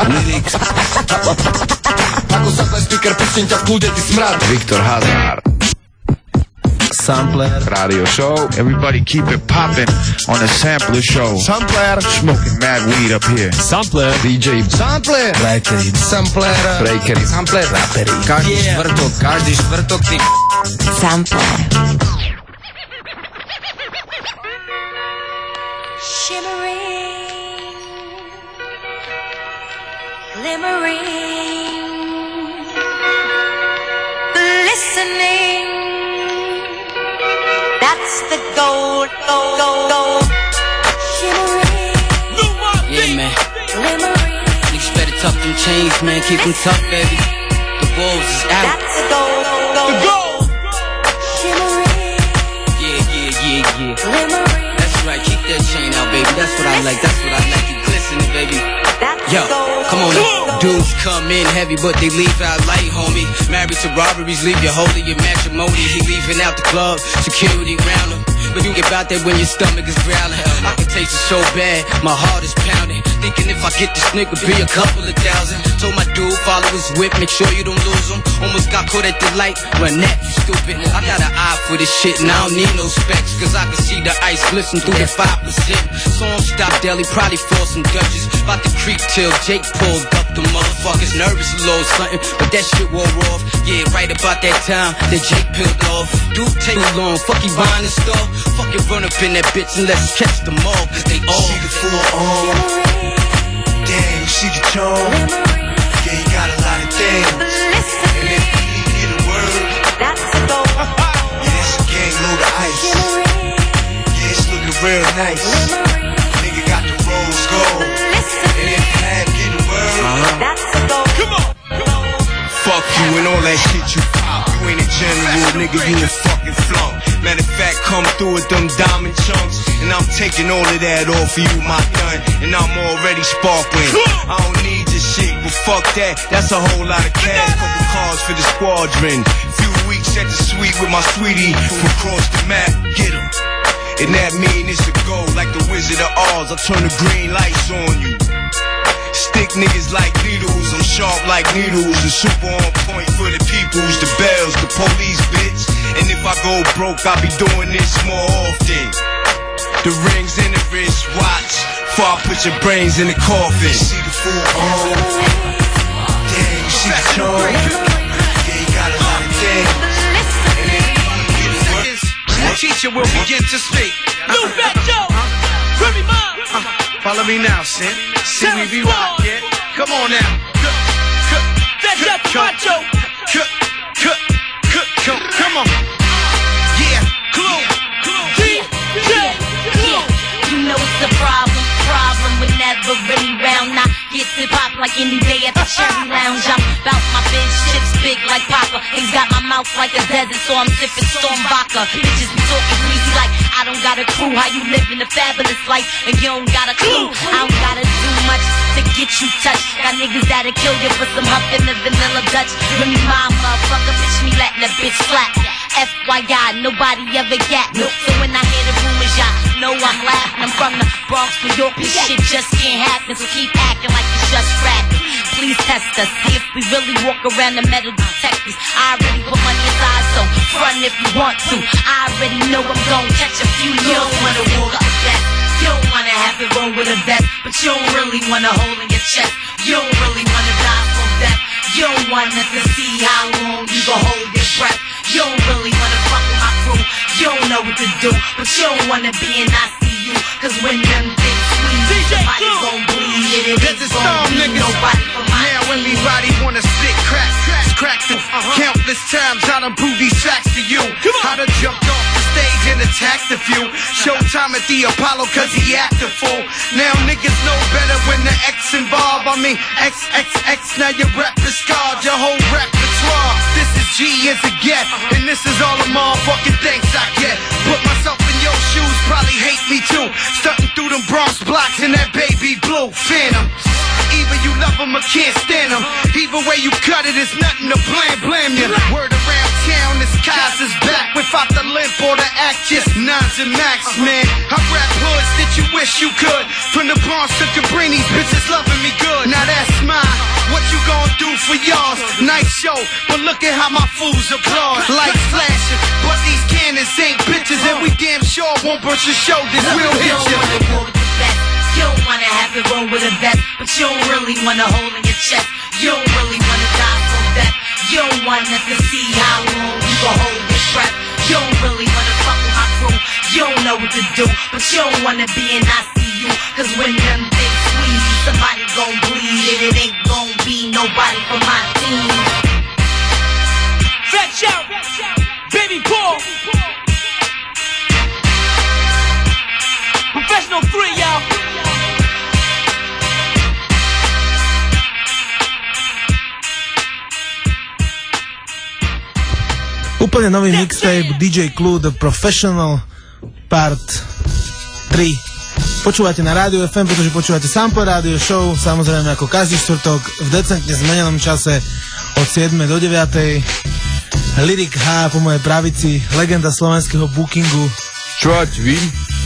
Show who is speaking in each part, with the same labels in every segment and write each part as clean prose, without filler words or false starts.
Speaker 1: Lyrics. Ako sa tvoj speaker, pustím ťa v kľude, ty smrad. Viktor Hazard. Sampler. Radio show.
Speaker 2: Everybody keep it poppin' on the Sampler show.
Speaker 1: Sampler.
Speaker 2: Smoking mad weed up here.
Speaker 3: Sampler.
Speaker 1: DJ Sampler. Breakery. Sampler. Breakery. Sampler. Rapery. Každý štvrtok, ty
Speaker 4: Sampler.
Speaker 5: Shimmering, glimmering, glistening. That's the gold, gold, gold, gold. Shimmering,
Speaker 6: yeah, man.
Speaker 5: glimmering.
Speaker 6: Niggas better tuck them chains, man. Keep them tucked, baby. The wolves is out.
Speaker 5: That's the gold, gold, gold.
Speaker 3: The gold.
Speaker 5: Shimmering,
Speaker 6: Yeah.
Speaker 5: glimmering.
Speaker 6: That's right. Keep that chain out, baby. That's what I like. That's what I like. You glistening, baby.
Speaker 5: That's
Speaker 6: Yo,
Speaker 5: the gold,
Speaker 6: come on
Speaker 5: gold,
Speaker 6: now.
Speaker 5: gold.
Speaker 6: Dudes come in heavy, but they leave out light, homie. Married to robberies, leave you holding your matrimony. He leaving out the club, security round him. But you get about that when your stomach is growling. I can taste it so bad, my heart is pounding. Thinking if I get this nigga, be a couple of thousand. Told my dude, follow his whip, make sure you don't lose him. Almost got caught at the light, run that, you stupid. I got an eye for this shit, and I don't need no specs. Cause I can see the ice glisten through the 5%. So I'm stopped Deli, probably for some Dutchess. About to creep till Jake pulled up the motherfuckers. Nervous a little something, but that shit wore off. Yeah, right about that time, that Jake peeled off. Dude, take too long, fuck you buying the stuff. Fuck you run up in that bitch and let's catch them all. Cause they all
Speaker 7: See the full on. Damn, you see the tone. Yeah, you got a lot of things. And if you get a word,
Speaker 5: That's the gold.
Speaker 7: yeah, that's a gang load of ice. Yeah, it's looking real nice. Nigga got the rose gold. And if you had getting a word,
Speaker 5: That's the gold.
Speaker 3: Come on.
Speaker 7: fuck you and all that shit you pop. You ain't a general, nigga, you a fucking flunk. Matter of fact, come through with them diamond chunks. And I'm taking all of that off of you, my gun. And I'm already sparkling. I don't need this shit, but fuck that. That's a whole lot of cash. Couple cars for the squadron. Few weeks at the suite with my sweetie. From across the map, get 'em. And that mean it's a go, like the Wizard of Oz. I turn the green lights on you. Stick niggas like needles, I'm sharp like needles. And super on point for the peoples, the bells, the police, bitch. And if I go broke, I'll be doing this more often. The rings in the wrist, watch. Before I put your brains in the coffin. See the full on. Damn, you see the tone. Yeah, you got a lot of things. And then you get it work.
Speaker 8: The teacher will begin to speak.
Speaker 3: New Fat Joe. Remy Ma.
Speaker 8: Follow me now, Sin. See me be rock, yeah? Come on now.
Speaker 3: That's up to Macho.
Speaker 8: Come on. Yeah, Clue.
Speaker 3: DJ.
Speaker 5: Yeah, you know it's a problem. Problem with never really round. I get to pop like any day at the Cherry Lounge. I'm bout my bitch, chips big like Papa. He's got my mouth like a desert, so I'm sipping storm vodka. Bitches be talking greasy like I don't got a clue. How you living a fabulous life and you don't got a clue? I don't gotta do much to get you touched. Got niggas that'll kill you for some huffin' the vanilla Dutch. When me my motherfucker, bitch, me letting a bitch flat. FYI, nobody ever got me. So when I hear the rumors, y'all know I'm laughing. I'm from the Bronx, New York, this shit just can't happen. So keep acting like it's just rapping. Please test us, see if we really walk around the metal detectors. I already put money aside, so front if you want to. I already know I'm gonna catch a few. You don't wanna walk up the vest, you don't wanna have it roll with a vest, but you don't really wanna hold in your chest. You don't really wanna die from death. You don't want us to see how long you gon' hold your breath. You don't really wanna fuck with my crew. You don't know what to do, but you don't wanna be in ICU. Cause when them things squeeze, somebody gon' bleed. It
Speaker 8: There's a
Speaker 5: ain't
Speaker 8: storm,
Speaker 5: gon' be
Speaker 8: niggas.
Speaker 5: nobody for my
Speaker 8: Now everybody wanna sit crack them. Countless times I done proved these facts to you. I done jumped off the stage and attacked a few. Showtime at the Apollo cause he acted full. Now niggas know better when the X involved. I mean XXX, now your rep is scarred, your whole repertoire. This is G as a get, and this is all the motherfucking thanks I get. Put myself in your shoes, probably hate me too. Stunting through them Bronx blocks in that baby blue Phantom. Either you love them or can't stand them. Either way you cut it, it's nothing to blame you. Word around town, this Kaz is back with 5 about the limp or the act, just nines and max, man. I rap hoods that you wish you could. From the Bronx to Cabrini's, bitches loving me good. Now that's mine. What you gonna do for y'all? Nice show, but look at how my fools applaud. Lights flashing, but these cannons ain't bitches, and we damn sure won't burst your shoulders. We'll hit you.
Speaker 5: You don't wanna have it roll with a vest, but you don't really wanna hold in your chest. You don't really wanna die from death. You don't want us to see how long you can hold your breath. You don't really wanna fuck with my crew. You don't know what to do, but you don't wanna be in ICU. Cause when them things squeeze, somebody gon' bleed, and it ain't gon' be nobody from my team.
Speaker 3: Fetch out, Baby Paul. Professional 3, y'all.
Speaker 4: Úplne nový mixtape DJ Clue The Professional Part 3. Počúvate na Rádiu FM, pretože počúvate Sample Radio Show, samozrejme ako každý štvrtok v decentne zmenenom čase od 7 do 9. Lyric H po mojej pravici, legenda slovenského bookingu.
Speaker 1: Čuť, vím.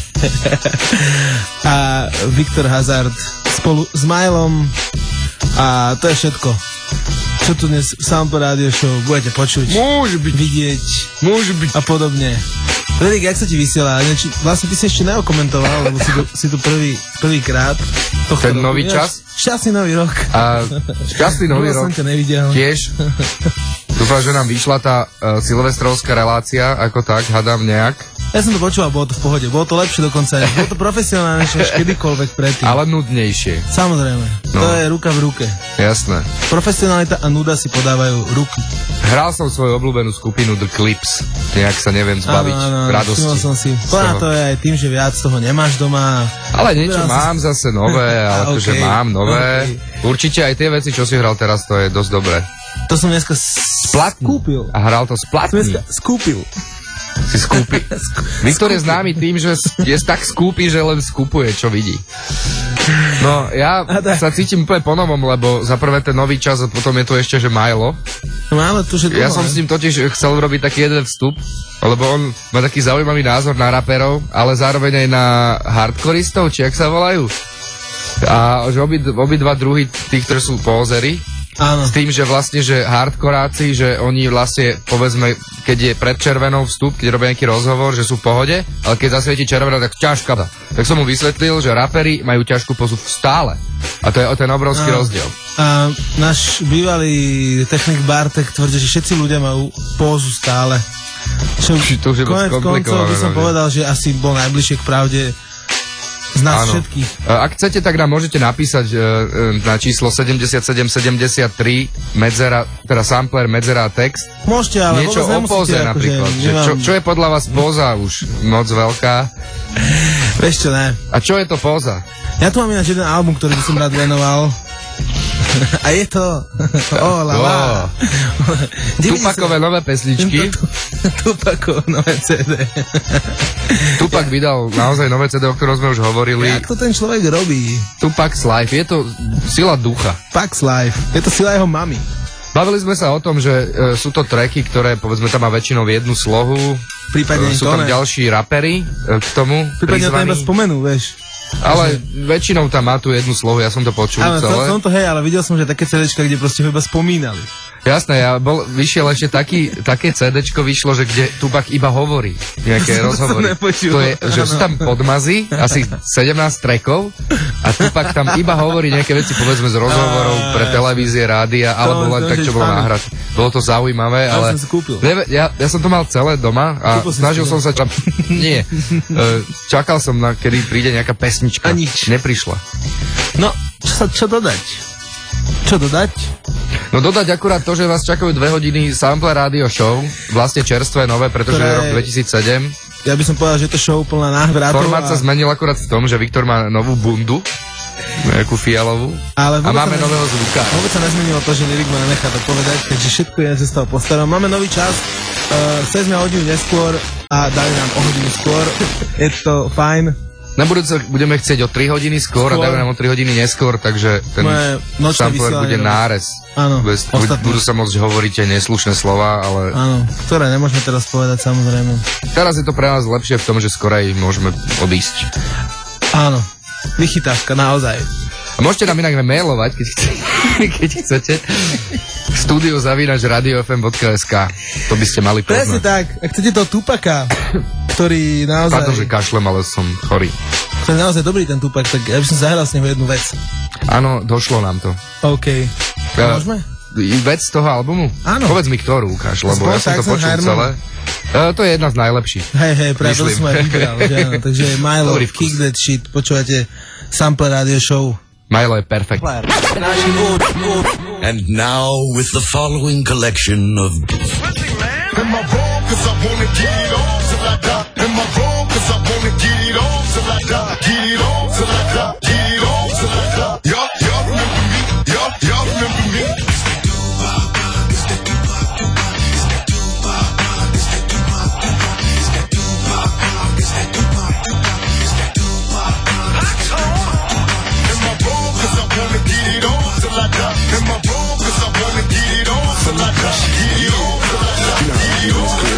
Speaker 4: A Viktor Hazard spolu s Mylom. A to je všetko, čo tu dnes v Sample Radio Show budete počuť,
Speaker 1: môže byť,
Speaker 4: vidieť,
Speaker 1: môže byť
Speaker 4: a podobne. Lyrik, jak sa ti vysiela? Vlastne ty si ešte neokomentoval, lebo si tu prvýkrát.
Speaker 1: Ten nový čas?
Speaker 4: Šťastný nový rok.
Speaker 1: A šťastný nový rok
Speaker 4: som ťa nevidel.
Speaker 1: tiež. Dúfam, že nám vyšla tá silvestrovská relácia, ako tak, hadám nejak.
Speaker 4: Ja som to počúval, bolo to v pohode, bolo to lepšie dokonca, bolo to profesionálnejšie než kedykoľvek predtým.
Speaker 1: Ale nudnejšie.
Speaker 4: Samozrejme, to je ruka v ruke.
Speaker 1: Jasné.
Speaker 4: Profesionalita a nuda si podávajú ruky.
Speaker 1: Hral som svoju obľúbenú skupinu The Clips, nejak sa neviem zbaviť radosti.
Speaker 4: Áno, som si. Podľa to je aj tým, že viac toho nemáš doma.
Speaker 1: Ale niečo mám zase nové, ale akože mám nové. Okay. Určite aj tie veci, čo si hral teraz, to je dosť dobré.
Speaker 4: To som dneska skúpil.
Speaker 1: A hral to splatný.
Speaker 4: Skúpil.
Speaker 1: Si skúpi. Viktor je známy tým, že je tak skúpi, že len skupuje, čo vidí. No, ja sa cítim úplne po novom, lebo za prvé ten nový čas a potom je tu ešte, že Milo. Ja som s ním totiž chcel urobiť taký jeden vstup, lebo on má taký zaujímavý názor na raperov, ale zároveň aj na hardkoristov, či jak sa volajú. A že obidva druhy tých, ktorí sú pózery.
Speaker 4: Áno.
Speaker 1: S tým, že vlastne, že hardkoráci, že oni vlastne, povedzme, keď je pred červenou vstup, keď robia nejaký rozhovor, že sú v pohode, ale keď zasvieti červená, tak ťažká. Tak som mu vysvetlil, že raperi majú ťažkú pozu stále. A to je ten obrovský rozdiel.
Speaker 4: A náš bývalý technik Bartek tvrdí, že všetci ľudia majú pózu stále.
Speaker 1: To už je
Speaker 4: konec koncov by som povedal, že asi bol najbližšie k pravde z nás všetkých.
Speaker 1: Ak chcete, tak nám môžete napísať na číslo 7773 medzera, teda sampler, medzera text.
Speaker 4: Môžete, ale
Speaker 1: niečo o póze napríklad. Čo je podľa vás póza už moc veľká?
Speaker 4: Vieš čo, ne.
Speaker 1: A čo je to póza?
Speaker 4: Ja tu mám ináč jeden album, ktorý by som rád venoval. A je to
Speaker 1: Tupakové nové pesničky.
Speaker 4: Tupakové nové CD.
Speaker 1: Tupak vydal naozaj nové CD, o ktorom sme už hovorili.
Speaker 4: Jak to ten človek robí?
Speaker 1: Tupak's Life, je to sila ducha.
Speaker 4: Tupak's Life, je to sila jeho mamy.
Speaker 1: Bavili sme sa o tom, že sú to tracky, ktoré povedzme tam má väčšinou jednu slohu.
Speaker 4: Prípadne
Speaker 1: sú tam ďalší rapery k tomu
Speaker 4: prípadne to iba spomenú, vieš.
Speaker 1: Ale väčšinou tam má tú jednu slohu, ja som to počul celé.
Speaker 4: Ale ale videl som, že také CDčka, kde proste ho iba spomínali.
Speaker 1: Jasné, vyšiel ešte také CDčko vyšlo, že kde Tupak iba hovorí nejaké rozhovory. To je, že sú tam podmazy, asi 17 trackov a Tupak tam iba hovorí nejaké veci, povedzme z rozhovorov pre televízie, rádia, alebo len tak, čo bolo náhrad. Bolo to zaujímavé, ale ja som to mal celé doma a snažil som sa nie, čakal som, kedy príde nejaká pesnička.
Speaker 4: A nič.
Speaker 1: Neprišla.
Speaker 4: No, čo dodať? Čo dodať?
Speaker 1: No dodať akurát to, že vás čakajú 2 hodiny Sample Radio Show, vlastne čerstvé, nové, pretože je rok 2007.
Speaker 4: Ja by som povedal, že to show plná návratov.
Speaker 1: Formát sa zmenil akurát v tom, že Viktor má novú bundu, nejakú fialovú, a máme nového zvuka.
Speaker 4: Vôbec sa nezmenilo to, že Lyrik ma nenechá to povedať, keďže všetko je z toho postarom. Máme nový čas, chceli sme hodinu neskôr a dali nám o hodinu skôr. Je to fajn.
Speaker 1: Na budúce budeme chcieť o 3 hodiny skôr a dajú nám o 3 hodiny neskôr, takže ten sampler bude nárez.
Speaker 4: Áno,
Speaker 1: budú sa môcť hovoriť aj neslušné slova, ale...
Speaker 4: Áno, ktoré nemôžeme teraz povedať, samozrejme.
Speaker 1: Teraz je to pre nás lepšie v tom, že skorej môžeme odísť.
Speaker 4: Áno, vychytávka, naozaj.
Speaker 1: A môžete nám inak mailovať, keď chcete. studio@radiofm.sk. To by ste mali poznať.
Speaker 4: Presne tak. Ak chcete toho Tupaka, ktorý naozaj...
Speaker 1: Pardon, že kašlem, ale som chorý.
Speaker 4: To je naozaj dobrý ten Tupak, tak ja by som zahral s neho jednu vec.
Speaker 1: Áno, došlo nám to.
Speaker 4: OK. Môžeme?
Speaker 1: Vec z toho albumu?
Speaker 4: Áno.
Speaker 1: Povedz mi, ktorú ukáž, lebo ja som to počul celé. To je jedna z najlepších.
Speaker 4: Hej, práve to som aj vybral. Takže Milo, Kick That Shit, počúvate Sample Radio Show.
Speaker 1: Milo je perfekt.
Speaker 9: And now with the following collection of...
Speaker 10: Am I wrong cause I wanna get it on till I die? Am I wrong cause I wanna get it on till I die? Get it on till I die. Get it on till I die. Y'all remember me? Y'all remember me? Am I wrong cause I wanna get it on till I die? Get it on till I die. Get it on till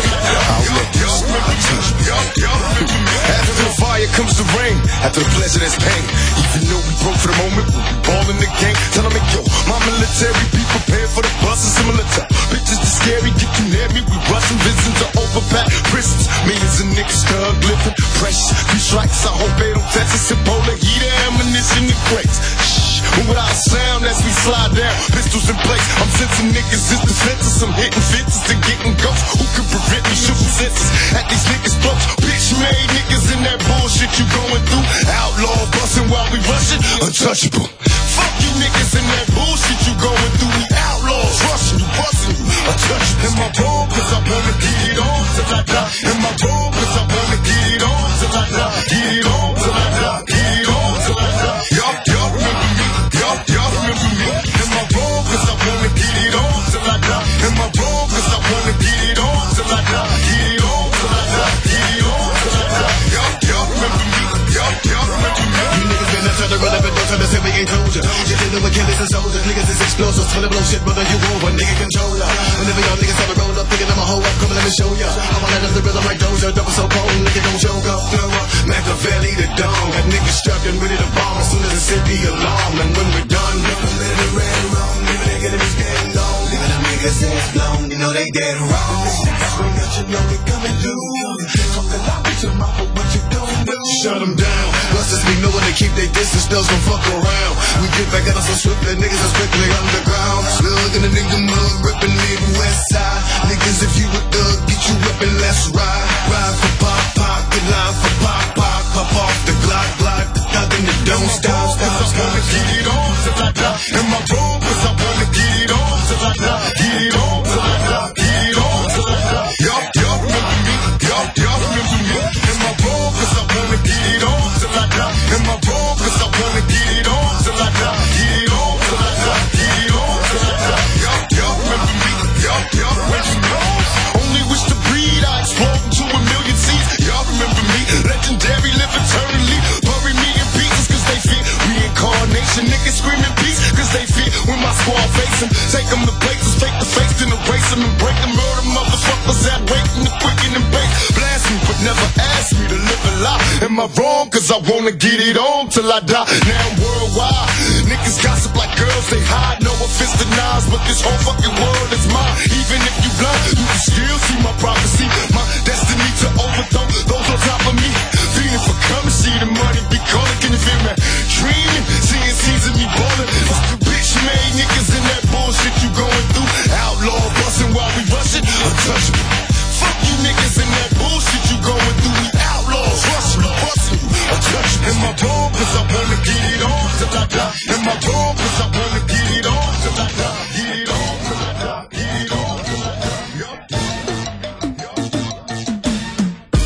Speaker 10: I die. After the fire comes the rain, after the pleasure there's pain. Even though we broke for the moment, we ball in the game. Tell them, yo, my military, be prepared for the bus and similar to bitches that's scary, get you near me. We rustin' visits to overpack prisons. Millions of niggas thug living, precious. Three strikes, I hope they don't test us. Ebola, heater, ammunition, and crates. Move without a sound as we slide down, pistols in place. I'm sensing niggas is defenseless. I'm hitting fences and getting ghosts. Who can prevent me shooting senses at these niggas' throats? Bitch made niggas in that bullshit you going through. Outlaw busting while we rushing, untouchable. Fuck you niggas in that bullshit you going through. We outlaws rushing you, busting you, untouchable. Am I wrong cause I wanna get it on till I die? Am I wrong cause I wanna get it on till I die? Get it on till I die. Get it on till I die. Y'all remember me? Y'all remember me? Am I wrong cause I wanna get it on till I die? Am I wrong cause I wanna get it on till I die? Get it on till I die. Get it on till I die. Y'all remember me? Y'all remember me? You niggas been up to the run up and don't try to say we ain't told ya. You didn't know Achilles and soldiers, niggas is explosives. Trying to blow shit, brother, you over, nigga controller. Whenever y'all niggas have a roll up, thinking I'm a hoe up, come and let me show ya. I'm a let up the rhythm like Doja, double so cold, nigga don't choke up. Machiavelli the dome, got niggas strapped and ready to bomb as soon as I set the alarm. And when we're done, never let it ran wrong, leaving the enemies getting long, leaving them niggas heads blown, you know they dead wrong. You know we coming through. Talk a lot with your mouth, but what you don't do. Shut them down. Busters be knowing to keep their distance, thugs gon' fuck around. We get back at us so swiftly, niggas are strictly underground. Slug in the nigga mug, rippin' nigga west side. Niggas, if you a thug, get you whippin', let's ride. Ride for pop, pop, get line for pop, pop. Pop off the Glock, Glock, the thug and the don't stop. Cause I wanna get it on till I die. Am I wrong? Cause I wanna get it on till I die. Get it on till I die. Get it on till I die. Y'all remember me? Y'all remember me? Am I wrong? Cause I wanna get it on till I die. Am I wrong? Cause I wanna get it on till I die. Get it on till I die. Get it on till I die. Y'all remember me? Y'all remember me? Only wish to breed, I explode into a million seeds. Y'all remember me? Legendary, live eternally. Bury me in pieces cause they fear reincarnation. Niggas screaming peace cause they fear when my squad face them. Take them to places, fake the face, then erase them and break them. Murder motherfuckers that waiting to quicken and base. Blast me but never ask me to live a lie. Am I wrong? Cause I wanna get it on till I die. Now I'm worldwide. Niggas gossip like girls, they hide. No offense to Nas, but this whole fucking world is mine. Even if you blind, you can still see my prophecy. My destiny to overthrow those on top of me. Feeling for coming, see the money be calling. Can you feel me? Dreaming, seeing scenes of me ballin'. Bitch made niggas in that bullshit you going through. Outlaw bustin' while we rushin', untouchable. Fuck you niggas in that bullshit you going through. We outlaws rushin', bustin', untouchable. Am I wrong? Cause I wanna get it on till I die. Am I wrong? Cause I wanna get it on till I die. Get it on till I die. Get it on till I die.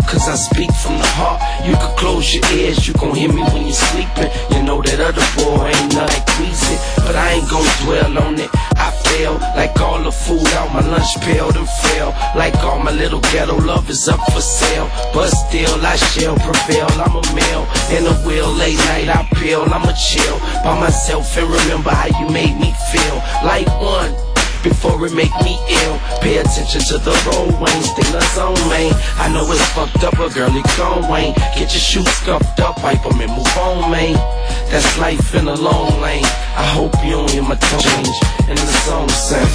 Speaker 11: cause I speak from the heart. You can close your ears, you gon' hear me when you're sleeping. You know that other boy ain't nothing like Weezy, but I ain't gon' dwell on it. I feel like all the food out my lunch pail done fell. Like all my little ghetto love is up for sale, but still I shall prevail. I'm a male in a wheel, late night I peel. I'ma chill by myself and remember how you made me feel. Like one, before it make me ill. Pay attention to the road, Wayne, stay the zone, man. I know it's fucked up, but girl, it gone, Wayne. Get your shoes scuffed up, wipe them and move on, man. That's life in a long lane. I hope you don't hear my tone change in the song sing.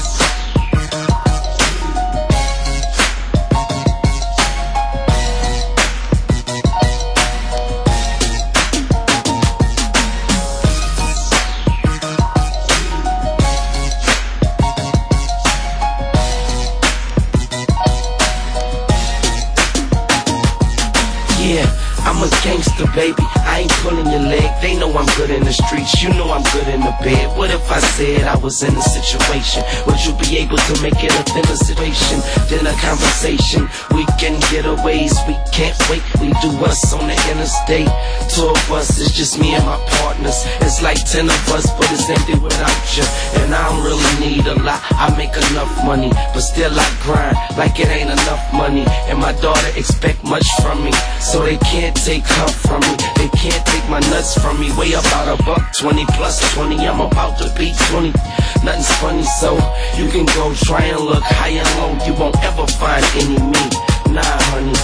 Speaker 11: Gangster, baby, I ain't pulling your leg. They know I'm good in the streets, you know I'm good in the bed. What if I said I was in a situation? Would you be able to make it a thinner situation than a conversation? We can get aways, we can't wait. We do us on the interstate. 2 of us, it's just me and my partners. It's like 10 of us, but it's empty without you. And I don't really need a lot, I make enough money, but still I grind like it ain't enough money. And my daughter expect much from me, so they can't take her from me. They can't take my nuts from me. Weigh about $120 plus 20. I'm about to be 20. Nothing's funny, so you can go try and look high and low. You won't ever find any me. Nah, honey.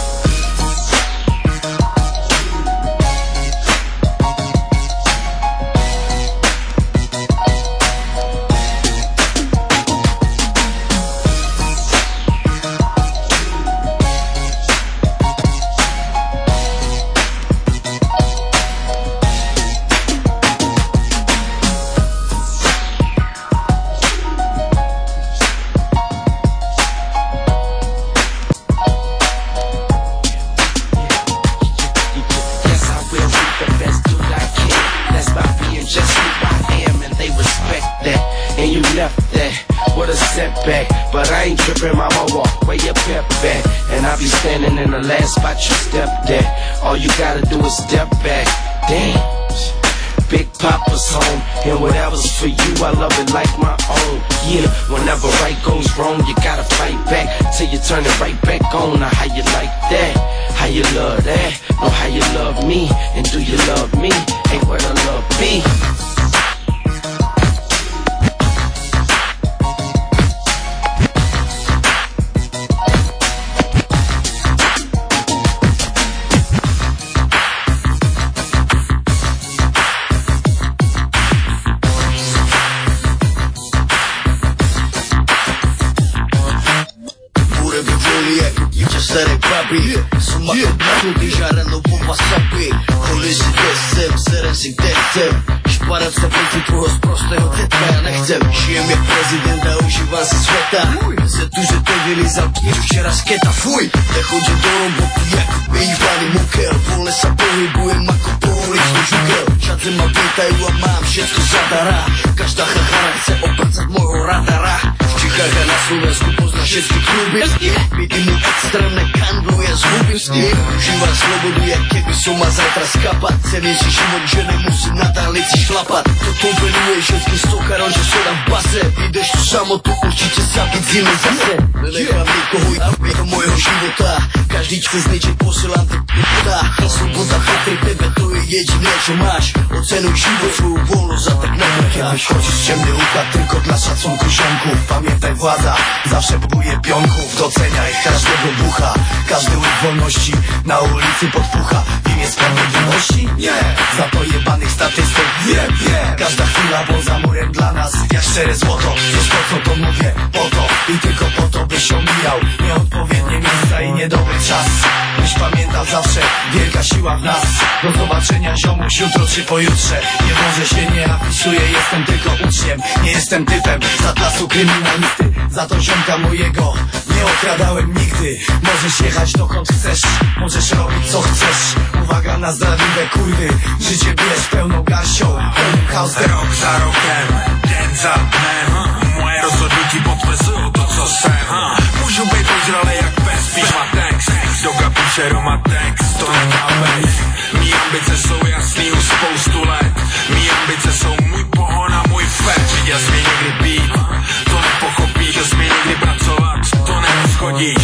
Speaker 11: But I ain't trippin', mama, walk where your pep at. And I be standing in the last spot you stepped at. All you gotta do is step back. Damn, Big Papa's home, and whatever's for you, I love it like my own. Yeah, whenever right goes wrong, you gotta fight back till you turn it right back on. Now how you like that? How you love that? Know how you love me, and do you love me? Ain't where the love be.
Speaker 12: Serek babi Sumak odmatu vyžárenou po wasabi Kvůli si desem, serem si desem Šparem se proti tvojho sprostého tetka Já nechcem, žijem jak prezident a užívám si světa Se tu, že to vylízal kniž včera z keta Fuj, nechodím do roboty jako bývalý mukel Volne sa pohybujem ako pouličný žukel Šaty ma vítajú a mám všetko zadara Každá chachara chce obrcať môjho radara V Čechách a na Slovensku pozná všetky kluby Vidím mu extrémne kandluje z huby Užívam slobodu, jak keby som ma zajtra skapať Celý si život, že nemusím na dálnici šlapat To kombinuje všetky stokarov, že som tam v base Ideš tu samotu, určite sa byť zimy zase Nenechám nikoho je do mojho života Každýčku z niečej posielam ty p***a Sloboda pri tebe, to je jediné, čo máš Ocenuj život, svoju voľnosť a tak nepoťaž
Speaker 13: Chodzisz ciemny układ tylko dla szacunku ziomków Pamiętaj, władza zawsze próbuje pionków Doceniaj każdego bucha, każdy łyk wolności Na ulicy podpucha w imię sprawiedliwości? Nie, za to jebanych statystyk wiem Każda chwila poza murem dla nas jak szczere złoto Wiesz po co to mówię? Po to i tylko po to byś omijał Nieodpowiednie miejsca i niedobry czas Byś pamiętał zawsze, wielka siła w nas Do zobaczenia ziomuś jutro czy pojutrze Nie może się nie afiszuję, jestem tylko uczniem Nie jestem typem z atlasu kryminalisty Za to ziomka mojego nie okradałem nigdy Możesz jechać dokąd chcesz, możesz robić co chcesz Uwaga na zdradliwe kurwy, życie bierz pełną garścią Pełnym chaosem
Speaker 14: Rok za rokiem, dzień za dnem Moje rozhodnutí potvrzujú to, co jsem Můžu být ozralý jak pes, píš ma text Doga píše píše doma text, to nechápeš. Mí ambice jsou jasný už spoustu let. Mí ambice jsou můj pohon a můj fet. Viděl jsi mě někdy být, to nepochopíš. Chtěl jsi mě někdy pracovat, to nerozchodíš.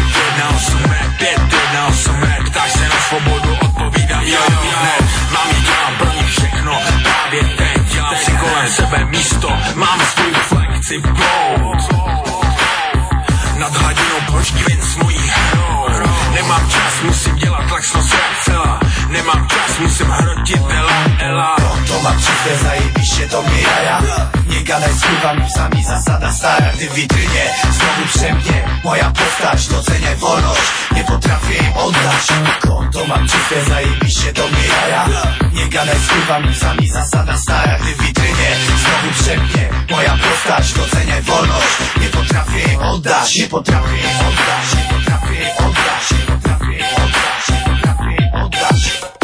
Speaker 14: 5-1-8, ptáš se na svobodu, odpovídám jo, hned. Mám jí dělám pro ní všechno, právě teď. Dělám si kolem sebe místo, mám svůj flekci gold. Nad hladinou plošky ven s mojí hrou. Nemám čas, musím dělat laxnost jak celá. Nemám čas, musím hrotit ela.
Speaker 13: To ma čisté zajebiš, je to mě jaja. Negadaj s chybami, sami zasada stará. Gdy w witrynie znowu przemknie moja postać, doceniaj wolność, nie potrafię im oddać. Konto mam czyste, zajebisz się do mnie jaja. Nie gadaj z chybami, sami zasada stara. Gdy w witrynie znowu przemknie moja postać, doceniaj wolność, nie potrafię im oddać. Nie potrafię im oddać, nie potrafię im oddać, nie potrafię im oddać, nie potrafię im oddać.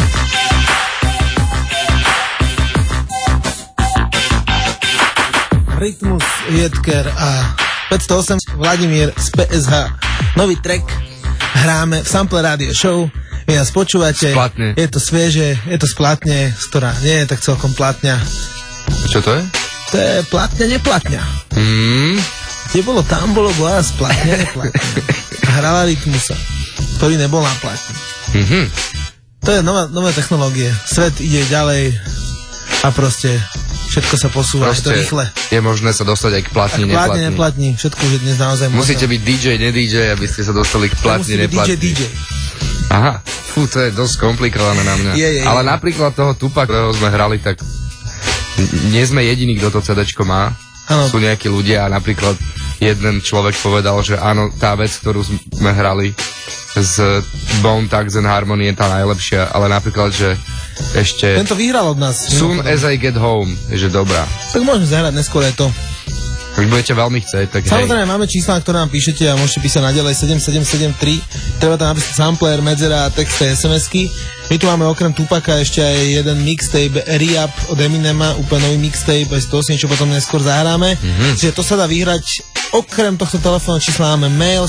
Speaker 4: Rytmus, Jedker a 508 Vladimír z PSH. Nový track hráme v Sample Radio Show. Vy nás počúvate.
Speaker 1: Splatne.
Speaker 4: Je to svieže, je to splatne, ktorá nie je tak celkom platňa.
Speaker 1: Čo to je?
Speaker 4: To je platňa, neplatňa. Kde bolo, tam bolo, bola splatňa, neplatňa. Hrala Rytmusa, ktorý nebol na platni. To je nové technológie. Svet ide ďalej a proste všetko sa posúva, je to rýchle.
Speaker 1: Je možné sa dostať aj k platni, neplatni.
Speaker 4: Neplatni, všetko už je dnes naozaj možné.
Speaker 1: Musíte byť DJ, ne-DJ, aby ste sa dostali k platni, neplatni.
Speaker 4: DJ.
Speaker 1: Aha, to je dosť komplikované na mňa.
Speaker 4: Je.
Speaker 1: Ale napríklad toho Tupa, ktorého sme hrali, tak nie sme jediní, kto to CDčko má. Ano. Sú nejakí ľudia a napríklad jeden človek povedal, že áno, tá vec, ktorú sme hrali z Bone Thugs and Harmony je tá najlepšia, ale napríklad, že ešte...
Speaker 4: Tento vyhral od nás.
Speaker 1: Soon as I get home, je že dobrá.
Speaker 4: Tak môžeme zahrať neskôr aj to.
Speaker 1: Keď budete veľmi chcieť, tak
Speaker 4: samozrejme, máme čísla, ktoré nám píšete a môžete písať naďalej 7773. Treba tam napísať sampler, medzera a text SMS-ky. My tu máme okrem Tupaka ešte aj jeden mixtape Re-Up od Eminema, úplne nový mixtape, aj to si niečo potom neskôr zahráme. Čiže to sa dá vyhrať. Okrem tohto telefónneho čísla máme mail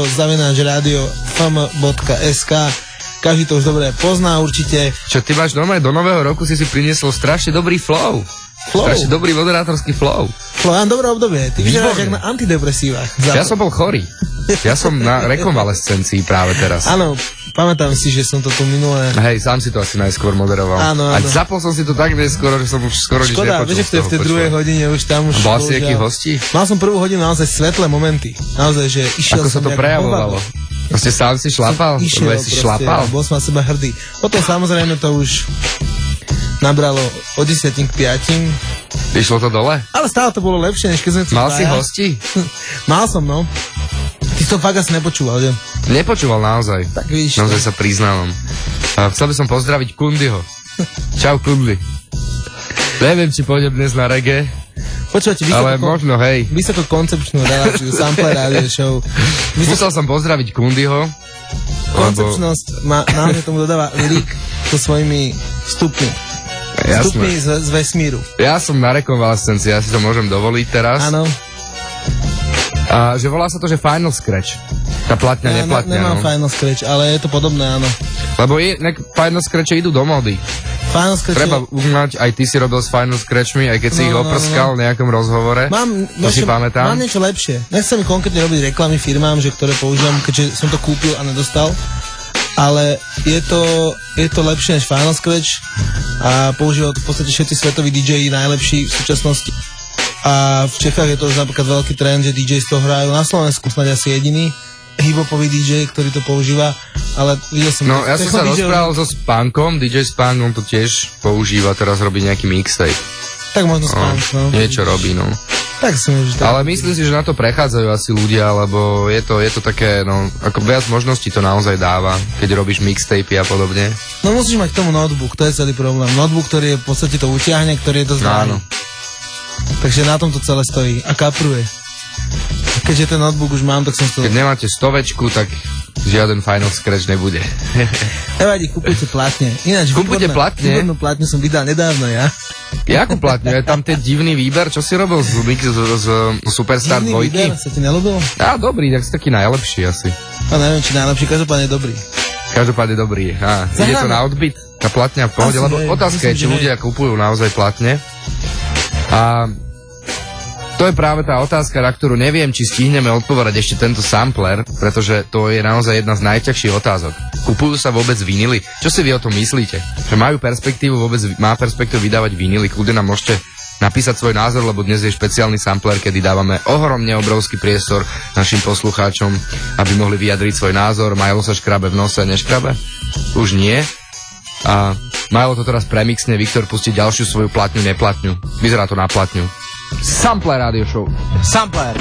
Speaker 4: studio@radio.fm.sk. Každý to už dobre pozná určite.
Speaker 1: Čo ty máš normálne do nového roku si priniesol strašne dobrý flow. Strašne dobrý moderátorský flow.
Speaker 4: Flow, mám dobré obdobie. Ty vyzeráš jak na antidepresívach.
Speaker 1: Ja som bol chorý. Ja som na rekonvalescencii práve teraz.
Speaker 4: Áno, pamätám si, že som to tu minulé...
Speaker 1: Hej, sám si to asi najskôr moderoval.
Speaker 4: Áno.
Speaker 1: A zapol som si to tak neskoro, že som už skoro nič nepočul.
Speaker 4: Škoda, vieš, v tej druhej hodine už tam už...
Speaker 1: Bol si aký hostí?
Speaker 4: Mal som prvú hodinu naozaj svetlé momenty. Naozaj, že išiel
Speaker 1: ako
Speaker 4: som...
Speaker 1: Ako sa to prejavovalo? Proste sám si šlapal?
Speaker 4: Išiel
Speaker 1: si šlapal?
Speaker 4: Bol som na seba hrdý. Potom samozrejme to už nabralo od 10 k 5.
Speaker 1: Išlo to dole?
Speaker 4: Ale stále to bolo lepšie, než keď sme...
Speaker 1: Mal si hosti?
Speaker 4: Mal som, no. Ty to fakt asi nepočúval, že?
Speaker 1: Nepočúval naozaj.
Speaker 4: Tak vidíš.
Speaker 1: Naozaj sa priznávam. Chcel by som pozdraviť Kundyho. Čau, Kundy. Neviem, či pôjdem dnes na reggae.
Speaker 4: Počúvate,
Speaker 1: ale možno, hej.
Speaker 4: Vysokokoncepčnú reláciu, Sample Radio Show.
Speaker 1: Musel som pozdraviť Kundyho.
Speaker 4: Koncepčnosť naozaj tomu dodáva lyrik so svojimi stupmi. Stupmi z vesmíru.
Speaker 1: Ja som na rekonvalescencii, ja si to môžem dovoliť teraz.
Speaker 4: Áno.
Speaker 1: A že volá sa to, že Final Scratch. Tá platňa, neplatňa.
Speaker 4: Nemám Final Scratch, ale je to podobné, áno.
Speaker 1: Lebo Final Scratche idú do mody.
Speaker 4: Final Scratch
Speaker 1: treba uznať, aj ty si robil s Final Scratchmi, aj keď si ich oprskal v nejakom rozhovore. To si pamätám.
Speaker 4: Mám niečo lepšie. Nechcem mi konkrétne robiť reklamy firmám, že ktoré používam, keďže som to kúpil a nedostal. Ale je to lepšie než Final Scratch a používajú to v podstate všetci svetoví DJ najlepší v súčasnosti. A v Čechách je to už napríklad veľký trend, že DJ z toho hrajú. Na Slovensku snáď asi jediný hip-hopový DJ, ktorý to používa, ale videl som...
Speaker 1: No, ja som sa rozprával so Spankom, DJ Spank, on to tiež používa, teraz robí nejaký mixtape.
Speaker 4: Tak možno Spank, no.
Speaker 1: Niečo robí, no.
Speaker 4: Tak som už...
Speaker 1: Ale myslím si, že na to prechádzajú asi ľudia, lebo je to také, no, ako viac možností to naozaj dáva, keď robíš mixtapy a podobne.
Speaker 4: No musíš mať k tomu notebook, to je celý problém. Notebook, ktorý je v podstate to utiahne, ktorý je to zdraví.
Speaker 1: Áno.
Speaker 4: Takže na tom to celé stojí a kapruje. Keďže ten notebook už mám, tak som to...
Speaker 1: Keď nemáte 100, tak žiaden Final Scratch nebude.
Speaker 4: Nevadí, kúpujte platne. Ináč,
Speaker 1: kúpujte platne?
Speaker 4: Výbornú platňu som vydal nedávno, ja.
Speaker 1: Jakú platňu? Je tam ten divný výber? Čo si robil z Superstar 2?
Speaker 4: Divný výber? Sa ti nelúbil?
Speaker 1: Dobrý, tak si taký najlepší asi.
Speaker 4: A neviem, či najlepší, každopádne dobrý.
Speaker 1: Každopádne dobrý. Ide to na odbyt, na platňa v pohode, lebo otázka je, či ľudia kupujú naozaj platne. A to je práve tá otázka, na ktorú neviem, či stihneme odpovedať ešte tento sampler, pretože to je naozaj jedna z najťažších otázok. Kupujú sa vôbec vinily? Čo si vy o tom myslíte? Že majú perspektívu, vôbec má perspektívu vydávať vinily? Kľudne nám môžete napísať svoj názor, lebo dnes je špeciálny sampler, kedy dávame ohromne obrovský priestor našim poslucháčom, aby mohli vyjadriť svoj názor. Majlo sa škrabe v nose, neškrabe? Už nie. A Majlo to teraz premixne, Viktor pustí ďalšiu svoju platňu, neplatňu. Vyzerá to na platňu. Sampler Radio Show.
Speaker 6: Sampler.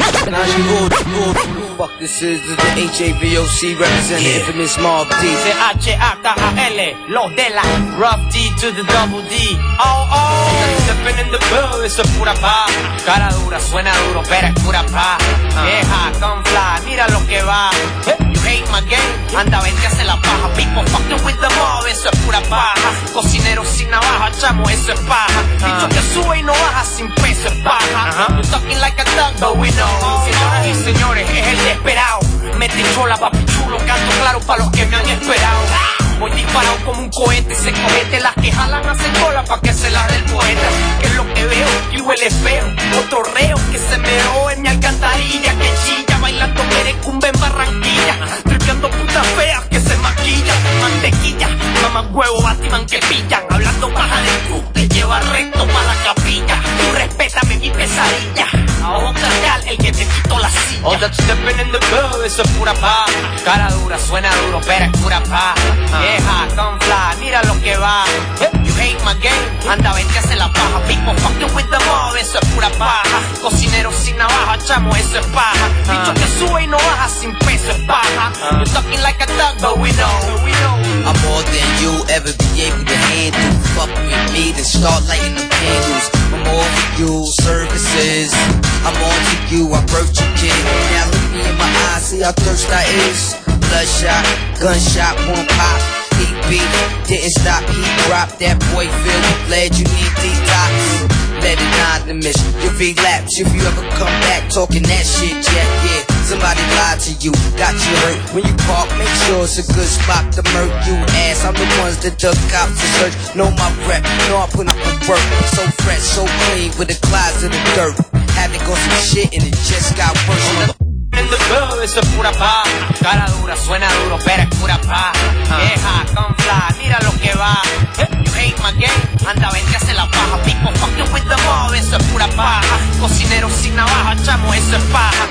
Speaker 6: Fuck, this is the HAVOC representing infamous Mob D.
Speaker 3: The H-A-K-A-L, lo de la rough D to the double D. Oh, stepping in the club, eso es pura paz. Cara dura, suena duro, pero es pura paz. Vieja, come fly, mira lo que va. You hate my game, anda, vente a hacer la paja. People fucking with the mob, eso es pura paja. Cocinero sin navaja, chamo, eso es paja. Dicho que sube y no baja sin peso, es paja. You're talking like a thug, but we know. Señoras y señores, es el desesperado. Mete chola, papi chulo, canto claro pa' los que me han esperado. Voy disparado como un cohete, se comete las que jalan hacen cola pa' que se las del poeta. Que es lo que veo y huele feo. Otro reo que se meó en mi alcantarilla, que chilla bailando merecumbe en Barranquilla. Tripeando putas feas que se maquillan. Mantequilla, mamá huevo, Batman que pillan. Hablando paja de tú, te lleva recto pa' la capilla. Tú respétame mi pesadilla. A ojo cargal, el que te quitó la silla. All that stepping in the club, eso es pura paz. Cara dura, suena duro, pero es pura paz. Vieja, come fly, mira lo que va. You hate my game, anda, vente a hacer la paja. People fucking with the mob, eso es pura paja. Cocinero sin navaja, chamo, eso es paja. Dicho que sube y no baja sin peso, es paja. You're talking like a thug, but we know.
Speaker 11: I'm more than you ever be able to handle. Fuck with me, then start lighting the candles. I'm over you, services. I'm on to you, I birthed you, kid. Now look me in my eyes, see how thirst I is. Bloodshot, gunshot, one pop. Heat beat, didn't stop, heat drop. That boy feel glad you need detox. Let it anonymous, you relapse if you ever come back talking that shit. Yeah, somebody lied to you, got you hurt. When you park, make sure it's a good spot to murk you ass. I'm the ones that duck cops to search. Know my rep, know I put up with work. So fresh, so clean, with a closet of dirt. Having gone some shit and it just got worse.
Speaker 3: In the club, eso es pura paz. Cara dura, suena duro, pero es pura paz. Vieja, come fly, mira lo que va. You hate my game, anda, vente a hacer la paja. People fucking with the mob, eso es pura paja. Cocinero sin navaja, chamo, eso es paja.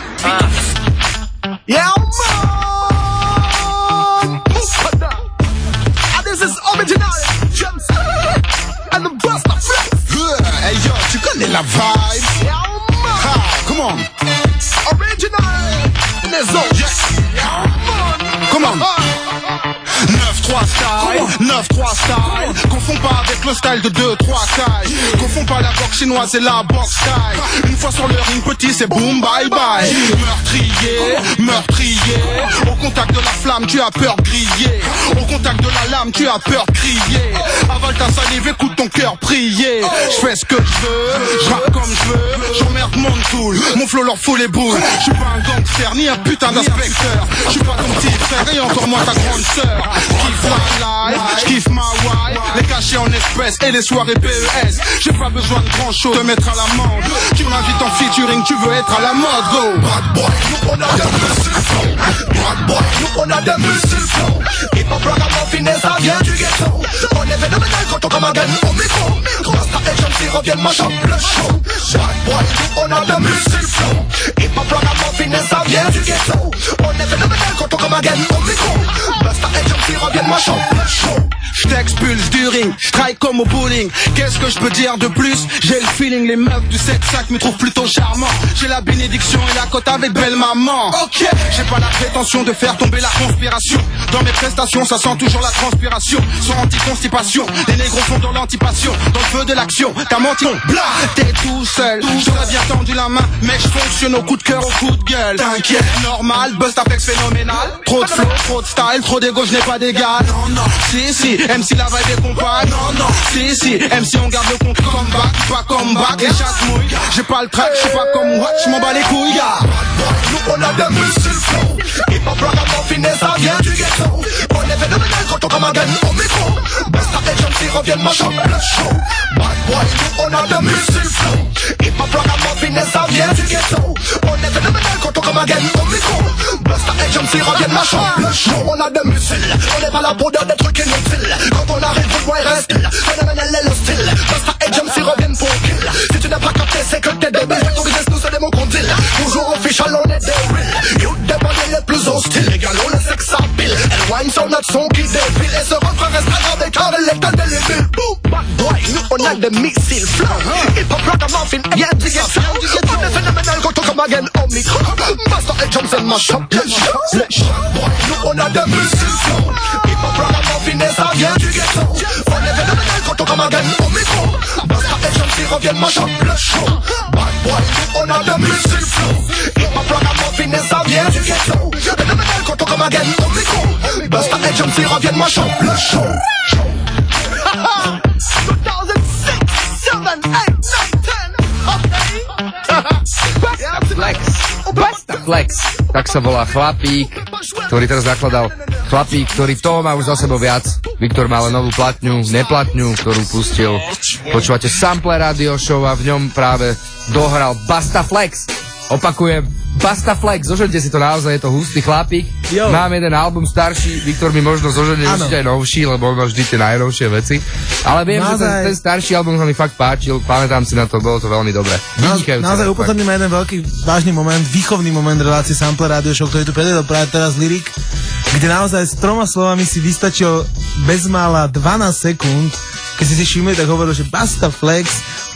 Speaker 8: Yeah, man! And this is original James and the Busta Flex.
Speaker 10: Hey yo, tu connais la vibe?
Speaker 8: Yeah, man!
Speaker 10: Come on!
Speaker 8: Original!
Speaker 10: Yeah. Come on! 9-3 style, 9-3 style. Confonds pas avec le style de 2-3 cailles. Confonds pas la boxe chinoise et la boxe taille. Une fois sur le ring petit c'est boom bye bye. Meurtrier. Au contact de la flamme tu as peur de griller. Au contact de la lame tu as peur de crier. Avale ta salive, écoute ton cœur prier. Je fais ce que je veux, je rappe comme je veux. J'emmerde mon tool, mon flow leur fout les boules. Je suis pas un gangster ni un putain d'inspecteur. Je suis pas ton petit frère et encore moins ta grande sœur. J'kiffe la life, j'kiffe ma wife. Les cachets en espèces et les soirées PES. J'ai pas besoin de grand chose, de mettre à l'amende. Tu m'invites en featuring, tu veux être à la mode, go.
Speaker 8: Bad boy, nous on a des muscles flow. Bad boy, nous on a des muscles flow. Hip hop ragamuffin, ça vient du ghetto. On est phénoménal quand on comme un gagne au micro. Grosse stratégie, si reviennent machin le show. Bad boy, nous on a des muscles flow. Hip hop ragamuffin, ça vient du ghetto. On est phénoménal quand on comme un gagne au micro. Basta et Jumpy reviennent machin le show.
Speaker 10: J't'expulse du ring, j'traille comme au bowling. Qu'est-ce que je peux dire de plus? J'ai le feeling, les meufs du 7-5 me trouvent plutôt charmant. J'ai la bénédiction et la cote avec belle maman. Ok, j'ai pas la prétention de faire tomber la conspiration. Dans mes prestations, ça sent toujours la transpiration. Sans anti-constipation, les négros font dans l'antipassion. Dans le feu de l'action, t'as menti, non, blah, t'es tout seul. J'aurais bien tendu la main, mais je fonctionne au coup de cœur, au coup de gueule. T'inquiète, normal, bust avec phénoménal. Trop de flow, trop de style, trop d'ego, je n'ai pas d'égal. Non, si,
Speaker 8: MC la vibe est compacte. Non, si, MC on garde le compte comeback, pas comeback. Et chaque mouille, j'ai pas le track, j'suis pas comme Watch, j'm'en bats les couilles.
Speaker 12: Nous on a des missiles flow. Hip hop rap en finesse, ça vient du ghetto. On est phénoménal quand on comme un gun au micro. Basta et John C reviennent ma chambre, le show. Bad boy, nous on a des missiles flow. Hip hop rap en finesse, ça vient du ghetto. On est phénoménal quand on comme un gun au micro. Basta et John C reviennent ma chambre, le show. On a des missiles, on est pas là pour dire des trucs inutiles. Quand on arrive, vous voyez reste phénoménal et le style. Basta et John C reviennent pour kill. Si tu n'as pas capté, c'est que t'es débile. Ton business, nous c'est des mots qu'on dit. Toujours official, on est des real. You dépendez les plus hostiles. Les gars, on le sexe à pile. Elle wine sur notre son qui dépile. Et ce refrain reste aggravé car elle est indélébile. Bad boy, nous on a des missiles flow. Hip hop rock, I'm off in yeah, du ghetto. On est phénoménal quand on come again au micro. Master et Jones and mash up le show. Boy, nous on a des missiles flow. Hip hop rock, I'm off in et ça vient du ghetto. On est phénoménal quand on come again au micro. Master et Jones reviennent mash up le show. Bad boy, nous on a des missiles flow. Hip hop rock, I'm off in et ça vient du ghetto. Phénoménal quand on come again au micro. Master et Jones reviennent mash up le show. 2006, 7, 8, 9, 10, okay.
Speaker 1: Basta Flex. Tak sa volá chlapík, ktorý teraz zakladal. Chlapík, ktorý toho má už za sebou viac. Viktor má ale novú platňu, neplatňu, ktorú pustil. Počúvate Sample Radio Show a v ňom práve dohral Basta Flex. Opakujem, Basta Flex, zožente si to naozaj, je to hustý chlapík. Mám jeden album starší, Viktor mi možno zoženie určite aj novší, lebo on má vždy tie najnovšie veci. Ale viem, že ten starší album sa mi fakt páčil, pamätám si na to, bolo to veľmi dobré.
Speaker 4: Naozaj upozorníme jeden veľký vážny moment, výchovný moment relácie Sample Radio Show, ktorý tu predvedol práve teraz Lyrik, kde naozaj s 3 slovami si vystačil bezmála 12 sekúnd. Keď si všimli, tak hovoril, že Basta Flex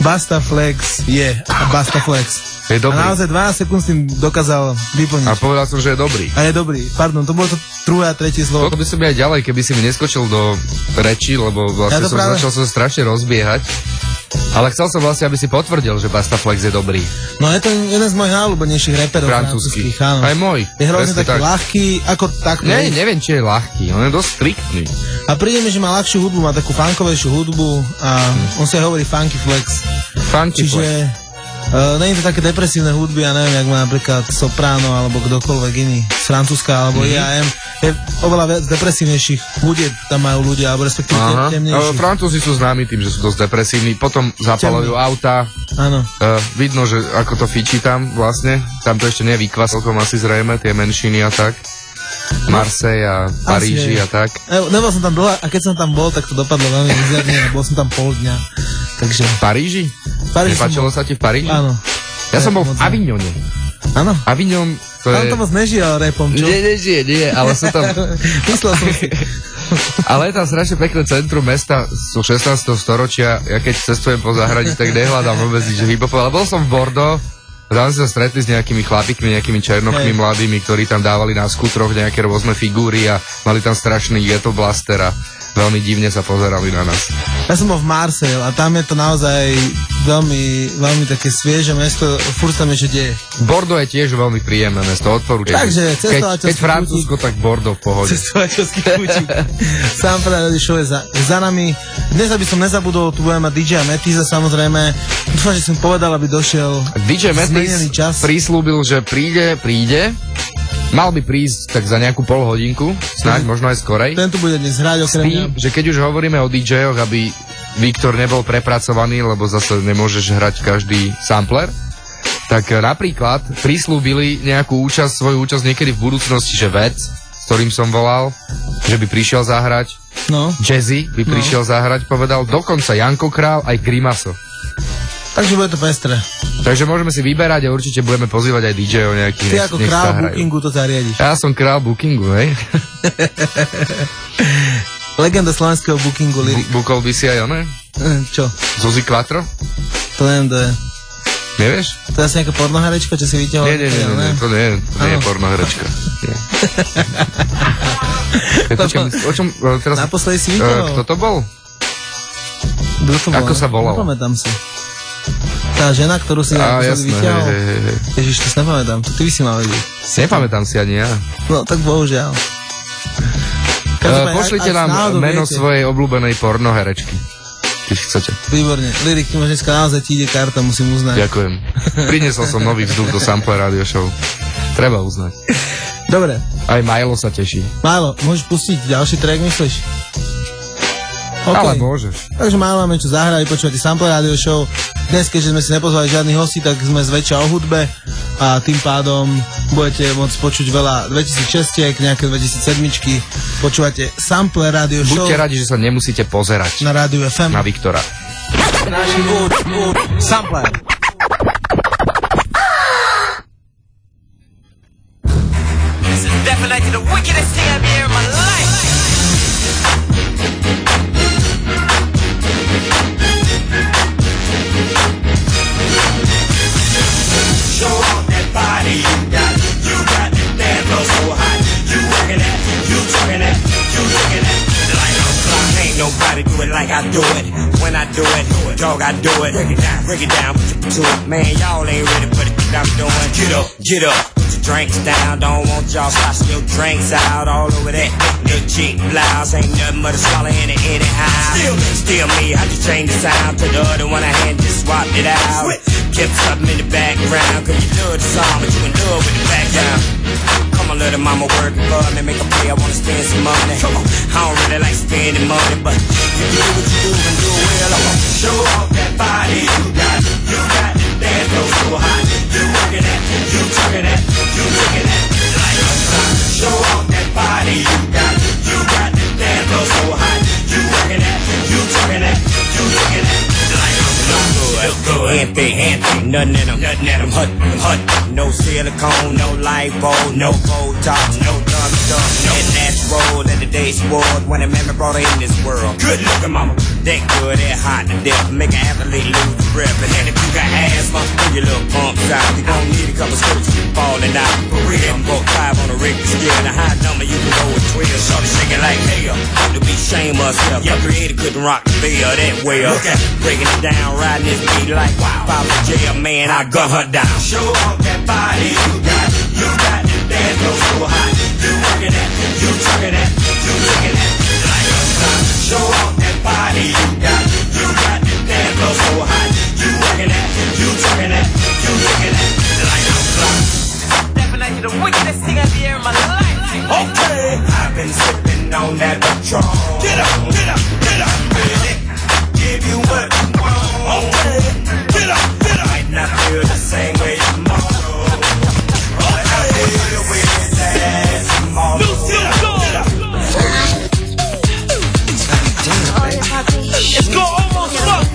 Speaker 4: je a Basta Flex.
Speaker 1: Je dobrý.
Speaker 4: A naozaj 12 sekúnd s tým dokázal vyplniť.
Speaker 1: A povedal som, že je dobrý.
Speaker 4: A je dobrý, pardon, to bolo to druhé a tretie slovo.
Speaker 1: To by som aj ďalej, keby si mi neskočil do reči, lebo vlastne začal som strašne rozbiehať. Ale chcel som vlastne, aby si potvrdil, že Basta Flex je dobrý.
Speaker 4: No je to jeden z mojich najobľúbenejších reperov francúzskych, áno.
Speaker 1: Aj môj.
Speaker 4: Je hrozne taký ľahký, ako takto.
Speaker 1: Neviem, či je ľahký, on je dosť striktný.
Speaker 4: A príde mi, že má ľahšiu hudbu, má takú funkovejšiu hudbu a on sa hovorí Funky Flex.
Speaker 1: Funky Flex.
Speaker 4: Není to také depresívne hudby, ja neviem, jak má napríklad Soprano alebo kdokoľvek iný z Francúzska alebo IAM. Je oveľa viac depresívnejších hudie tam majú ľudia, alebo respektíve temnejších.
Speaker 1: Francúzi sú známi tým, že sú dosť depresívni, potom zapalujú auta.
Speaker 4: Áno.
Speaker 1: Vidno, že ako to fičí tam vlastne, tam to ešte nie je výkva celkom asi zrejme, tie menšiny a tak. Marseille a Paríži a tak.
Speaker 4: Nebol som tam dlho a keď som tam bol, tak to dopadlo veľmi mizerne a bol som tam pol dňa. Takže...
Speaker 1: Paríži? Nepáčilo sa ti v Paríži?
Speaker 4: Áno.
Speaker 1: Ja som bol v Avignone.
Speaker 4: Áno.
Speaker 1: Avignon, to je...
Speaker 4: Tam to moc nežije repom, čo?
Speaker 1: Nie, ale sú tam...
Speaker 4: Myslel som si.
Speaker 1: Ale je tam strašne pekné centrum mesta zo 16. storočia. Ja keď cestujem po zahraničí, tak nehľadám vôbec nič hiphopové. Ale bol som v Bordeaux. Tam sa stretli s nejakými chlapíkmi, nejakými černochmi mladými, ktorí tam dávali na skútroch nejaké rôzne figúry a mali tam strašný ghetto blaster a veľmi divne sa pozerali na nás.
Speaker 4: Ja som bol v Marseille a tam je to naozaj veľmi také svieže mesto, furt tam ešte deje.
Speaker 1: Bordeaux je tiež veľmi príjemné mesto, odporúčam.
Speaker 4: Takže cestovateľský
Speaker 1: keď Francúzsko, tak Bordeaux v pohode.
Speaker 4: Cestovateľský pútik. Sample Radio Show je za nami. Dnes, aby som nezabudol, tu budeme mať DJ Metiza, samozrejme. Dúfam, že som povedal, aby došiel
Speaker 1: DJ Metiz prislúbil, že príde. Mal by prísť tak za nejakú pol hodinku, snáď možno aj skorej.
Speaker 4: Ten tu bude dnes hrať okrem mňa.
Speaker 1: Že keď už hovoríme o DJ-och, aby Viktor nebol prepracovaný, lebo zase nemôžeš hrať každý sampler, tak napríklad prislúbili nejakú svoju účasť niekedy v budúcnosti, že vec, s ktorým som volal, že by prišiel zahrať.
Speaker 4: No.
Speaker 1: Jazzy by prišiel zahrať, povedal dokonca Janko Král aj Grimaso.
Speaker 4: Takže bude to pestré.
Speaker 1: Takže môžeme si vyberať a určite budeme pozývať aj DJ-ov nejakých.
Speaker 4: Ty ako král bookingu to zariadiš.
Speaker 1: Ja som král bookingu, hej.
Speaker 4: Legenda slovenského bookingu Lyrik.
Speaker 1: Bookol by si aj one?
Speaker 4: Čo?
Speaker 1: Zuzi Quattro?
Speaker 4: To neviem, to je.
Speaker 1: Nevieš?
Speaker 4: To je asi nejaká pornoherečka, čo si vyťahol?
Speaker 1: Nie, to nie je pornoherečka. O čom teraz...
Speaker 4: Naposledy si vyťahol?
Speaker 1: Kto to bol? Ako sa volal?
Speaker 4: Nepamätám si. Tá žena, ktorú si vyťahol. Ježiš, to si nepamätám. To ty by si mal vedieť.
Speaker 1: Nepamätám si ani ja.
Speaker 4: No, tak bohužiaľ.
Speaker 1: Pošlite nám meno svojej obľúbenej pornoherečky, keď chcete.
Speaker 4: Výborne. Lirik, ty máš dneska naozaj ti ide karta, musím uznať.
Speaker 1: Ďakujem. Priniesol som nový vzduch do Sample Radio Show. Treba uznať.
Speaker 4: Dobre.
Speaker 1: Aj Milo sa teší.
Speaker 4: Milo, môžeš pustiť ďalší track, myslíš?
Speaker 1: Okay. Ale môžeš.
Speaker 4: Takže máme čo zahrať, počúvate Sample Radio Show. Dnes, keďže sme si nepozvali žiadnych hostí, tak sme zväčša o hudbe a tým pádom budete môcť počuť veľa 2006, nejaké 2007. Počúvate Sample Radio Show.
Speaker 1: Buďte radi, že sa nemusíte pozerať
Speaker 4: na Rádiu FM.
Speaker 1: Na Viktora.
Speaker 4: Sample.
Speaker 3: Definitely the wickedest thing I've ever in my life.
Speaker 15: Show off that body you got the dance floor so hot. You working that, you talking that, you looking at like a clock. Ain't nobody do it like I do it. When I do it, dog, I do it. Break it down, put you to it. Man, y'all ain't ready for the shit I'm doing. Get up. Drinks down, don't want y'all sloshing your drinks out all over that little cheap blouse. Ain't nothing but a swallow in it anyhow. Still me, I just changed the sound to the other one I had, just swapped it out. Kept something in the background, cause you do the song, but you can do it with the background. Come on, little mama, working for me, make a play, I wanna spend some money. Come on, I don't really like spending money, but you do what you do and do it well. I'm gonna show off that body you got the dance floor so hot. You working that, you talking that, you looking at like a clock. Show off that body you got the dance floor so hot. You working that, you talking that, you looking at like a clock. Good, nothing in them, hut. No silicone, no lipo, no Botox, no dumb stuff, no natural. Let the day sword when a man brought her in this world. Good looking mama, that good, that hot to death, make an athlete lose the breath. And then if you got asthma, do your little pumps out. You gon' need a couple skirts to falling out. For real, I'm broke 5 on a Richter scale. The high number you can go with 12. Shorty shaking like hell, to be shame herself. Your creator couldn't rock the bill that well. Look at breaking it down, riding this beat like wow. If I was jail, man, I gun her down. Show off that body you got the dance floor so hot. You working that, you talking that, you looking at like a clock. Show off that body you got the dance floor so hot. You working that, you talking that, you looking at like a clock.
Speaker 3: Definitely the wickedest thing I've ever in my life.
Speaker 15: Okay, I've been sipping on that Patron. Get up. Really give you what you want. Okay, get up. Might not feel the same way tomorrow, but I feel the way that tomorrow. Get up.
Speaker 3: Let's go, almost up.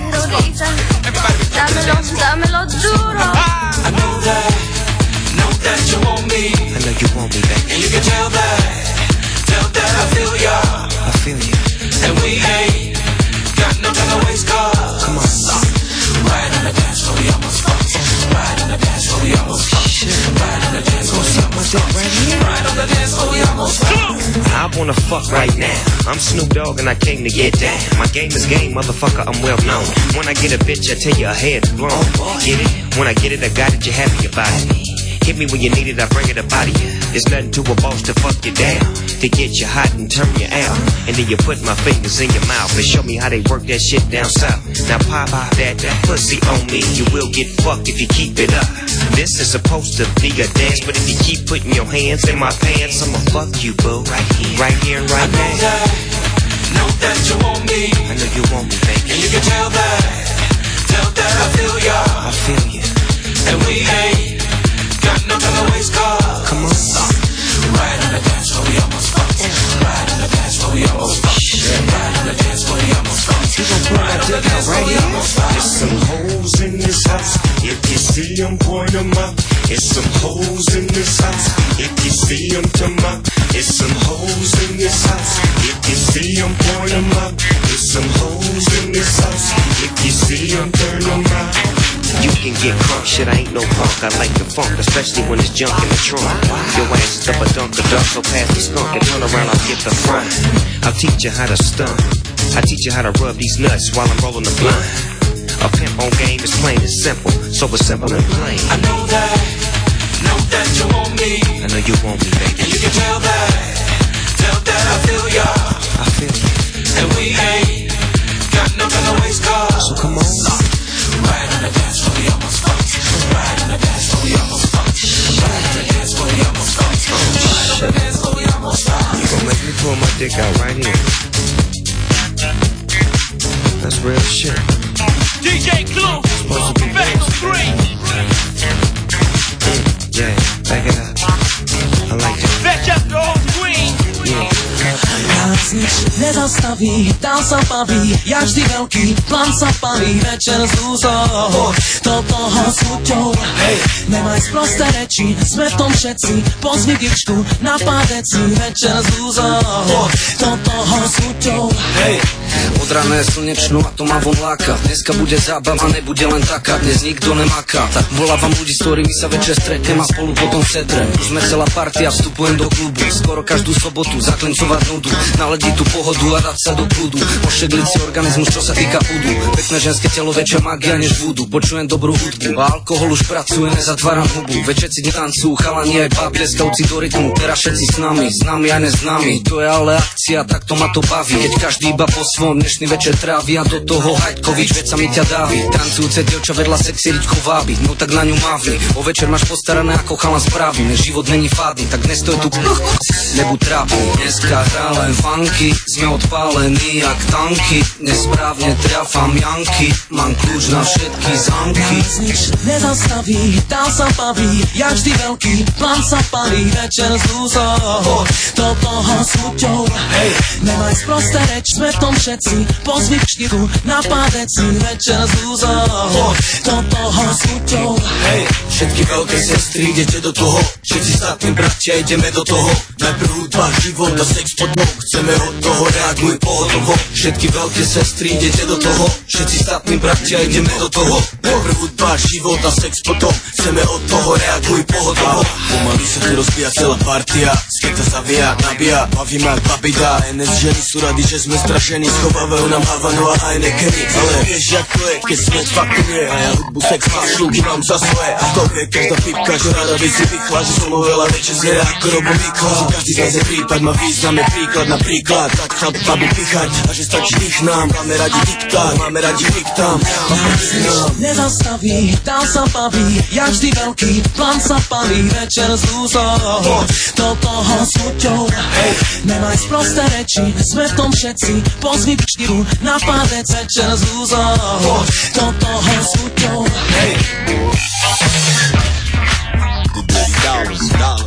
Speaker 5: Dámelo duro.
Speaker 15: I know that you want me.
Speaker 11: I know you want me, baby.
Speaker 15: And you can tell that I feel ya.
Speaker 11: I feel you.
Speaker 15: And we ain't got nothing to waste, cause
Speaker 11: come on.
Speaker 15: Right on the dance floor, we almost fucked. Right on the dance floor, we almost fucked. Right on the dance floor, we almost fucked. Right on the dance floor, we almost fucked.
Speaker 11: I wanna fuck right now. I'm Snoop Dogg and I came to get down. My game is game, motherfucker, I'm well known. When I get a bitch, I tell you her head's blown. Get it? When I get it, I got it, you happy about it. Hit me when you need it, I bring it up out of you. There's nothing to a boss to fuck you down, to get you hot and turn you out. And then you put my fingers in your mouth and show me how they work that shit down south. Now pop that pussy on me, you will get fucked if you keep it up. This is supposed to be a dance, but if you keep putting your hands in my pants, I'ma fuck you, boo. Right here and right now.
Speaker 15: Know that you want me.
Speaker 11: I know you want me, baby.
Speaker 15: And you can tell that I feel ya.
Speaker 11: I feel you.
Speaker 15: And we ain't got nothing to waste, cause
Speaker 11: come on.
Speaker 15: Right on the dance floor, we almost fucked. Right on the dance floor, we almost fucked. Right on the dance floor, we almost fucked. Right on the dance floor, we almost fucked.
Speaker 10: There's some hoes in this house. If you see them, point them up. There's some hoes in this house. If you see them, come up. There's some hoes in this house. If you see them, point them up. There's some hoes in this house. If you see them, turn them out.
Speaker 11: You can get crunk, shit, I ain't no punk. I like the funk, especially when it's junk in the trunk. Your ass is up a dunk, so pass the skunk and turn around, I'll get the front. I'll teach you how to stunt. I teach you how to rub these nuts while I'm rolling the blunt. A pimp on game is plain and simple, so it's simple and plain.
Speaker 15: I know that you want me.
Speaker 11: I know you want me, baby.
Speaker 15: And you can tell that
Speaker 16: that I feel ya. I feel you. And we ain't got nothing to waste, cause so come on. Right on the dance floor, we almost fucked. Right on the dance floor, we almost fucked. Right on the dance floor, we almost fucked. Right on the dance floor, we almost fucked.
Speaker 17: You gon' make me pull my dick out right here. That's real shit.
Speaker 3: DJ Clue, Professional 3.
Speaker 17: Yeah, back it up. I like it.
Speaker 3: Fetch up the old queen.
Speaker 17: Yeah.
Speaker 18: Raz nič nezastaví, tam sa baví, jak vždy veľký plán sa palí, večer z úzov, do toho s chuťou. Nemaj sprosté reči, sme v tom všetci, pozvi dievčku na pár deci, večer z úzov, do toho s chuťou.
Speaker 6: Od rána je slnečno a to ma von láka. Dneska bude zábava, nebude len taká. Dnes nikto nemaká, tak volávam ľudí, s ktorými sa večer stretnem a spolu potom setrem. Už sme celá partia, vstupujem do klubu skoro každú sobotu, zaklincovať nudu, naladiť tú pohodu a dať sa do kľudu, ošegliť si organizmus, čo sa týka údu. Pekné ženské telo, väčšia magia než vúdu. Počujem dobrú hudbu a alkohol už pracuje, nezatváram hubu. Veď všetci netancujú, chalani aj babi, tleskavci do rytmu, teraz všetci s nami, známi aj neznámi. To je ale akcia, takto ma to baví, keď každý iba po svojom dnešný večer trávi a do toho Hajtkovič, veď sa mi ťa dávi. Tancujúce dievča vedľa sexy ričko vábi, no tak na ňu mávni. O večer máš postarané ako chalan správny, než život není fádny, tak dnes to je tu nebuď trápny. Dneska hrá len funky, sme odpálení jak tanky, nesprávne triafam janky, mám kľúč na všetky zámky.
Speaker 18: Nič nezastaví, tam sa baví, jak vždy veľký plán sa palí, večer z úzov, do toho s chuťou. Nemaj sprosté reč, sme v tom všetci, pozvi čtivu na pár deci, večer z úzov, do toho s chuťou.
Speaker 13: Všetky veľké sestry, idete do toho, všetci statní bratia, ideme do toho. Najprv hudba, život a sex potom, chceme od toho, reaguj pohotovo. Všetky veľké sestry, idete do toho, všetci statní bratia, ideme do toho. Najprv hudba, život a sex potom, chceme od toho, reaguj pohotovo. Pomaly sa tu rozbíja celá partia, sketa zavia, nabíja, bavíme ak babida. NS ženy sú rady, že sme strašení, schovávajú nám Havanu a Heinekeny. Ale vieš jak to je, keď smet faktuje, a ja hudbu, sex, mášľuky mám za svoje. A to vie každá pipka, že rada by si vychla, že som veľa večer zjera ako Robo Mikla. Každý z nás je prípad, má význam, je príklad, napríklad tak chlap babi pichať, a že stačí ich nám. Máme radi diktát, máme radi diktám.
Speaker 18: Nezastaví, tam sa baví, jak vždy veľký plán sa palí, večer z úzov, do toho s chuťou. Nemaj sprosté reči, sme v tom všetci, pozvi čtivu na pár dec, večer z úzov, do toho s chuťou.
Speaker 13: $dollars.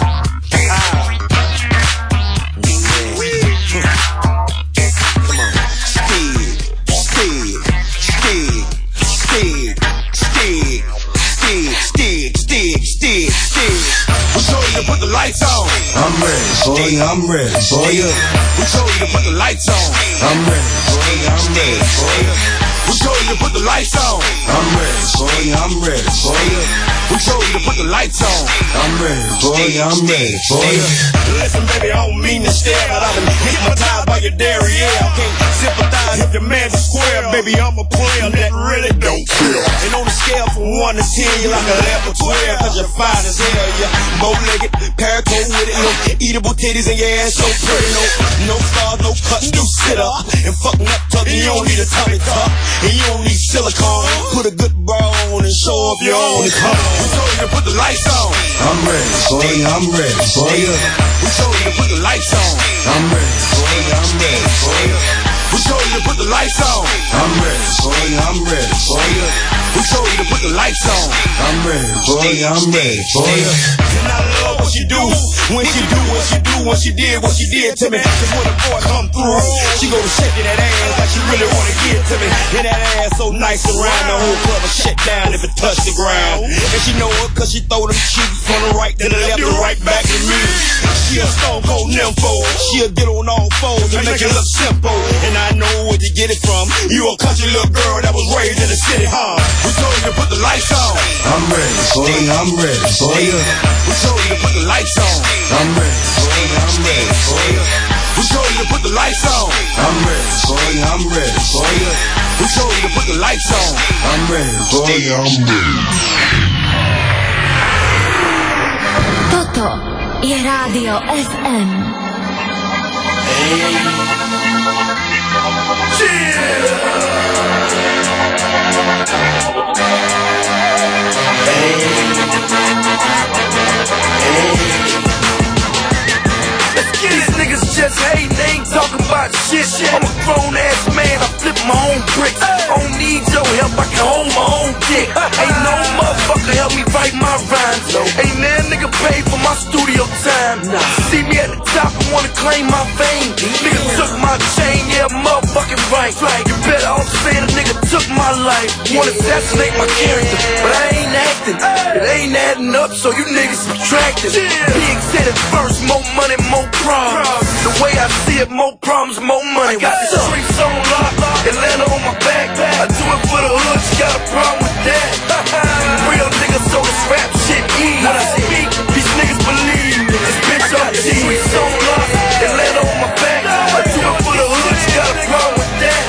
Speaker 10: Put the lights on. I'm ready, boy. I'm ready, boy. We told you to put the lights on. I'm ready, boy. I'm ready, boy. We told you to put the lights on. I'm ready, boy. I'm ready, boy. We told you to put the lights on. I'm ready, boy. I'm ready, boy. Listen, baby, I don't mean to stare, but I've been hypnotized by your derriere. I can't sympathize if your man's a square, baby. I'm a player that really don't care. And on the scale from 1 to 10, you're like 11 or 12, 'cause you're fine as hell. You're bow-legged, paracoat with it, no eatable titties and your ass so pretty. No scars, no cuts, no sit up and fucking up tuck. You don't need a tummy tuck, and you don't need silicone. Put a good bra on and show off your own. Come on, we told you to put the lights on. I'm ready, boy. I'm ready, boy. We told you to put the lights on. I'm ready, boy. I'm ready, boy. We told you to put the lights on. I'm ready, boy. I'm ready, boy. We told you to put the lights on. I'm ready, boy. I'm ready, boy. And I love what you do when she do what she do when she did what she did to me. 'Cause when a boy come through, she go to shaking that ass like she really wanna get to me. And that ass so nice around the whole club will shut down if it touch the ground. And she know it 'cause she throw them cheeks from the right to the left and right back to me. She a stone cold nympho. She'll get on all fours and make it look simple. And I know where to get it from. You a country little girl that was raised in the city, huh? We told you to put the lights on. I'm ready, boy. I'm ready, boy. We told you to put the lights on. I'm ready, boy. I'm ready, boy. We told you to put the lights on. I'm ready, boy. I'm ready, boy. We told you to put the lights on. I'm ready, boy. I'm ready.
Speaker 5: Toto je Rádio FM.
Speaker 8: Just hate, they ain't talking about shit. I'm a grown ass man, I flip my own bricks. I don't need your help, I can hold my own dick. Ain't no motherfucker help me write my rhymes. Ain't that nigga pay for my studio time. See me at the top and wanna claim my fame. Nigga took my chain, yeah, motherfucking right. You better off saying a nigga took my life. Wanna assassinate my character, but I ain't acting. It ain't adding up, so you niggas subtracting. Big said it first, more money, more problems. The way I see it, more problems, more money. I got the streets on lock, Atlanta on my back. I do it for the hood, you got a problem with that? Real niggas, so this rap shit easy. When I speak, these niggas believe me. This bitch on G. Streets on lock, Atlanta on my back. I do it for the hood, you got a problem with that?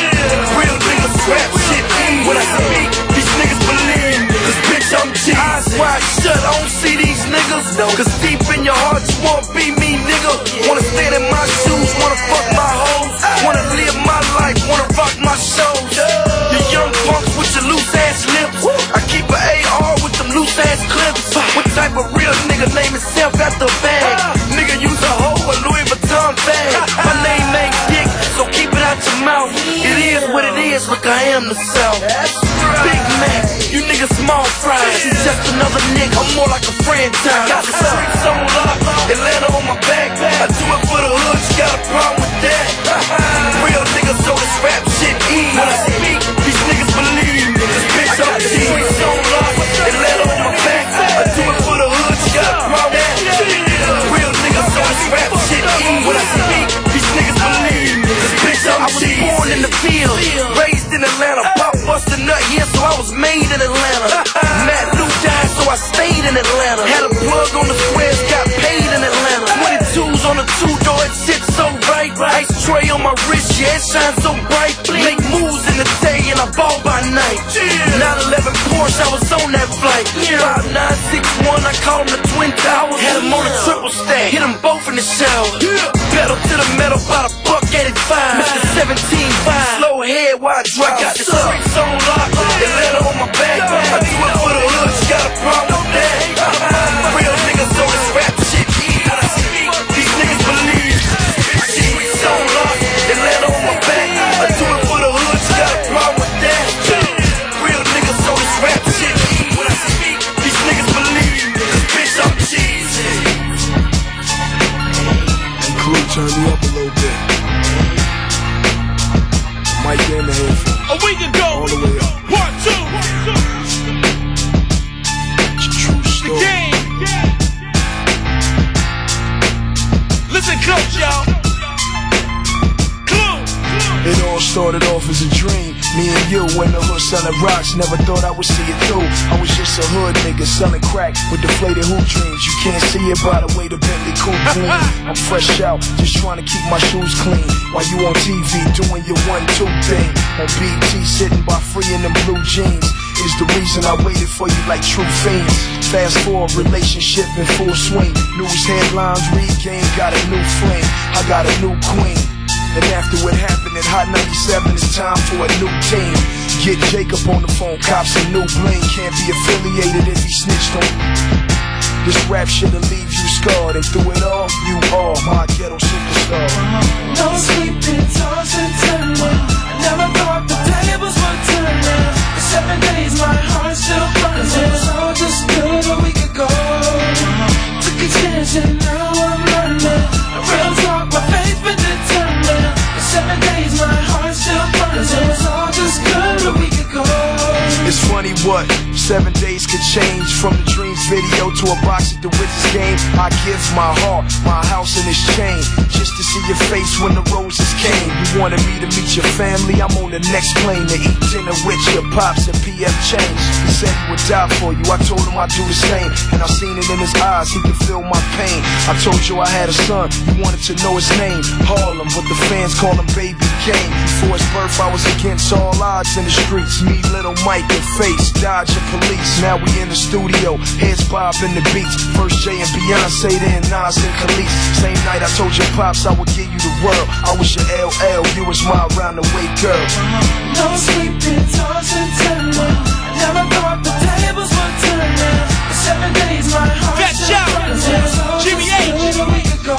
Speaker 8: Real niggas, rap shit easy. When I speak, these niggas believe me. This bitch on G. Eyes wide shut, I don't see these niggas. Cause deep in your heart, you wanna be me, nigga. Wanna stand in my shoes, wanna fuck my hoes. Wanna live my life, wanna rock my shows. You young punks with your loose ass lips. I keep an AR with them loose ass clips. What type of real nigga name himself after a bag? Nigga use a hoe, a Louis Vuitton bag. My name ain't Dick, so keep it out your mouth. It is what it is, look I am the South. Big Mac, you niggas small fries. You just another nigga, I'm more like a franchise. Got the streets on lock, Atlanta on my back. I do it for the hood, you got a problem with that? Real niggas, so this rap shit easy. When I speak, these niggas believe me. This bitch on G. Streets on lock, Atlanta on my back. I do it for the hood, you got a problem with that? Real niggas, so this rap shit easy. When I speak, these niggas believe me. This bitch on G. I was born in the field, raised in Atlanta. Pop busted nut here, so I was made in Atlanta. Matt Lou died, so I stayed in Atlanta. Had a plug on the squares, got paid in Atlanta. 22s on the two-door, it sits so right. Ice tray on my wrist, yeah, it shines so bright. Make moves in the day and I ball by night. 911 Porsche, I was on that flight. 5961, I call him the Twin Towers. Had him on a triple stack, hit them both in the shower. Pedal to the metal, about $1.85. Mr. 17.5, slow head while I drive. Got the streets on lock, Atlanta on my back. I do it for the hood, you got a problem with that? Real niggas on this rap shit easy. When I speak, these niggas believe. Streets on lock, Atlanta on my back. I do it for the hood, you got a problem with that? Real niggas on this rap shit easy. When I speak, these niggas believe. This bitch on cheese.
Speaker 10: Crew, turn me up a little bit. Mic in the headphones.
Speaker 15: We can go.
Speaker 10: All the way up.
Speaker 15: Part two.
Speaker 10: True story.
Speaker 15: The game. Listen close, y'all. Clue.
Speaker 10: It all started off as a dream. Me and you in the hood selling rocks. Never thought I would see it through. I was just a hood nigga selling crack with deflated hoop dreams. You can't see it by the way the Bentley coupe clean. I'm fresh out, just trying to keep my shoes clean. While you on TV doing your 1-2 thing. On BT sitting by free in them blue jeans. Is the reason I waited for you like true fiends. Fast forward, relationship in full swing. News headlines, read game, got a new flame. I got a new queen. And after what happened at Hot 97, it's time for a new team. Get Jacob on the phone, cops a new bling. Can't be affiliated if he snitched on me. This rap shit'll leave you scarred. And through it all, you are my ghetto superstar.
Speaker 18: No sleeping, toss and turn. I never thought the day was worth turning. For 7 days, my heart still burns. It was all just good a week ago. Took a chance and now I'm learning. A real talk, my faith been determined. For 7 days, my heart still burns. It was all just good a week ago.
Speaker 10: It's funny what 7 days could change. From the Dreams video to a box at the Wizards game. I give my heart, my house and this chain, just to see your face when the roses came. You wanted me to meet your family, I'm on the next plane to eat dinner with your pops at PF Change. He said he would die for you, I told him I'd do the same. And I seen it in his eyes, he could feel my pain. I told you I had a son, you wanted to know his name, Harlem, but the fans call him Baby
Speaker 13: came. Before his birth, I was against all odds in the streets. Me, Little Mike, and Face, dodging police. Now we in the studio, heads bob in the beats. First Jay and Beyonce, then Nas and Khalees. Same night I told your pops I would give you the world. I was your LL, you was my round the way girl.
Speaker 18: No sleeping, tossing, turning. I never thought the tables were turning. For 7 days my heart
Speaker 3: Fat Shout, Jimmy H.
Speaker 18: Took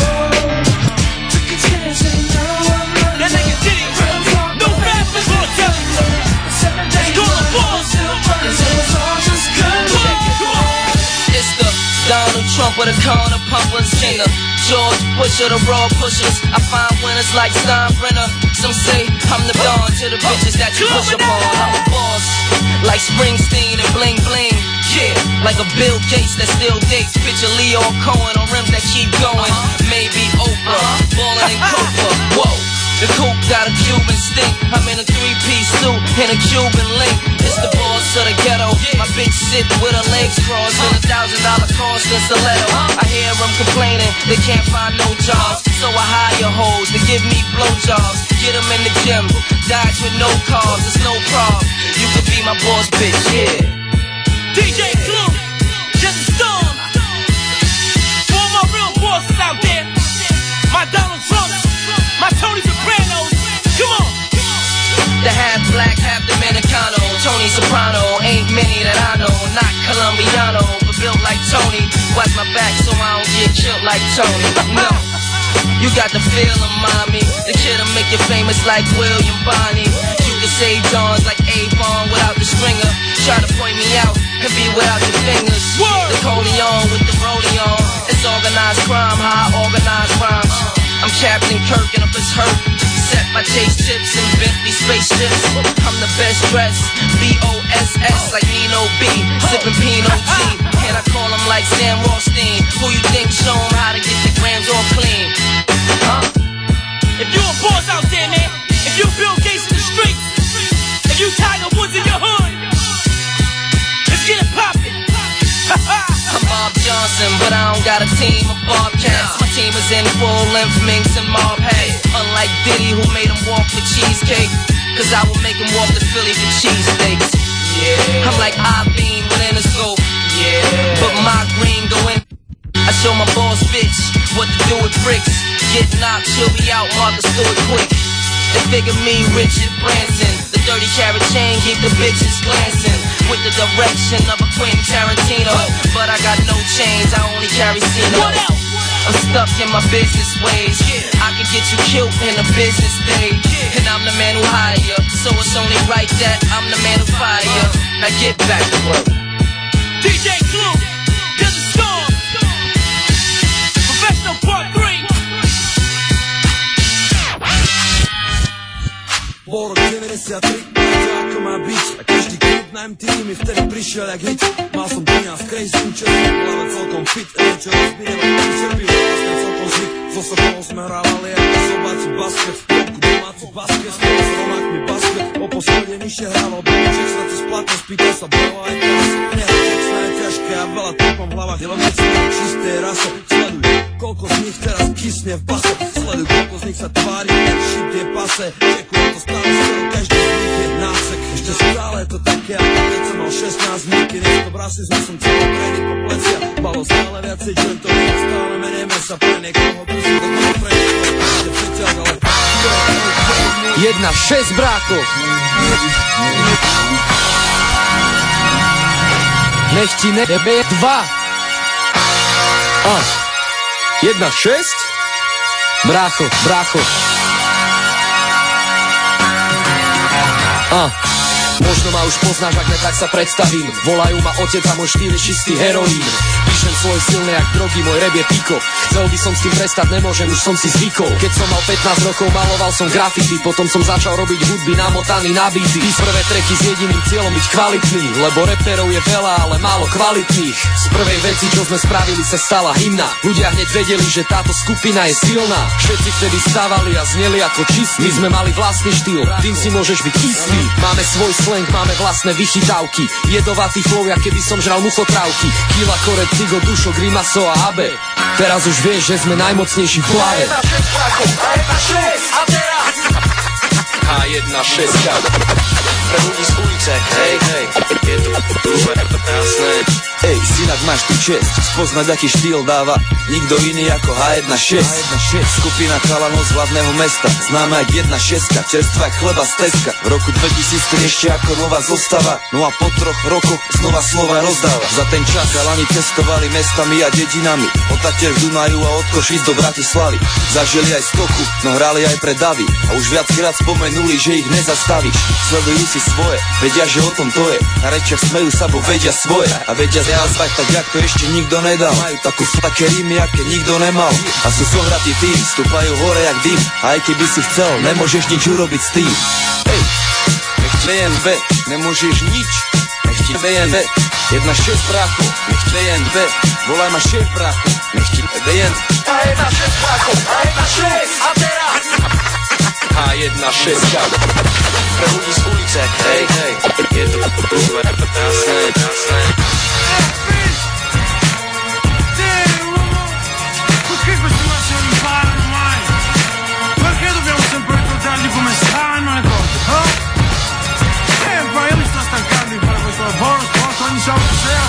Speaker 18: a chance and now I'm running.
Speaker 3: That nigga did it. No fast for tell you.
Speaker 18: 7 days
Speaker 3: Go to ball.
Speaker 18: still running. So it's all just good.
Speaker 6: It's the Donald Trump with a corner pumpers, Gina, George Bush of the raw pushers. I find winners like Steinbrenner. Some say I'm the Don to the bitches that you push upon. I'm a boss, like Springsteen and Bling Bling. Yeah, like a Bill Gates that still dates. Picture Leo Cohen on rims that keep going. Maybe Oprah, ballin' in Copa. Whoa. The coupe got a Cuban stink. I'm in a 3-piece suit and a Cuban link. It's the boss of the ghetto. My bitch sit with her legs crossed in $1,000 cost in stiletto. I hear them complaining they can't find no jobs, so I hire hoes to give me blowjobs. Get them in the gym, diet with no carbs. It's no problem. You could be my boss, bitch. Yeah.
Speaker 3: DJ Clue, Just a Storm. For all my real bosses out there, my Donald Trump, my Tony Sopranos, come on.
Speaker 6: The half black, half Dominicano, Tony Soprano, ain't many that I know. Not Colombiano, but built like Tony. Watch my back so I don't get killed like Tony. No, you got the feeling, mommy. The kid'll make you famous like William Bonney. You can say John's like Avon without the stringer. Try to point me out and be without your fingers. The Coleon with the Rodeon. It's organized crime, how I organize rhymes. I'm Captain Kirk and up his hurt. Set by Chase Chips and Bentley spaceships. I'm the best dressed, B-O-S-S like Nino B. Sipping Pinot G. And I call him like Sam Rothstein. Who you think show him how to get the grams all clean? Huh?
Speaker 3: If you a boss out there, man, if you Bill Gates in the streets, if you Tiger Woods in your hood, let's get it poppin'.
Speaker 6: I'm Bob Johnson, but I don't got a team of Bobcats. My team is in full length minks and mob hats. Unlike Diddy, who made him walk for cheesecake, cause I will make him walk to Philly for cheesesteaks. Yeah. I'm like I-beam within a scope. Yeah. But my green go in. I show my boss bitch what to do with bricks. Get knocked, she'll be out, Martha Stewart quick. They figure me Richard Branson. The 30-carat chain keep the bitches glancing. With the direction of a Quentin Tarantino. But I got no chains, I only carry Cino.
Speaker 3: What else?
Speaker 6: I'm stuck in my business ways. I can get you killed in a business day. And I'm the man who hire you. So it's only right that I'm the man who fire you. Now get back to work.
Speaker 3: DJ Clue, Just a Storm. Professional Part 3.
Speaker 19: Bolo 93, to ako má byť. A každý klip na MTV mi vtedy prišiel jak hit. Mal som dňa z crazy účest, hlava celkom fit. Niečo rozbíjeva, čerpil, vlastne celkom zvyk. So sobou sme hrávali ako sobáci basket. Polku domáci basket, spolu s romákmi basket. Po poschodie nižšie hrával Beliček, snad si splatnosť, pýtal sa Bela aj teraz. Nehaček sa je ťažké a veľa topom v hlavách. Delovici na čisté rase, sleduj, koľko z nich teraz kysne v base. Sleduj, koľko z nich sa tvári, jak šip je pase. Čekujem to stále skoro, každý z nich je násek. Ešte stále je to také, ako keď som mal 16 minky. Nech to brasizmu som celý kredit po plecia. Balo stále viacej jointov, stále menej mesa. Pre niekoho brzí, to bolo pre niekoho. Ešte preťaz, ale
Speaker 1: 1-6 brákov. Nech ti nebe 2. 1-6? Brácho. Možno ma už poznáš, ak ne, tak sa predstavím. Volajú ma otec a môj štýl je čistý heroín. Píšem svoje silné jak drogy, môj rap je piko. Chcel by som s tým prestať, nemôžem, už som si zvykol. Keď som mal 15 rokov, maloval som grafity. Potom som začal robiť hudby namotaný na beaty. Prvé tracky s jediným cieľom byť kvalitný. Lebo reperov je veľa, ale málo kvalitných. Z prvej veci, čo sme spravili, sa stala hymna. Ľudia hneď vedeli, že táto skupina je silná. Všetci vtedy stávali a zneli ako čistí. My sme mali vlastný štýl, tým si môžeš byť istý. Máme svoj slang, máme vlastné vychytávky. Jedovatý flow, ja keby som žral muchotrávky. Kila, Kore, Cigo, Dušo, Grimaso a Abe. Teraz už vieš, že sme najmocnejší v hlave.
Speaker 3: H1.6 pre ľudí z ulice, hej, je to jasné.
Speaker 19: Ej, synak, máš tu čest spoznať, aký štýl dáva nikto iný ako H1.6. Skupina chalanov z hlavného mesta, známe jak 1.6, čerstvá chleba z Teska. V roku 2003 ešte ako nová zostava, no a po 3 rokoch znova slova rozdáva. Za ten čas chalani cestovali mestami a dedinami, od Tatier v Dunaju a od Košíc do Bratislavy. Zažili aj skoku, no hrali aj pre davy a už viackrát spomenuli, že ich nezastavíš. Sledujú si svoje, vedia, že o tom to je, na rečiach smejú sa, bo vedia svoje a vedia zjazvať tak, jak to ešte nikto nedal. Majú takú také rímy, aké nikto nemal a sú zohratí tým, stúpajú hore jak dým a aj keby si chcel, nemôžeš nič urobiť s tým. Ej, nech BNB, nemôžeš nič, nech ti BNB 1.6 brácho, nech BNB, volaj ma šéf brácho, nech ti BNB
Speaker 3: H1.6 brácho, H1.6 a teraz H1.6 pre ľudí z ulice, hej, je to jasné.
Speaker 8: Perché questi massi non imparano mai? Perché dobbiamo sempre ricordargli come stanno le cose, oh? Ma io mi sto stancando di fare questo lavoro, sport ogni sabato sera,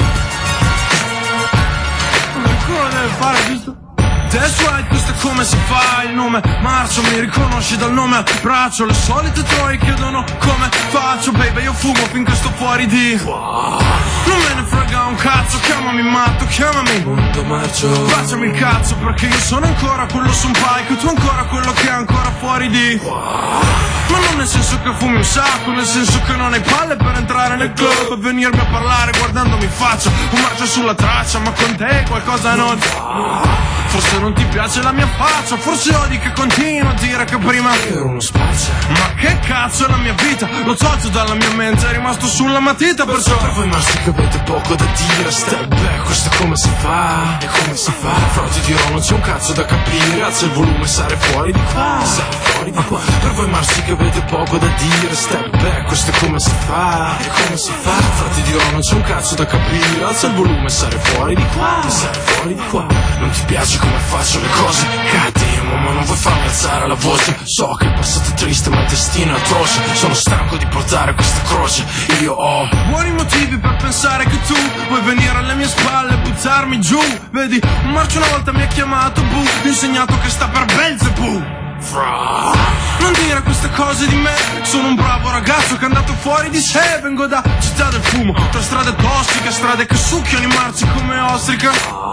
Speaker 8: qualcuno deve fare, giusto? That's right, questo è come si fa, il nome Marcio mi riconosci dal nome al braccio. Le solite troie chiedono come faccio, baby, io fumo finché sto fuori di non me ne frega un cazzo, chiamami matto, chiamami Punto Marcio, baciami il cazzo, perché io sono ancora quello su un palco, tu ancora quello che è ancora fuori di ma non nel senso che fumi un sacco, nel senso che non hai palle per entrare nel club e venirmi a parlare guardandomi in faccia. Un marcio sulla traccia, ma con te qualcosa non forse non ti piace la mia faccia, forse odi che continuo a dire che prima ero uno spazio. Ma che cazzo è la mia vita? Lo tolto dalla mia mente, è rimasto sulla matita, perciò per voi maschi che avete poco da dire, step back, questo è come si fa, è come si fa. Però ti dirò, non c'è un cazzo da capire, alza il volume, stare fuori di qua, stare fuori di qua. Per voi maschi che avete poco da dire, step back, questo è come si fa, è come si fa. Però ti dirò, non c'è un cazzo da capire, alza il volume, stare fuori di qua, stare fuori di qua. Non ti piace come faccio le cose, cattivo, ma non vuoi farmi alzare la voce. So che il passato è triste ma il destino è atroce, sono stanco di portare questa croce. Io ho buoni motivi per pensare che tu vuoi venire alle mie spalle e buttarmi giù. Vedi, un marcio una volta mi ha chiamato Bu, mi ha insegnato che sta per Belzebù. Non dire queste cose di me, sono un bravo ragazzo che è andato fuori di sé. Vengo da città del fumo, tra strade tossiche, strade che succhiano i marci come ostrica.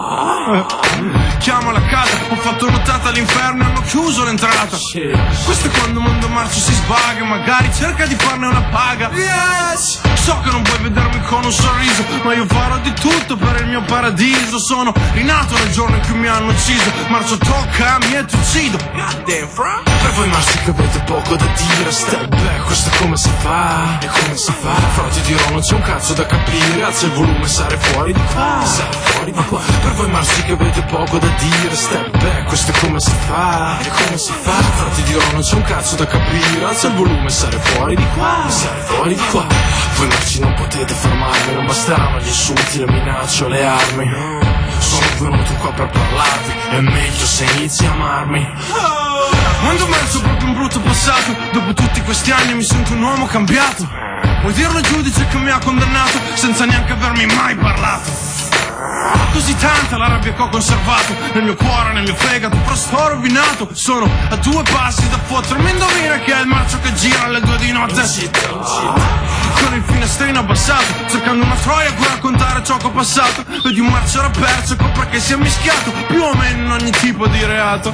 Speaker 8: Chiamo la casa, ho fatto nottata all'inferno e hanno chiuso l'entrata. Questo è quando mondo marcio si sbaga, magari cerca di farne una paga. Yes! So che non puoi vedermi con un sorriso, ma io farò di tutto per il mio paradiso. Sono rinato nel giorno in cui mi hanno ucciso, marcio toccami e ti uccido. Goddamn fra. Per voi maschi che avete poco da dire, step back, questo è come si fa, è come si fa. Fra ti dirò, non c'è un cazzo da capire, alza il volume, stare fuori di qua, stare fuori di qua. Per voi maschi che avete poco da dire, step back, questo è come si fa, è come si fa. Fra ti dirò, non c'è un cazzo da capire, alza il volume, stare fuori di qua, stare fuori di qua. Voi marci non potete fermarmi, non bastavano gli insulti, le minacce o le armi. Sono venuto qua per parlarvi, è meglio se inizi a amarmi. Quando merzo proprio un brutto passato, dopo tutti questi anni mi sento un uomo cambiato. Vuoi dirlo al giudice che mi ha condannato senza neanche avermi mai parlato? Così tanta la rabbia che ho conservato nel mio cuore, nel mio fegato, però sto rovinato. Sono a 2 passi da fottermi, indovina che è il marcio che gira alle 2 di notte. Con il finestrino abbassato, cercando una troia a cui raccontare ciò che ho passato. Vedi un marcio era perso, ecco perché si è mischiato più o meno in ogni tipo di reato.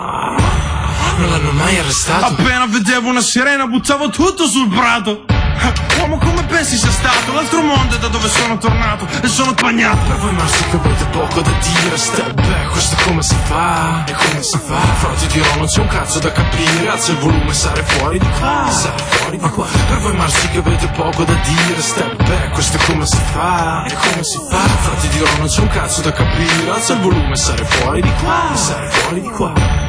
Speaker 8: Non l'hanno mai arrestato. Appena vedevo una sirena buttavo tutto sul prato. Uomo, come pensi sia stato? L'altro mondo è da dove sono tornato e sono bagnato. Per voi maschi che avete poco da dire, step back, questo è come si fa, è come si fa. Fra ti dirò, non c'è un cazzo da capire, alza il volume, stare fuori di qua, stare fuori di qua. Per voi maschi che avete poco da dire, step back, questo è come si fa, è come si fa. Fra ti dirò, non c'è un cazzo da capire, alza il volume, stare fuori di qua, stare fuori di qua.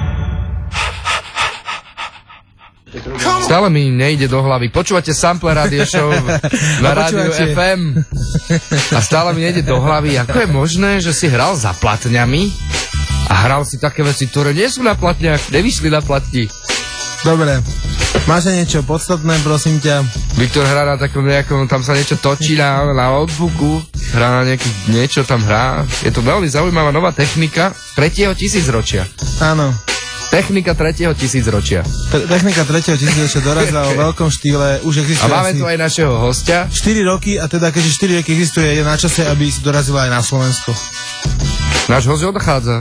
Speaker 1: Stále mi nejde do hlavy. Počúvate Sample Radio Show na rádiu FM a stále mi nejde do hlavy, ako je možné, že si hral za platňami a hral si také veci, ktoré nie sú na platniach, nevyšli na platni.
Speaker 4: Dobre, Máš niečo podstatné, prosím ťa?
Speaker 1: Viktor hrá na takom nejakom, tam sa niečo točí na notebooku, hrá na niečo tam hrá. Je to veľmi zaujímavá nová technika 3. tisícročia.
Speaker 4: Áno.
Speaker 1: Technika 3. tisícročia.
Speaker 4: Technika 3. tisícročia dorazila vo veľkom štýle, už existuje.
Speaker 1: A máme tu aj našeho hostia.
Speaker 4: 4 roky, a teda keďže 4 roky existuje, je na čase, aby si dorazila aj na Slovensko.
Speaker 1: Náš host odchádza.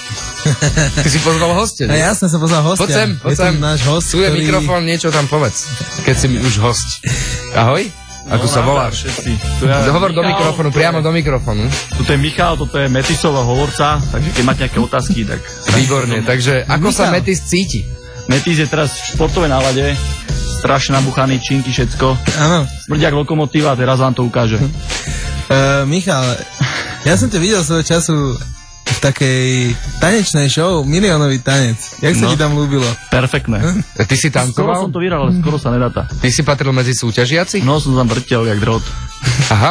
Speaker 1: Ty si pozval hostia,
Speaker 4: nie? Jasne, som pozval hostia.
Speaker 1: Poď sem.
Speaker 4: Náš host,
Speaker 1: tu je mikrofón, niečo tam povedz, keď si už host. Ahoj, ako sa voláš? Hovor do mikrofónu, priamo do mikrofónu.
Speaker 20: Tuto je Michal, toto je Metisová hovorca, takže keď máte nejaké otázky, tak...
Speaker 1: Výborne, takže ako sa Metis cíti?
Speaker 20: Metis je teraz v športovej nálade, strašne nabuchaný, činky, všetko.
Speaker 4: Áno.
Speaker 20: Smrdiak lokomotíva, teraz vám to ukáže.
Speaker 4: Michal, ja som ťa videl svojho času v takej tanečnej show, Miliónový tanec. Jak sa ti tam ľúbilo?
Speaker 20: Perfektné.
Speaker 1: Ty si tancoval?
Speaker 20: Skoro som to vyhral, ale skoro sa nedáta.
Speaker 1: Ty si patril medzi súťažiaci?
Speaker 20: No, som tam vrtel, jak drot.
Speaker 1: Aha.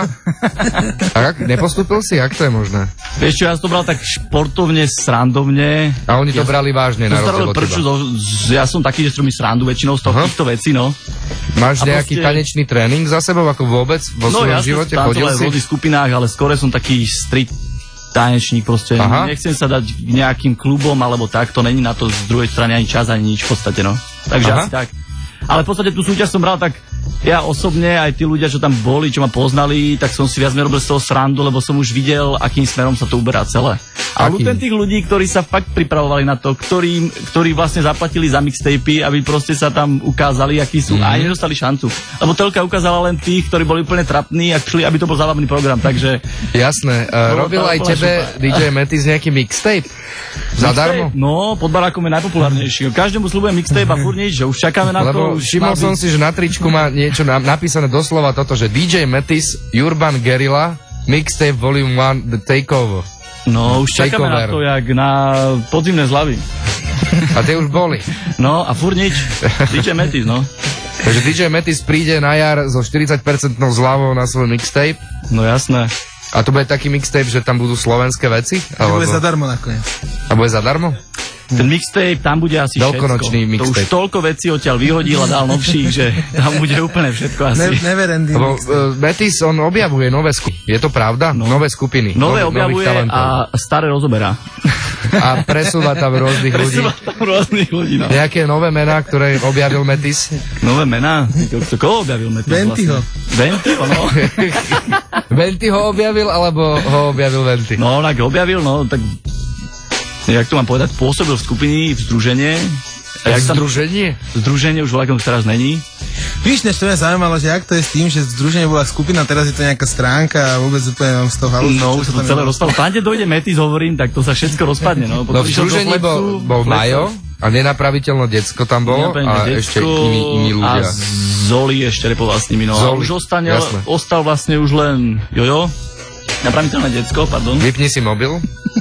Speaker 1: A nepostúpil si? Jak to je možné?
Speaker 20: Vieš čo, ja som to bral tak športovne, srandovne.
Speaker 1: A oni to brali vážne na rozdiel od teba.
Speaker 20: Ja som taký, že som mi srandu väčšinou z týchto vecí, no.
Speaker 1: Máš nejaký tanečný tréning za sebou, ako vôbec vo svojom živote?
Speaker 20: Chodil si? V rôznych skupinách, ale skôr som taký street tanečník, proste. Aha. Nechcem sa dať k nejakým klubom, alebo tak, to není na to z druhej strany ani čas, ani nič v podstate, no. Takže asi tak. Ale v podstate tú súťaž som bral tak, ja osobne, aj tí ľudia, čo tam boli, čo ma poznali, tak som si viac menej robil z toho srandu, lebo som už videl, akým smerom sa to uberá celé. A ľutujem tých ľudí, ktorí sa fakt pripravovali na to, ktorí vlastne zaplatili za mixtapy, aby proste sa tam ukázali, akí sú, a aj nedostali šancu. Lebo telka ukázala len tých, ktorí boli úplne trapní a chceli, aby to bol zábavný program, takže...
Speaker 1: Jasné. Robil aj tebe DJ Metis nejaký mixtape? Zadarmo?
Speaker 20: No, pod barákom je najpopulárnejší. Každému sľubujem mixtape a furt nič, že už čakáme na to.
Speaker 1: Všimol som si, že na tričku má niečo napísané doslova toto, že DJ Metis, Urban Guerilla, mixtape volume 1, The Takeover.
Speaker 20: No, už čakáme na to, jak na podzimné zľavy.
Speaker 1: A tie už boli.
Speaker 20: No, a furt nič. DJ Metis, no.
Speaker 1: Takže DJ Metis príde na jar so 40% zľavou na svoj mixtape.
Speaker 20: No jasné.
Speaker 1: A to bude taký mixtape, že tam budú slovenské veci?
Speaker 4: To bude zadarmo nakoniec.
Speaker 1: A bude zadarmo?
Speaker 20: Ten mixtape, tam bude asi
Speaker 1: veľkonočný
Speaker 20: všetko.
Speaker 1: Mixtape.
Speaker 20: To už toľko vecí odtiaľ vyhodil a dal novších, že tam bude úplne všetko asi.
Speaker 4: Never ending mixtape.
Speaker 1: Metis, on objavuje nové skupiny. Je to pravda? No. Nové skupiny.
Speaker 20: Nové objavuje a staré rozoberá.
Speaker 1: A presúva tam rôznych ľudí.
Speaker 20: No.
Speaker 1: Nejaké nové mená, ktoré objavil Metis?
Speaker 20: Nové mená? Koho objavil Metis?
Speaker 4: Ventyho.
Speaker 20: Ventyho, no.
Speaker 1: Venty ho objavil, alebo ho objavil Venty?
Speaker 20: No, tak objavil, no, tak... Jak to mám povedať, pôsobil v skupiny, v združenie.
Speaker 1: Združenie?
Speaker 20: Združenie už voľakom teraz není.
Speaker 4: Víš, než to je zaujímalo, že jak to je s tým, že združenie bola skupina, teraz je to nejaká stránka a vôbec úplne mám z toho halúčku.
Speaker 20: No, už to celé rozpadlo. Tam, kde dojde Metis, hovorím, tak to sa všetko rozpadne. No,
Speaker 1: v združení bol Majo a nenapraviteľné decko tam bolo a ešte iní ľudia.
Speaker 20: A Zoli ešte repoval s nimi. No. A už ostal vlastne už len Jojo. Napraviteľné decko, pardon.
Speaker 1: Vypni si mobil.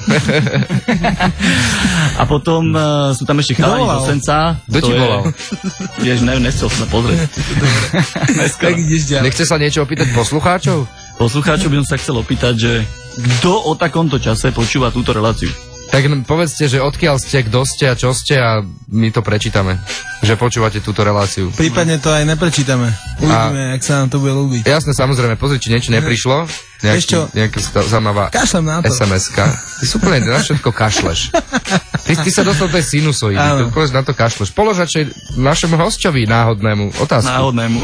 Speaker 20: A potom sú tam ešte chalani do Senca.
Speaker 1: Kto ti volal?
Speaker 20: Jež, neviem, nechcel som sa pozrieť.
Speaker 1: Nechce sa niečo opýtať poslucháčov?
Speaker 20: Poslucháčov by som sa chcel opýtať, že kto o takomto čase počúva túto reláciu?
Speaker 1: Tak povedzte, že odkiaľ ste, kto ste a čo ste a my to prečítame. Že počúvate túto reláciu.
Speaker 4: Prípadne to aj neprečítame. Uvidíme, jak sa nám to bude ľúbiť.
Speaker 1: Jasné, samozrejme, pozri, či niečo neprišlo. Nejaká zaujímavá SMS-ka. Ty sú úplne na všetko kašleš. Ty sa dostal tej sinusoidy. Ty na to kašleš. Polož radšej našemu hosťovi náhodnému otázku.
Speaker 20: Náhodnému.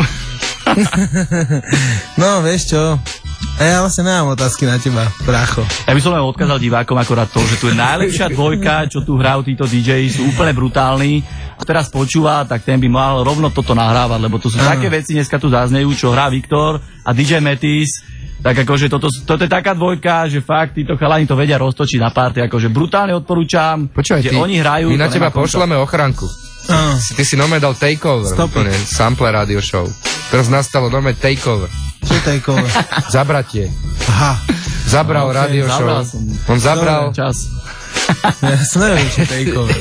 Speaker 4: No, vieš čo? A ja vlastne nemám otázky na teba, brácho.
Speaker 20: Ja by som len odkázal divákom akorát to, že tu je najlepšia dvojka, čo tu hrajú títo DJ, sú úplne brutálni. A teraz počúva, tak ten by mal rovno toto nahrávať, lebo to sú také veci, dneska tu zaznejú, čo hrá Viktor a DJ Metis. Tak akože toto je taká dvojka, že fakt títo chalani to vedia roztočiť na party, akože brutálne odporúčam.
Speaker 1: Počúvaj,
Speaker 20: že oni hrajú.
Speaker 1: My na teba pošleme ochránku. Ty si nome dal takeover, úplne, sample radio show. Teraz nastalo nome takeover.
Speaker 4: Čo je takeover?
Speaker 1: Zabratie.
Speaker 4: Aha.
Speaker 1: Zabral radio show. On zabral
Speaker 20: čas.
Speaker 4: Ja som neviem, čo je takeover.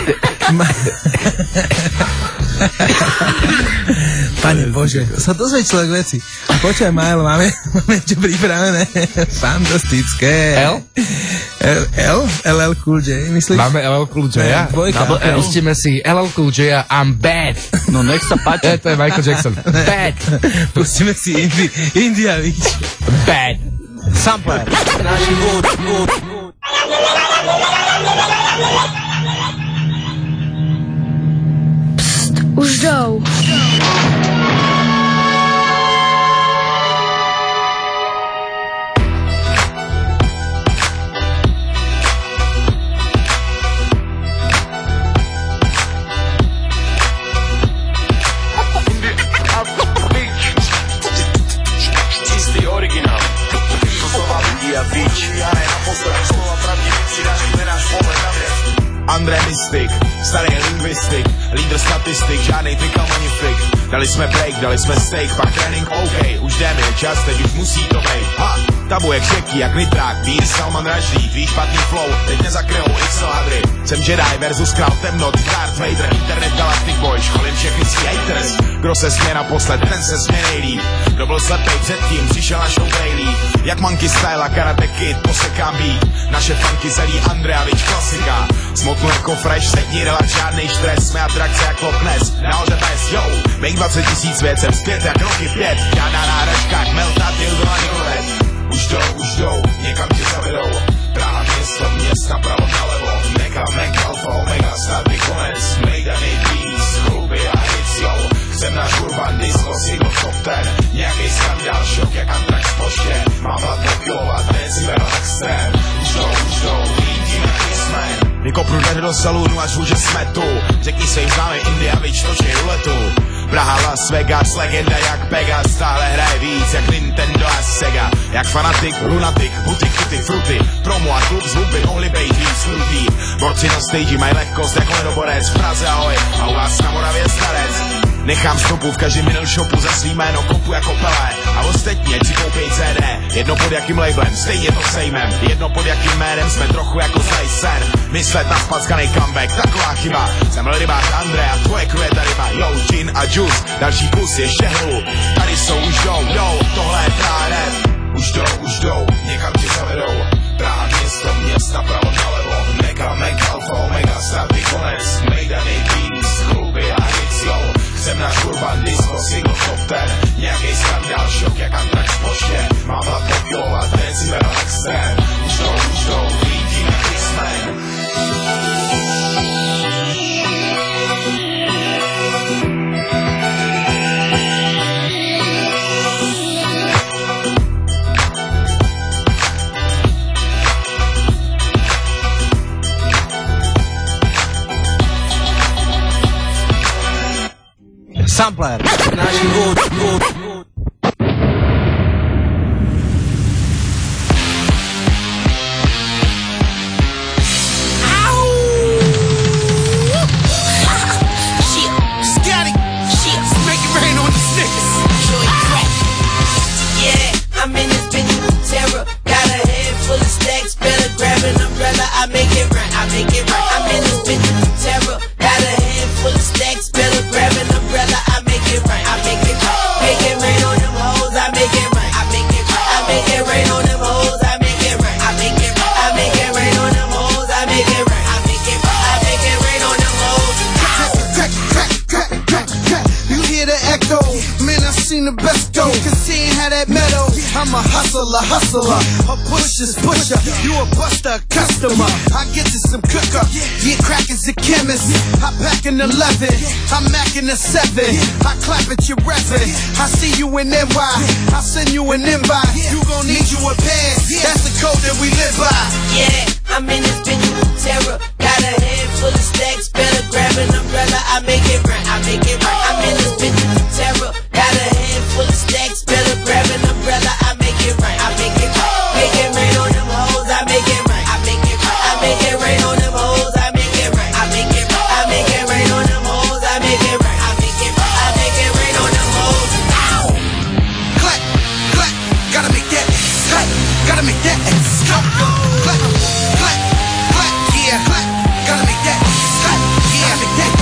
Speaker 4: Pane Bože, sa dozvie človek veci. Počkaj, Majlo, máme niečo pripravené. Fantastické. LL Cool J, myslíš?
Speaker 1: Máme LL Cool J, ja? Pustíme si LL Cool J a I'm bad.
Speaker 20: No nech sa páči.
Speaker 1: To je Michael Jackson. Bad.
Speaker 4: Pustíme si India Beach.
Speaker 1: Bad. Sampler.
Speaker 21: Pst, už jdou.
Speaker 7: André Mystik, starý lingvistik, lídr statistik, žádnej tykal ani fik. Dali jsme break, dali jsme steak, pak trénink OK, už jdeme, je čas, teď už musí to bejt. Ha, tabu je křehký jak nitrák, vír Salman Rushdie, tvý špatný flow, teď nezakryjou XL hadry. Jsem Jedi versus král temnot, Darth Vader, internet Galactic Boy, školím všechny si haters. Kdo se směje naposled, ten se směje nejlíp. Kdo byl slepej předtím, přišel na show Bailey. Jak Monkey Style a Karate Kid, posekám beat. Naše funky zelí Andreavič klasika. Smotnu jako fresh, sedni relax, žádnej stres. Jsme atrakce jak Loch Ness, nahoře pes, yo. Make 20 000 věc, jsem zpět jak roky 5. Žádná náhražka, jak Melta, Dildo a Nicolet. Už jdou, někam tě zavedou. Praha města, pravo nalevo. Mega, alfa, omega, starty konec. Mejdaný beats, kluby a hits, yo. Jsem náš urban disco, single top 10. Nějakej skandál, šok jak Antrax v poště. Mám hlad popilovat, decibel extrém. Už jdou, lídíme Christman. Vykopnu dveře do salonu až vůže smetu. Řekni svým známým India, vyčtočej ruletu. Praha, Las Vegas, legenda jak Pegas. Stále hraje víc jak Nintendo a Sega. Jak fanatik, lunatik, butik, tuty, fruty. Promo a klub zvuk by mohli bejt víc krutý. Borci na stage mají lehkost jako ledoborec. V Praze ahoj, a u vás na Moravě starec. Nechám stopu v každém middle shopu za svý jméno kopu jako Pelé. A ostatní ať si koupěj CD. Jedno pod jakým labelem, stejně to sejmem. Jedno pod jakým jménem, jsme trochu jako zlej sen. Myslet na spackanej comeback, taková chyba. Jsem rybák André a tvoje květa ryba. Yo, gin a juice, další kus ještě hlu. Tady jsou už jdou, yo, tohle je Pride. Už jdou, někam tě zavedou. Praha města, pravo nalevo. Mega, alfa, omega, starty konec. Mejdaný beats, kluby a hits, yo. Jsem náš urban disco, single top 10. Nějakej skandál, šok jak Antrax v poště. Mám hlad popilovat, decibel extrém. Už jdou, lídíme Christman.
Speaker 1: Sampler.
Speaker 3: I'm in this bitch with terror. Got a head full of stacks, better grab an umbrella. I make it right, I'm in this bitch with terror. Got a head full of stacks, better grab an umbrella. I make it right, make it rain on them hoes. I make it right, I make it rain on them hoes. I make it right, I make it rain on them hoes. I make it right, I make it rain on them hoes.
Speaker 8: Crack. You hear the echo? Man, I seen the best go. Cause he ain't had that metal. I'm a hustler. A pusher's pusher. You a buster, customer. I get you some cooker. Yeah, crack is a chemist. I pack an 11. I'm macking a 7. I clap at your reverend. I see you in NY. I send you an invite. You gon' need you a pass. That's the code that we live by.
Speaker 3: Yeah, I'm in this bitch with terror. Got a head full of stacks. Better grab an umbrella. I make it right. I'm in this bitch with terror. Got a head full of stacks. Better grab an umbrella. I make it right. Make it rain on them hoes. I make it right. I make it rain on them hoes. I make it right. I make it rain on them hoes. I make it right. I make it rain on them hoes.
Speaker 8: Ow! Clap. Gotta make that clap. Gotta make that clap. Yeah, clap. Gotta make that clap. Yeah, make that.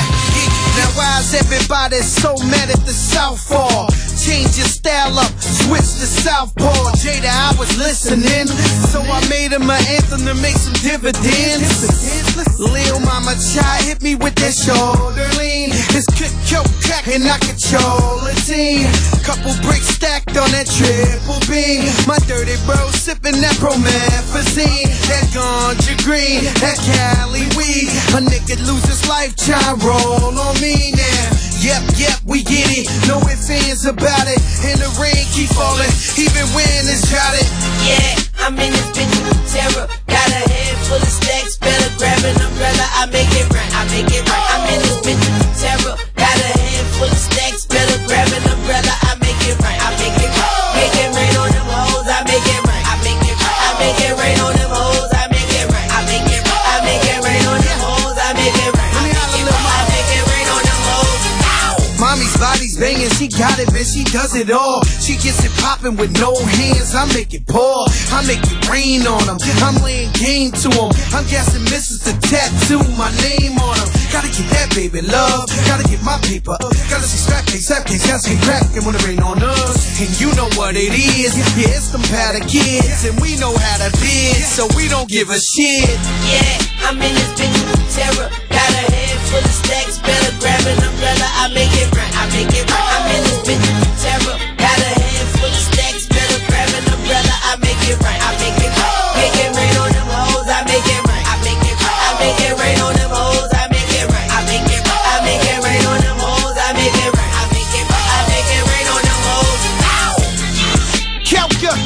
Speaker 8: Yeah. Now why is everybody so mad at the Southpaw? Change your style up, switched to Southpaw. Jada, I was listening, so I made him an anthem to make some dividends. Lil Mama Chai hit me with that shoulder lean. It's kick, kill, crack, and I control a team. Couple bricks stacked on that triple beam. My dirty bro sipping that promethazine. That ganja green, that Cali weed. A nigga lose his life, try roll on me now. Yep, we get it. No ifs, ands about it. And the rain keep falling, even when it's droughted.
Speaker 11: Yeah, I'm in this bitch with terror. Got a head full of stacks, better grab an umbrella. I make it right, I make it right. I'm in this bitch with terror. Got a head full of stacks, better grab an umbrella. I make it right, I make it right. Make it rain on them hoes, I make it right, I make it right. I make it rain on them hoes, I make it right, I make it right. I make it rain on them hoes, I make it right. I make it rain on them hoes.
Speaker 8: Mommy's body's banging, she got it, man, she does it all. She gets it popping with no hands, I make it pour. I make it rain on them, I'm laying game to them. I'm guessing misses to tattoo my name on them. Gotta get that baby love, gotta get my paper up. Gotta see strap case, gas ain't crackin' when it rain on us. And you know what it is, yeah, it's them powder kids. And we know how to bid, so we don't give a shit.
Speaker 11: Yeah, I'm in this bitch with terror. Got a head full of stacks, better grab an umbrella. I make it right, I make it right. I'm in this bitch with terror. Got a head full of stacks, better grab an umbrella. I make it right, I make it right. Make it rain on them hoes, I make it right, I make it right. I make it rain on them hoes, I make it right, I make it right. I make it rain on them hoes, I make it right, I make it right. I make it rain on them hoes.
Speaker 8: Kelka,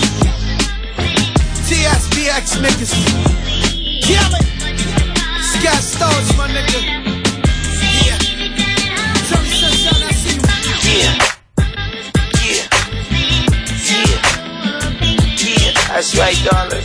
Speaker 8: TSBX niggas, kill it. Scott Stars, my nigga. Yeah. Tony Sunshine, I see you.
Speaker 11: Yeah. That's right, darling.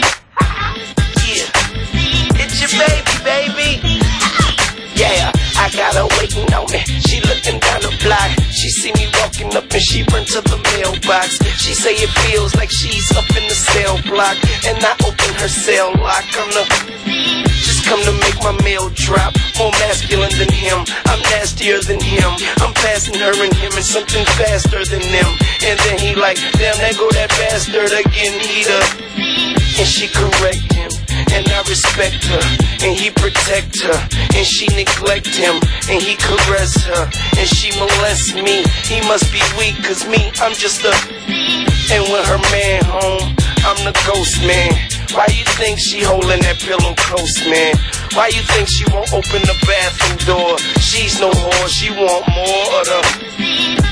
Speaker 11: Yeah. It's your baby. Yeah, I got her waiting on me. She looking down the block. She see me walking up and she run to the mailbox. She say it feels like she's up in the cell block. And I open her cell lock. Just come to make my mail drop. More masculine than him, I'm nastier than him. I'm passing her and him in something faster than them. And then he like, damn, there go that bastard again, heater. And she correct him, and I respect her. And he protect her, and she neglect him. And he caress her, and she molest me. He must be weak, cause me, I'm just a... And when her man home, I'm the ghost man. Why you think she holding that pillow close, man? Why you think she won't open the bathroom door? She's no whore, she want more of the...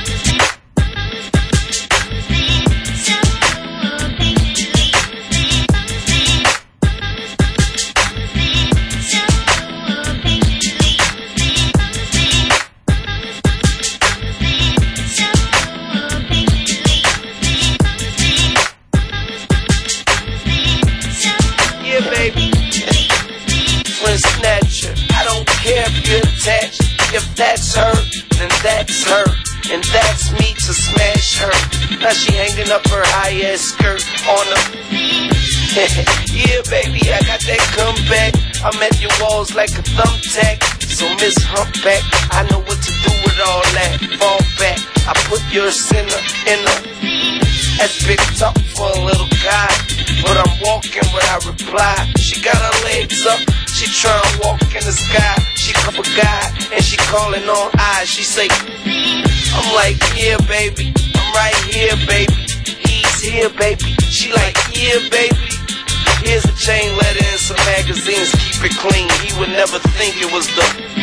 Speaker 11: Snatcher. I don't care if you're attached. If that's her, then that's her. And that's me to smash her. Now she hanging up her high-ass skirt on her. Yeah, baby, I got that comeback. I'm at your walls like a thumbtack. So Miss Humpback, I know what to do with all that. Fall back, I put your sinner in a... That's big talk for a little guy. But I'm walking without reply. She got her legs up, she tryna walk in the sky. She cup a guy, and she calling on eyes. She say, I'm like, yeah, baby, I'm right here, baby. He's here, baby. She like, yeah, baby. Here's a chain letter and some magazines. Keep it clean, he would never think it was the...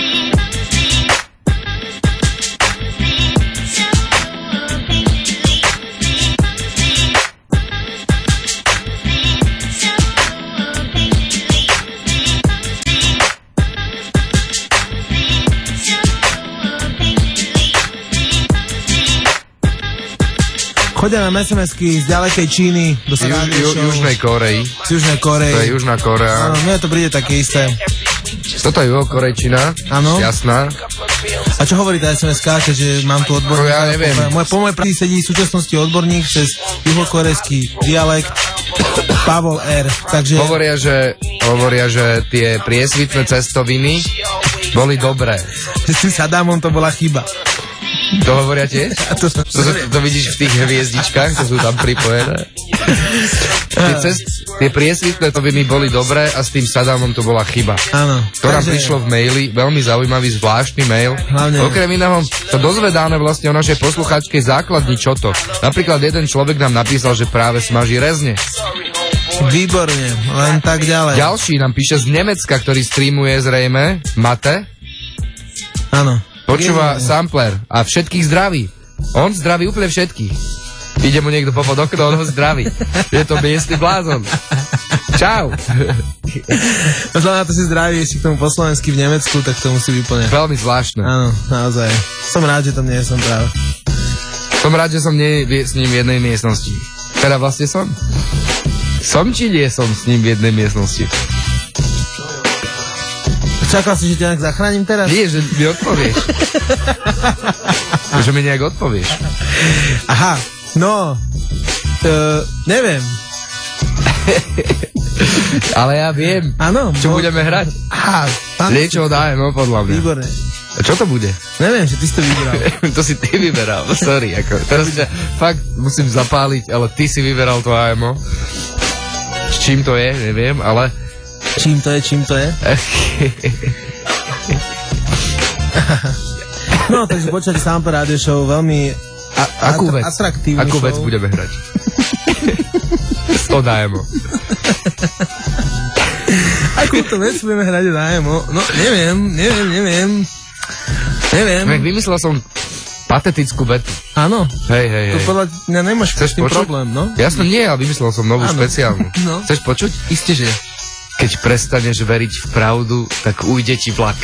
Speaker 4: Chodia nám SMS-ky z ďalekej Číny do
Speaker 1: Južnej Koreji.
Speaker 4: Z Južnej Koreji.
Speaker 1: To je Južná Korea.
Speaker 4: Áno, mne to príde také isté.
Speaker 1: Toto je Juhokorejčina.
Speaker 4: Áno.
Speaker 1: Jasná.
Speaker 4: A čo hovorí tá SMS-ka, keďže mám tu odborníka?
Speaker 1: Ja neviem.
Speaker 4: Po mojej pravdi sedí v súčasnosti odborník cez juhokorejský dialekt Pavol R. Takže... Hovoria, že tie priesvitné cestoviny boli dobré. Že si Sadámom to bola chyba.
Speaker 1: To hovoria tiež? To vidíš v tých hviezdičkách, čo sú tam pripojené. Tie priesvitné to by mi boli dobré a s tým Saddamom to bola chyba.
Speaker 4: Áno.
Speaker 1: To nám prišlo v maili, veľmi zaujímavý, zvláštny mail.
Speaker 4: Hlavne.
Speaker 1: Okrem iného to dozvedáme vlastne o našej poslucháčskej základni čo to. Napríklad jeden človek nám napísal, že práve smaží rezne.
Speaker 4: Výborne, len tak ďalej.
Speaker 1: Ďalší nám píše z Nemecka, ktorý streamuje zrejme, Mate.
Speaker 4: Áno.
Speaker 1: Počúva sampler a všetkých zdraví. On zdraví úplne všetkých. Ide mu niekto popod okno, on ho zdraví. Je to miestny blázon. Čau.
Speaker 4: Vzhľadom na to si zdraví, si k tomu po slovensky v Nemecku, tak to musí byť úplne...
Speaker 1: Veľmi zvláštne.
Speaker 4: Áno, naozaj. Som rád, že tam nie som práve.
Speaker 1: Som rád, že som nie s ním v jednej miestnosti. Teda vlastne som. Som či nie som s ním v jednej miestnosti?
Speaker 4: Čakal si, že ťa nejak zachránim teraz?
Speaker 1: Nie, že mi odpovieš. Že mi nejak odpovieš.
Speaker 4: Aha, no, neviem.
Speaker 1: Ale ja viem.
Speaker 4: Áno.
Speaker 1: Čo budeme hrať?
Speaker 4: Aha,
Speaker 1: niečo dáme, no podľa mňa.
Speaker 4: Výborné.
Speaker 1: A čo to bude?
Speaker 4: Neviem, že ty si to vyberal.
Speaker 1: To si ty vyberal, sorry. Teraz ťa fakt musím zapáliť, ale ty si vyberal to AMO. S čím to je, neviem, ale...
Speaker 4: Čím to je? No, takže počúvate Sample Radio Show, veľmi atraktívny
Speaker 1: Akú
Speaker 4: show.
Speaker 1: vec budeme hrať? To AMO.
Speaker 4: Akú to vec budeme hrať od AMO? No, neviem.
Speaker 1: Vymyslel som patetickú vetu.
Speaker 4: Áno.
Speaker 1: Hej.
Speaker 4: To podľa mňa nemáš s tým problém, no?
Speaker 1: Jasno nie, ale vymyslel som novú špeciálnu.
Speaker 4: No.
Speaker 1: Chceš počuť?
Speaker 4: Isté, že.
Speaker 1: Keď prestaneš veriť v pravdu, tak ujde ti vlak.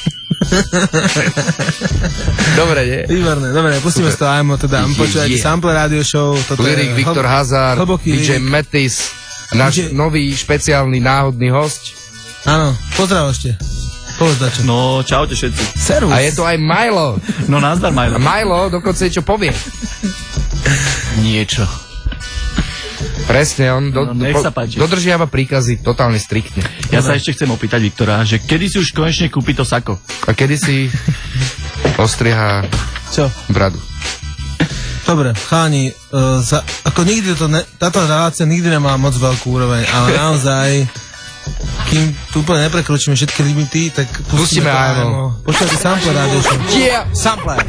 Speaker 1: Dobre, nie?
Speaker 4: Výborné, dobre, pustíme z toho AMO, teda počúvajte Sample Radio Show.
Speaker 1: Lirik Viktor Hazard, DJ Metis, náš nový špeciálny náhodný hosť.
Speaker 4: Áno, pozdrav ešte. Povedz dačo.
Speaker 20: No, čaute všetci.
Speaker 4: Servus.
Speaker 1: A je to aj Milo.
Speaker 20: No, nazdar Milo.
Speaker 1: A Milo dokonca niečo povie.
Speaker 20: Niečo.
Speaker 1: Presne, on dodržiava príkazy totálne striktne.
Speaker 20: Ja sa ešte chcem opýtať Viktora, že kedy si už konečne kúpi to sako?
Speaker 1: A kedy si ostrieha bradu?
Speaker 4: Dobre, cháni, ako nikdy táto relácia nikdy nemá moc veľkú úroveň, ale naozaj, kým tu úplne neprekročíme všetky limity, tak pustíme AMO. Počúvate Sample Radio Show.
Speaker 1: Yeah!
Speaker 4: Sample!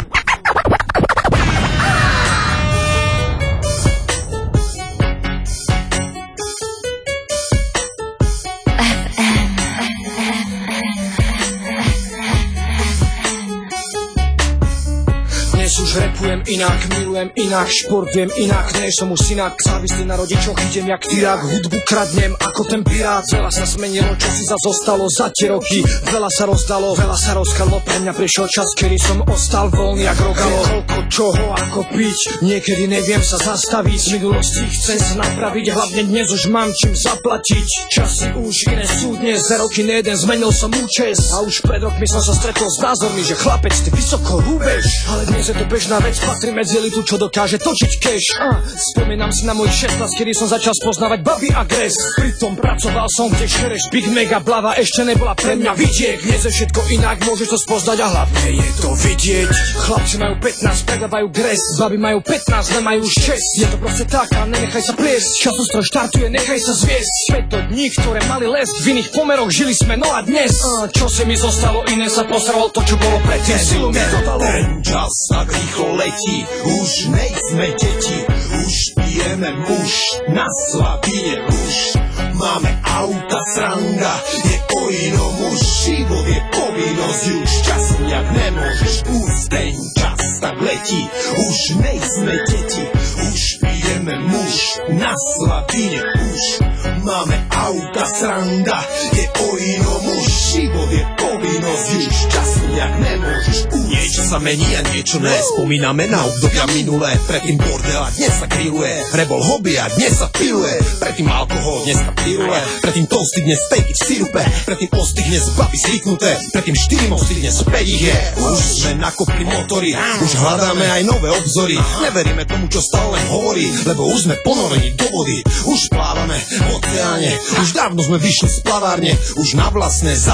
Speaker 2: Už repujem inak, milujem inak, športujem inak, nie som už synak, závislý na rodičoch, idem jak tyrák, hudbu kradnem ako ten pirát, veľa sa zmenilo, čo si zostalo za tie roky, veľa sa rozdalo, veľa sa rozkalo, pre mňa prišiel čas, kedy som ostal voľný jak rogalo, koľko čoho ako piť, niekedy neviem sa zastaviť, z minulosti chcem sa napraviť, hlavne dnes už mám čím zaplatiť, časy už iné sú dnes, za roky nejeden zmenil som účes a už pred rokmi som sa stretol s názormi, že chlapec, ty vysoko rúbeš, ale dnes je to bežná vec, patrí medzi elitu, čo dokáže točiť cash. Spomínam si na môj 16, kedy som začal spoznávať baby a gres. Pritom pracoval som, kde šereš, Big Mega, blava ešte nebola pre mňa vidiek. Dnes je všetko inak, môžeš to spoznať a hlavne je to vidieť. Chlapci majú 15, predávajú gres, baby majú 15, nemajú 6. Je to proste tak a nenechaj sa pliesť. Časostroj štartuje, nechaj sa zviesť. Svet do dní, ktoré mali lesť, v iných pomeroch žili sme, no a dnes čo si mi zostalo, iné sa posralo to, čo bolo predtým. Silu mi to dalo.
Speaker 22: Ten čas tak rýchlo letí, už nejsme deti, už pijeme muž na slavine, už máme auta, sranda, je o inom, už život je povinnosť, už času nejak nemôžeš úsť, ten čas tak letí, už nejsme deti, už pijeme muž na slavine, už máme auta, sranda, je o inom, už život je povinnosť, už času nejak nemôžeš úsť.
Speaker 23: Niečo sa mení a niečo ne, spomíname na obdobia minulé, predtým bordel a dnes sa grilluje, rebol hobby a dnes sa piluje, predtým alkohol, dneska pirule, predtým toasty, dnes stejky v sirupe, predtým osty, dnes baby zvyknuté, predtým 4 mosty, dnes 5 ich je, už sme nakopli motory, už hľadáme aj nové obzory, neveríme tomu, čo stále len hovorí, lebo už sme ponorení do vody, už plávame v oceáne, už dávno sme vyšli z plavárne, už na vlastné za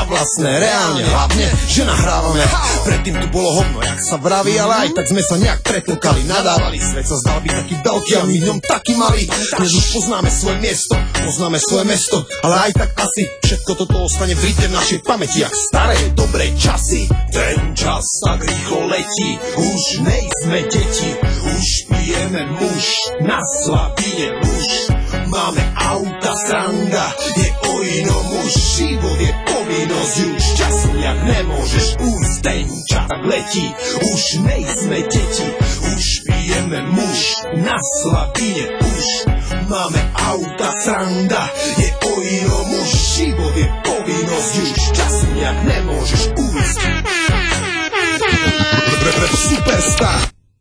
Speaker 23: vlastné, reálne, hlavne, že nahrávame. Predtým tu bolo hovno, jak sa vraví, ale aj tak sme sa nejak pretlkali, nadávali. Svet sa zdal byť taký veľký a my v ňom taký malý. Dnes už poznáme svoje miesto, poznáme svoje mesto, ale aj tak asi všetko toto ostane v rytme v našej pamäti, jak staré dobrej časy. Ten čas tak rýchlo letí, už nejsme deti, už pijeme muž, na slavine už máme auta, sranda, je o inom už, život je povinnosť, už času jak nemôžeš ujsť, ten čas tak letí, už nejsme deti, už pijeme muž, na slavine už máme auta, sranda, je o inom už, život je povinnosť, už času jak nemôžeš ujsť. Superstar.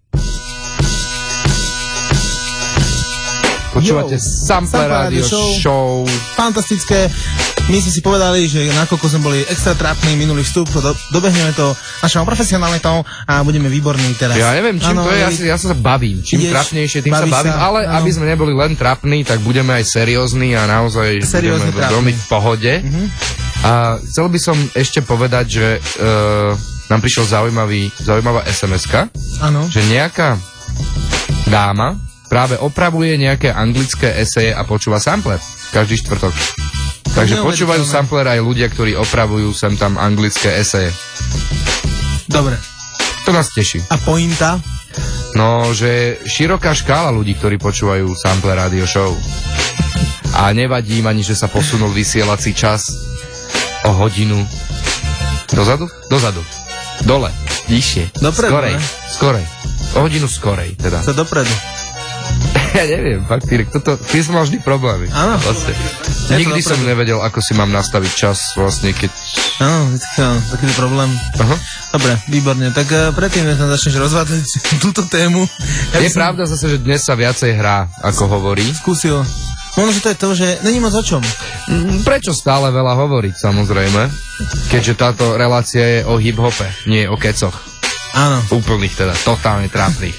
Speaker 1: Počúvate Sample Radio Show.
Speaker 4: Fantastické. My sme si povedali, že nakoľko sme boli extra trápni minulý vstup, dobehneme to našou profesionalitou a budeme výborní teraz.
Speaker 1: Ja neviem, čím to je, ja sa bavím. Čím trápnejšie, tým sa bavím, ale aby sme neboli len trápni, tak budeme aj seriózni a naozaj budeme veľmi v pohode. A chcel by som ešte povedať, že nám prišla zaujímavá SMS-ka, že nejaká dáma práve opravuje nejaké anglické eseje a počúva sampler každý štvrtok. Takže počúvajú sampler aj ľudia, ktorí opravujú sem tam anglické eseje.
Speaker 4: Dobre.
Speaker 1: To nás teší.
Speaker 4: A pointa?
Speaker 1: No, že široká škála ľudí, ktorí počúvajú Sample Radio Show. A nevadí im ani, že sa posunul vysielací čas o hodinu. Dozadu? Dozadu. Dole. Vyššie.
Speaker 4: Dopredu,
Speaker 1: Skorej. O hodinu skorej, teda.
Speaker 4: To dopredu.
Speaker 1: Ja neviem, fakt, ty som mal vždy problémy.
Speaker 4: Áno.
Speaker 1: Vlastne. Nikdy som nevedel, ako si mám nastaviť čas, vlastne, keď...
Speaker 4: Áno, taký problém.
Speaker 1: Aha.
Speaker 4: Dobre, výborne. Tak predtým, než začneš rozvádzať túto tému...
Speaker 1: Je pravda zase, že dnes sa viacej hrá, ako hovorí.
Speaker 4: Skúsil. Možno, že to je to, že není moc o čom.
Speaker 1: Prečo stále veľa hovoriť, samozrejme? Keďže táto relácia je o hip-hope, nie o kecoch.
Speaker 4: Áno.
Speaker 1: Úplných teda, totálne trápnych.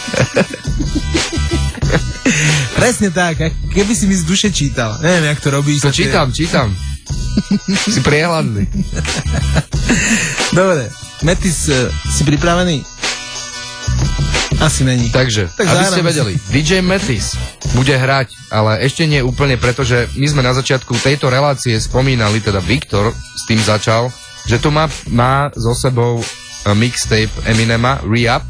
Speaker 4: Presne tak, keby si mi z duše čítal. Neviem, jak to robíš.
Speaker 1: To čítam. Si priehľadný.
Speaker 4: Dobre, Metis, si pripravený? Asi není.
Speaker 1: Takže aby ste vedeli, DJ Metis bude hrať, ale ešte nie úplne, pretože my sme na začiatku tejto relácie spomínali, teda Viktor s tým začal, že tu má so sebou mixtape Eminema, Re-Up.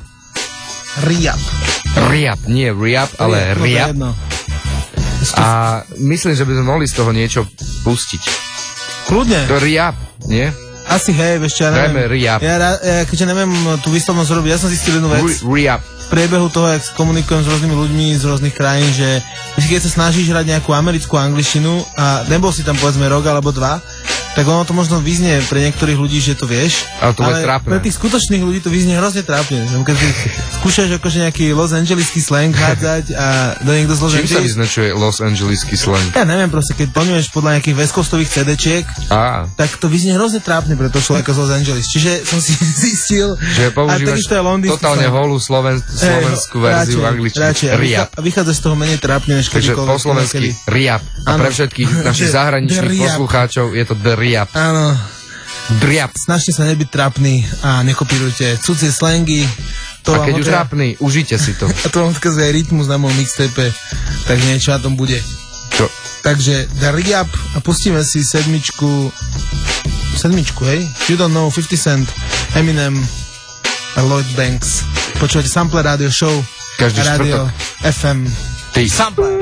Speaker 1: Re-Up, nie Re-Up, ale Re-Up. A myslím, že by sme mohli z toho niečo pustiť.
Speaker 4: Kľudne.
Speaker 1: To Re-Up, nie?
Speaker 4: Asi hej, ešte ja neviem.
Speaker 1: Dajme Re-Up.
Speaker 4: Ja keďže neviem tú výslovnosť robiť, ja som zistil jednu vec.
Speaker 1: Re-Up.
Speaker 4: V priebehu toho, jak komunikujem s rôznymi ľuďmi z rôznych krajín, že keď sa snažíš hrať nejakú americkú angličtinu a nebol si tam povedzme rok alebo dva, tak ono to možno vyznie pre niektorých ľudí, že to vieš,
Speaker 1: ale
Speaker 4: pre tých skutočných ľudí to vyznie hrozne trápne. Keď si skúšaš akože nejaký Los Angeleský slang hádzať a do niekto z Los Angeles...
Speaker 1: Čím sa vyznačuje Los Angeleský slang?
Speaker 4: Ja neviem, proste, keď plňuješ podľa nejakých West Coastových CD-čiek, tak to vyznie hrozne trápne pre to človeka z Los Angeles. Čiže som si zistil...
Speaker 1: Že používaš totálne holú slovenskú verziu angličtiny. Re-Up.
Speaker 4: Vychádza z toho menej trápne, než kedykoľvek.
Speaker 1: Takže po slovensky Re-Up. A pre všetkých našich zahraničných poslucháčov je to Re-Up.
Speaker 4: Áno.
Speaker 1: Driap.
Speaker 4: Snažte sa nebyť trápni a nekopírujte cudzie slangy.
Speaker 1: A keď už trápni, užite si to.
Speaker 4: A to vám odkazuje aj rytmus na môjom mixtape, takže niečo na tom bude.
Speaker 1: Čo?
Speaker 4: Takže Driap a pustíme si sedmičku, hej? You Don't Know, 50 Cent, Eminem a Lloyd Banks. Počúvate Sample Radio Show.
Speaker 1: Každý
Speaker 4: Radio FM.
Speaker 1: Ty.
Speaker 4: Sample.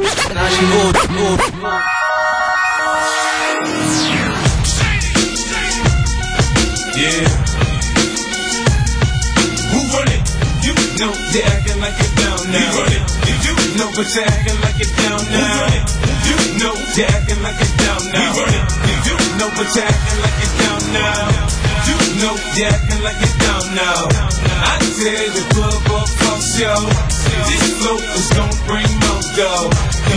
Speaker 15: Yeah. Who run it? You know they're acting like it down now. You run it. You know but you're acting like it down now. Who run it? You know they're acting like it down now. You run it. You know but you're acting like it down now. You know they're acting like it down now. I tear the club up, fuck show. This flow is gonna bring more dough. You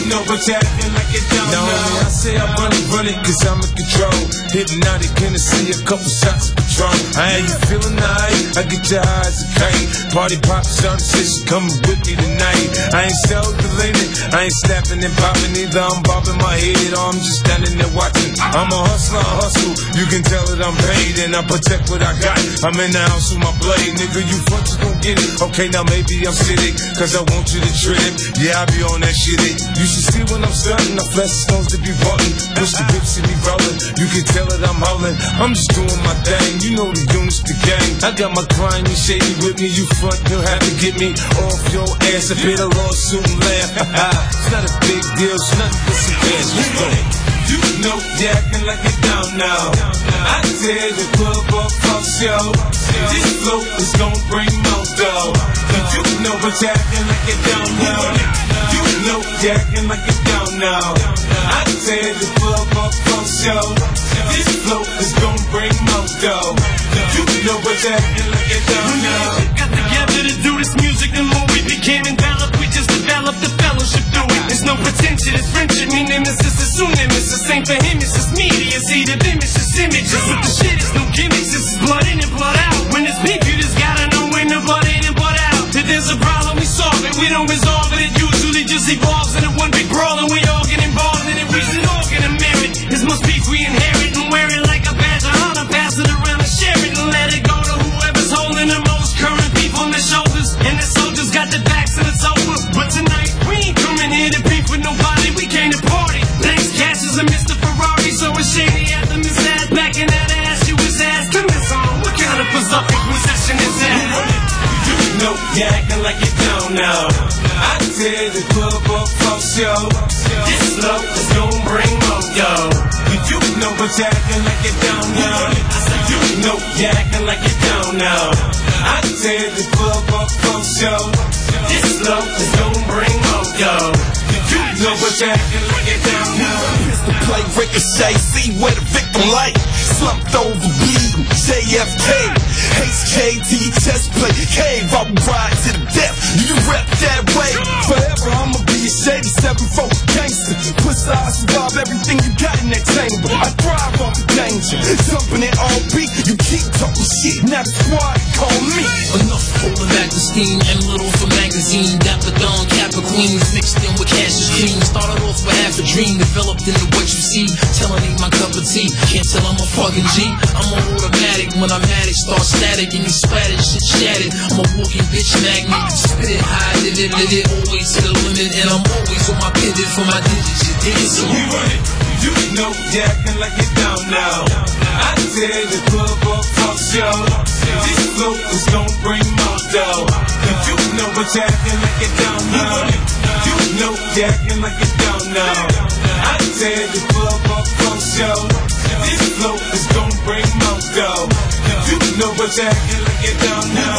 Speaker 16: know but you acting like you don't know. I say I run it cause I'm in control. Hypnotic Hennessy, a couple shots of Patron. I ain't you feeling nice, I get your eyes a kite. Party pop, shawty says she coming with me tonight. I ain't self-deleted, I ain't snapping and popping either. I'm bobbing my head or I'm just standing there watching. I'm a hustler, I hustle, you can tell that I'm paid and I protect what I got. I'm in the house with my blade, nigga, you front, you gon' get it. Okay, now maybe I'm sitting, cause I want you to trip. Yeah, I be on that shit. You should see when I'm starting, I flash the stones to be button. Push the whip, see me rolling, you can tell that I'm howling. I'm just doing my thing, you know the units, the gang. I got my client, you shady with me, you front, you'll have to get me off your ass. I pay the lawsuit and laugh. It's not a big deal, it's nothing but some cash. Let's go. You know you're acting like you don't know. I tear the club up, fuck show. This flow is gon' bring more dough. You know but you're acting like you don't know. You know you're acting like you don't know. I tear the club up, fuck show. This flow is gon' bring more dough. You know but you're acting like you don't know.
Speaker 9: Got together to do this music, the more we became enveloped, we just developed the fellowship through it. There's no pretension, it's friendship, me nemesis is soon nemesis. The same for him, it's just media, see the image, it's images. But the shit is no gimmicks, this is blood in and blood out. When it's beef, you just gotta know when the blood in and blood out. If there's a problem, we solve it, we don't resolve it. It usually just evolves into one big brawl, and we all get involved in it. Reason all get a merit. This must beef we inherit and wear it like a badge of honor. Pass it around and share it and let it go to whoever's holding the most current beef on their shoulders. And the soldiers got the backs and it's over. But tonight, we ain't coming here to beef with nobody, we came to party. Thanks, Cassius and Mr. Ferrari, so it's shady after Miss Ass back in that ass, you was ass to this song. What kind of berserk possession is that?
Speaker 16: You know you're acting like you don't know. I tear the club up, fuck show. This flow is gon' bring more dough. You know but you're acting like you don't know. You know you're acting like you don't know. I tear the club up, fuck show. This flow is gon' bring more dough. You know but you're acting like you don't know.
Speaker 22: Pistol play, ricochet, see where the victim lay. Slumped over, bleeding, JFK. Haste KD, test play, cave, I will ride to the death. You rep that way. Forever I'ma be a shady 7-4 gangster. Push I survive everything you got in that chamber. I thrive off the danger. Jumping it all beat, you keep talking shit. Now the squad call me.
Speaker 12: Enough pulling back the steam and little for magazine. Dapper Dawn, Kappa Queens, mixed in with Cassius Cream. Started off with half a dream, developed into what you see. Telling ain't my cup of tea, can't tell I'm a fucking G. I'm on automatic, when I'm at it, start static and you splattered, shit shattered. I'm a walking bitch magnet, spit it high, live it, always to the limit. And I'm always on my pivot for my digits, you dig it? So
Speaker 16: we run it, you know you're acting like you don't know. I tear the club up, fuck show. This flow is gon' bring more dough. You know but you're acting like you don't know. You know you're acting like you don't know. I tear the club up, fuck show. This flow is gon' bring more dough. You know but you're acting like you don't know.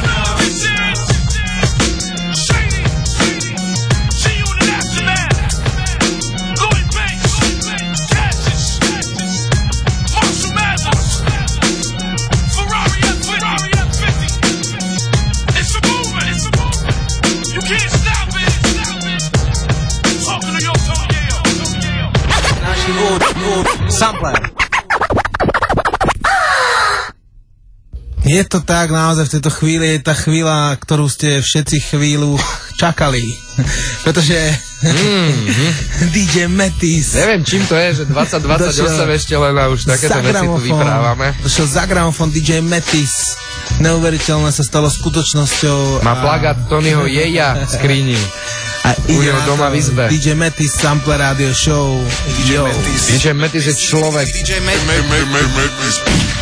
Speaker 4: Je to tak, naozaj v tejto chvíli je tá chvíľa, ktorú ste všetci chvíľu čakali. Pretože DJ Metis.
Speaker 1: Neviem, čím to je, že 2028 ešte len a už takéto veci tu vyprávame.
Speaker 4: Došiel za gramofón DJ Metis. Neuveriteľné sa stalo skutočnosťou.
Speaker 1: Má plagát Tonyho Jeja v skrini.
Speaker 4: A
Speaker 1: u neho doma v izbe.
Speaker 4: DJ Metis, Sample Radio Show.
Speaker 1: DJ Metis je človek.
Speaker 10: DJ Metis.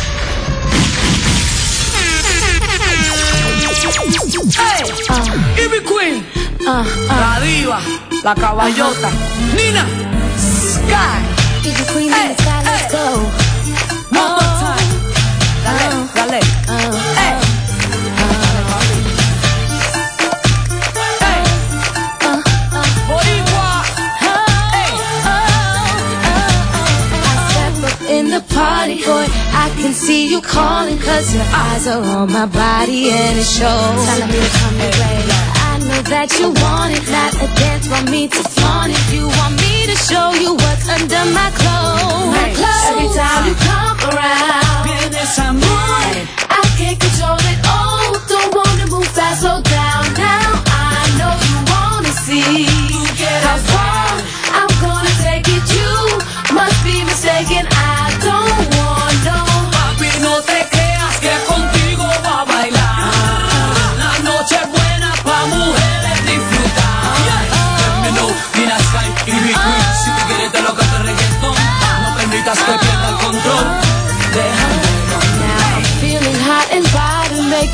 Speaker 9: Hey, Ivy Queen, la diva, la caballota, Nina, Sky,
Speaker 21: Ivy Queen, hey, Sky, let's go.
Speaker 9: One more time, dale, hey.
Speaker 21: In the party, boy, I can see you calling, 'cause your eyes are on my body and it shows. Telling me to come your way. I know that you want it, not a dance for me to flaunt it. You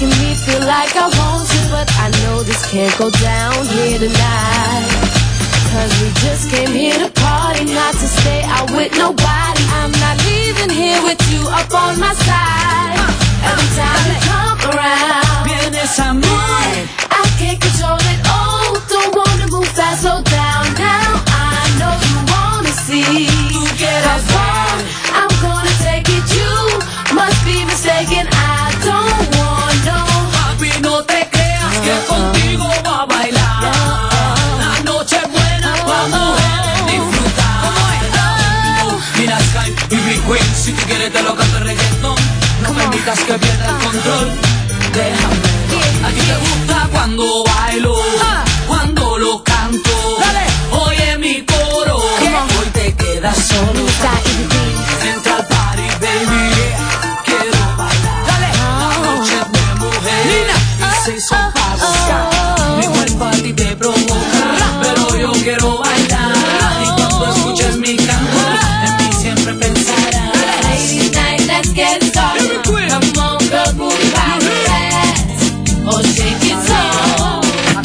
Speaker 21: making me feel like I want to, but I know this can't go down here tonight. Cause we just came here to party, not to stay out with nobody. I'm not leaving here with you up on my side. Every time you come around,
Speaker 18: vienes a mí.
Speaker 21: I can't control it, oh, don't wanna move fast, slow down now. I know you wanna see how far I'm gonna take it, you must be mistaken, I don't want no.
Speaker 18: Papi, no te creas que contigo va a bailar. La noche es buena pa' mujeres disfrutar. Mira Sky y Big Queen, si tú quieres te lo canto el reggaetón. No me invitas que pierda el control. Déjame. A ti te gusta cuando bailo, cuando lo canto. Oye mi coro, hoy te quedas solo. Entra al party, baby. Quiero bailar. La noche es de mujer y se hizo pa' gozar. Mi cuerpo a ti te provoca, pero yo quiero bailar. Y cuando escuches mi canto, en mí siempre pensarás.
Speaker 21: Ladies night, let's get started. Come on, girls, move fast. Oh, shake it slow.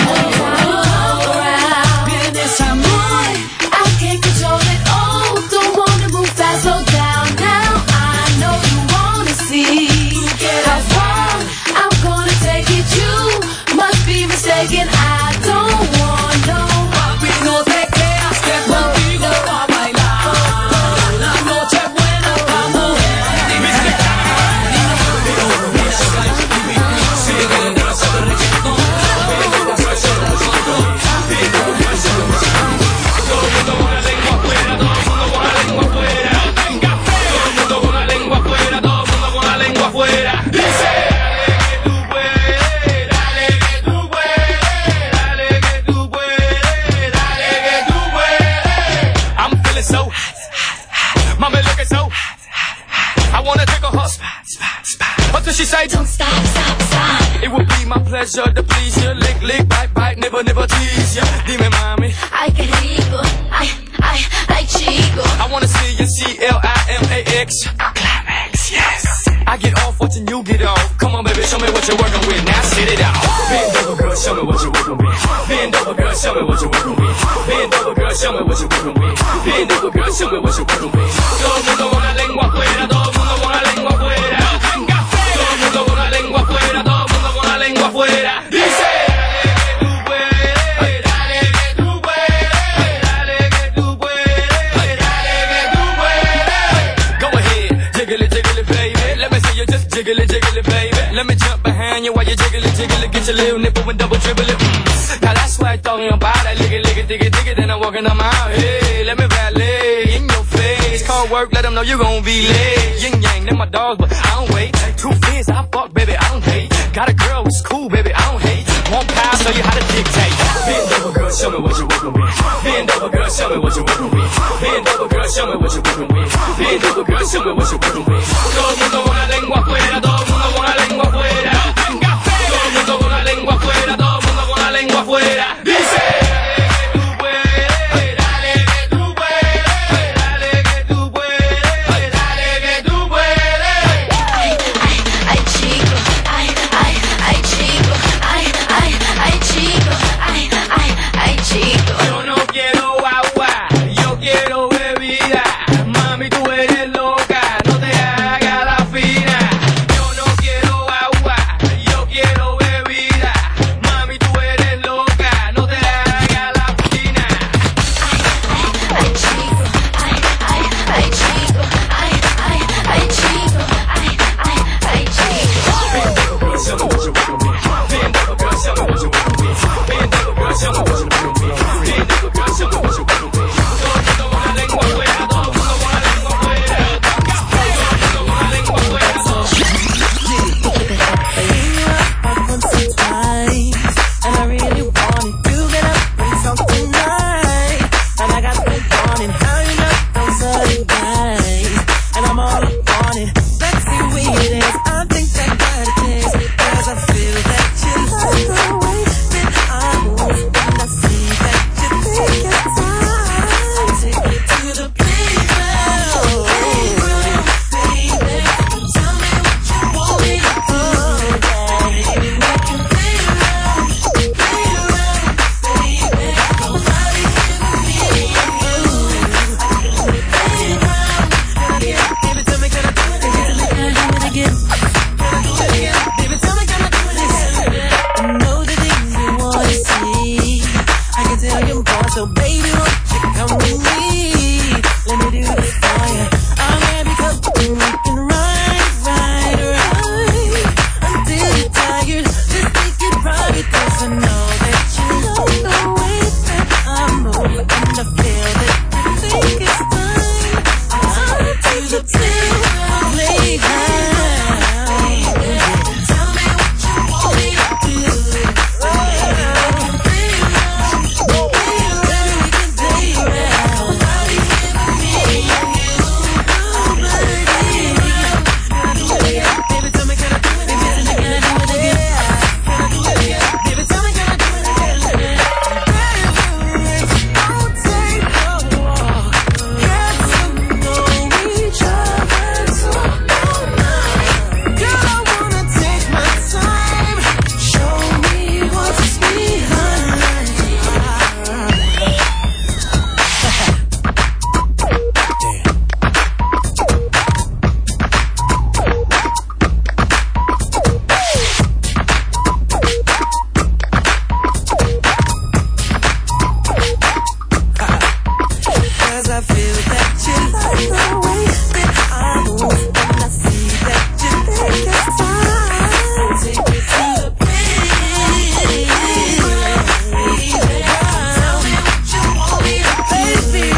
Speaker 18: Vienes a mí.
Speaker 21: I can't control it, oh, don't wanna move fast, slow down now. I know you wanna see how far I'm gonna take it, you must be mistaken, I don't want no.
Speaker 18: Papi, no te creas que contigo va a bailar. La noche es buena pa' mujeres. Si yo quiero entrar a hacer reggaetón,
Speaker 9: todo el mundo con la lengua afuera, todo el mundo con la lengua afuera. Todo el mundo con la lengua afuera, todo el mundo con la lengua afuera. Dice, dale que tú puedes, dale que tú puedes, dale que tú puedes, dale que tú puedes. I'm feeling so hot, mama looking so hot. I wanna take a hug. What does she say?
Speaker 21: Don't stop, stop, stop.
Speaker 9: It would be my pleasure to please you. Lick, lick, bite, bite, never, never tease you. Dime, mami.
Speaker 21: Ay, qué rico, ay, chico.
Speaker 9: I wanna see you CLIMAX. Climax, yes. I get off watching you get off. Come on, baby, show me what you're working with. Now sit it out. Bend over, girl, show me what you're working with. Bend over, girl, show me what you're working with. Bend over, girl, show me what you're working with. Bend over, girl, show me what you're working with. Todo el mundo con la lengua afuera, todo el mundo con la lengua afuera. Todo el mundo con la lengua afuera, todo el mundo con la lengua afuera. Dice. Jiggle it, baby. Let me jump behind you while you jiggle it, get your little nipple and double dribble it. Now that's what I'm talking about. I lick it, dig it, then I'm walking on my out. Hey, let me valet in your face. Call work, let them know you gon' be late. Yin yang, they're my dogs, but I don't wait. Truth is, I fuck, baby, I don't hate. Got a girl, it's cool, baby, I don't hate. One pound, show you how to dictate. Bend over, girl, show me what you're working with. Bend over, girl, show me what you're working with. Bend over, girl, show me what you're working with. Bend over, girl, show me what you're working with. Todo el mundo con la lengua afuera, todo el mundo con la lengua afuera. Todo el mundo con la lengua afuera, todo el mundo con la lengua afuera. Dice. Yo
Speaker 18: 'cause I feel that you like the way that I move, and I see that you think it's time. Take me to the place. Tell me what you want me to do, baby.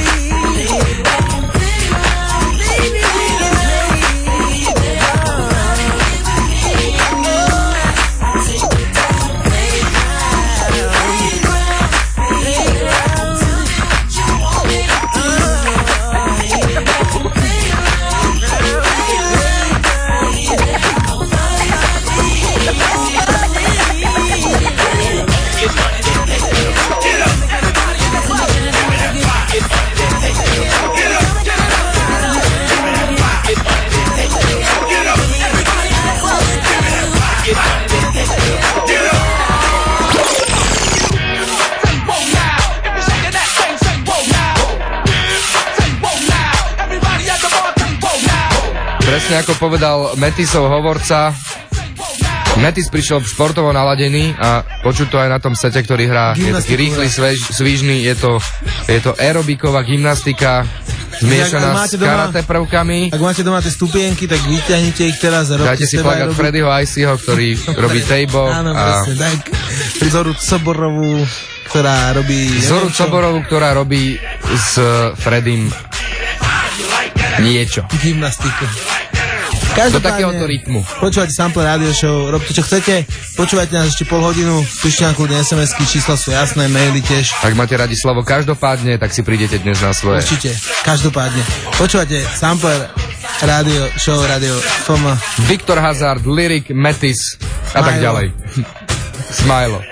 Speaker 1: Presne ako povedal Metisov hovorca, Metis prišiel športovo naladený a počuť to aj na tom sete, ktorý hrá. Je taký rýchly, svížný, je to aerobiková gymnastika zmiešaná s karate prvkami.
Speaker 4: Ak máte doma tie stupienky, tak vyťahnite ich teraz a robte
Speaker 1: dajte si plagát Freddyho Icyho, ktorý robí tejbo.
Speaker 4: Áno, presne, tak. Zoru Soborovú, ktorá robí...
Speaker 1: Zoru Soborovú, ktorá robí s Freddym niečo.
Speaker 4: Gymnastiku.
Speaker 1: Do takéhoto rytmu.
Speaker 4: Počúvate Sample Radio Show, robte čo chcete, počúvajte nás ešte pol hodinu, píšte nám kľudne SMS-ky, čísla sú jasné, maily tiež.
Speaker 1: Ak máte radi slovo každopádne, tak si prídete dnes na svoje.
Speaker 4: Určite, každopádne. Počúvate Sample Radio Show, Radio FM.
Speaker 1: Viktor Hazard, Lyric, Metis a tak ďalej. Smilo.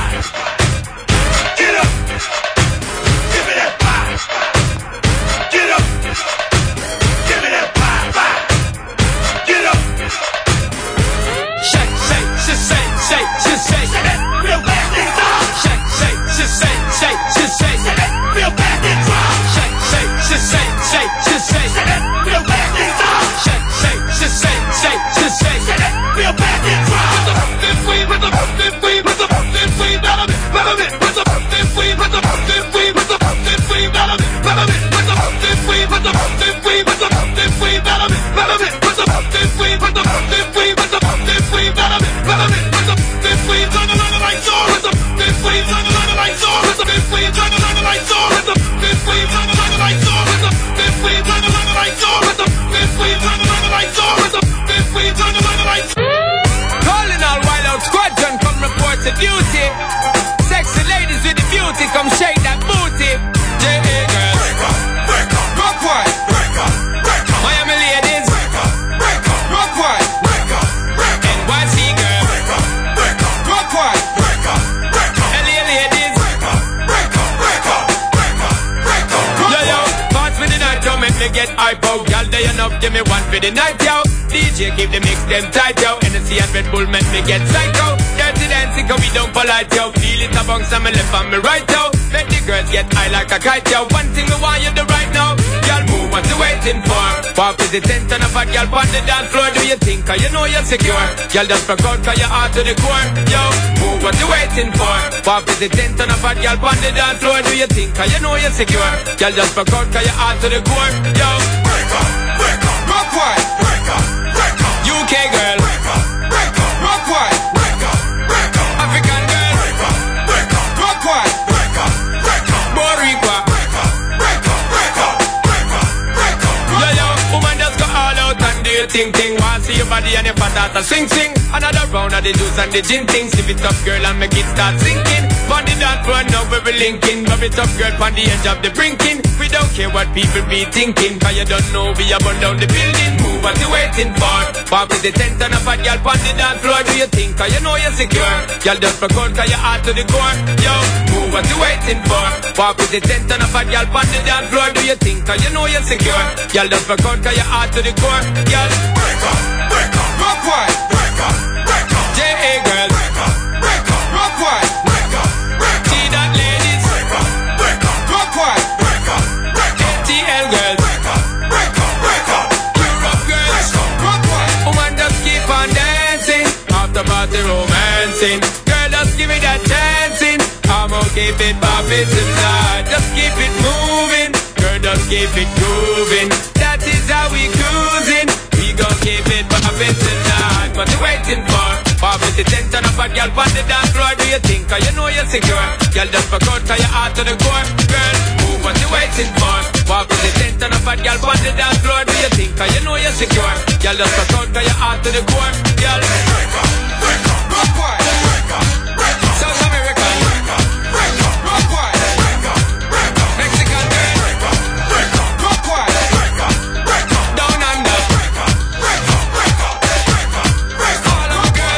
Speaker 3: Duty. Sexy ladies with the beauty, come shake that booty. Yeah, girl. Break up, break up. Rock wide. Break up, break up. Miami ladies. Break up, break up. Rock wide. Break up, break up. NYC girl. Break up, break up. Rock wide. Break up, break up. LA ladies. Break up, break up, break up, break up, break up. Yo yo, parts with the night, don't make me get hype out. Y'all day enough, give me one for the night, yo. DJ keep the mix them tight, yo. Energy and Red Bull make me get psycho. Dirty dancing, cause we don't polite, yo. Feel it amongst me left and me right, yo. Make the girls get high like a kite, yo. One thing I want you to right now. Y'all move, what you waiting for? Pop is the tent and a fat y'all on the dance floor. Do you think, cause you know you're secure? Y'all just broke out, cause you're out to the core. Yo, move, what you waiting for? Pop is the tent and a fat y'all on the dance floor. Do you think, cause you know you're secure? Y'all just broke out, cause you're out to the core. Yo, break up, rock wide. Break up, UK girl. Break up, rock wide. Break up, African girl. Break up, rock wide. Break up, Boricua. Break up. Yo yo, woman just go all out and do your thing. Want see your body and your fat ass a sing. Another round of the juice and the gin thing. Sip it up girl and make it start sinking. On the dance floor now we be linking. Rub it up girl on the edge of the brinking. We don't care what people be thinking, cause you don't know we are burn down the building. Move, what you waiting for? Pop with the tent and a fat girl on the dance floor. Do you think, cause you know you're secure? Y'all just broke out cause you're out to the core. Yo, move, what you waiting for? Pop with the tent and a fat girl on the dance floor. Do you think, cause you know you're secure? Y'all just broke out cause you're out to the core. Y'all break up, rock wide. Break up, J.A. girl. Break up, rock wide. See that ladies. Break up, rock wide. ATL girls. Break up, Europe girls. Rock wide. Woman just keep on dancing. After party romancing. Girl just give me that dancing. I'm gonna keep it poppin' tonight. Just keep it moving. Girl just
Speaker 9: keep it grooving. That is how we cruising. We gon' keep it poppin' tonight. What you waiting for? Pop with the tent on a bad girl on the dance floor. Do you think you know you're secure? Girl, just fuck out 'cause you're out to the core. Girl, move what you waiting for? Pop with the tent on a bad girl on the dance floor. Do you think you know you're secure? Girl, just fuck out 'cause you're out to the core. Girl, break up, break up, rock quiet. Break up, break up, South America. Break up, break up, rock quiet. Break up, break up, Mexican girl. Break up, break up, rock quiet. Break up, break up, down under. Break up, break up, break up, break up, break up, all of my girls.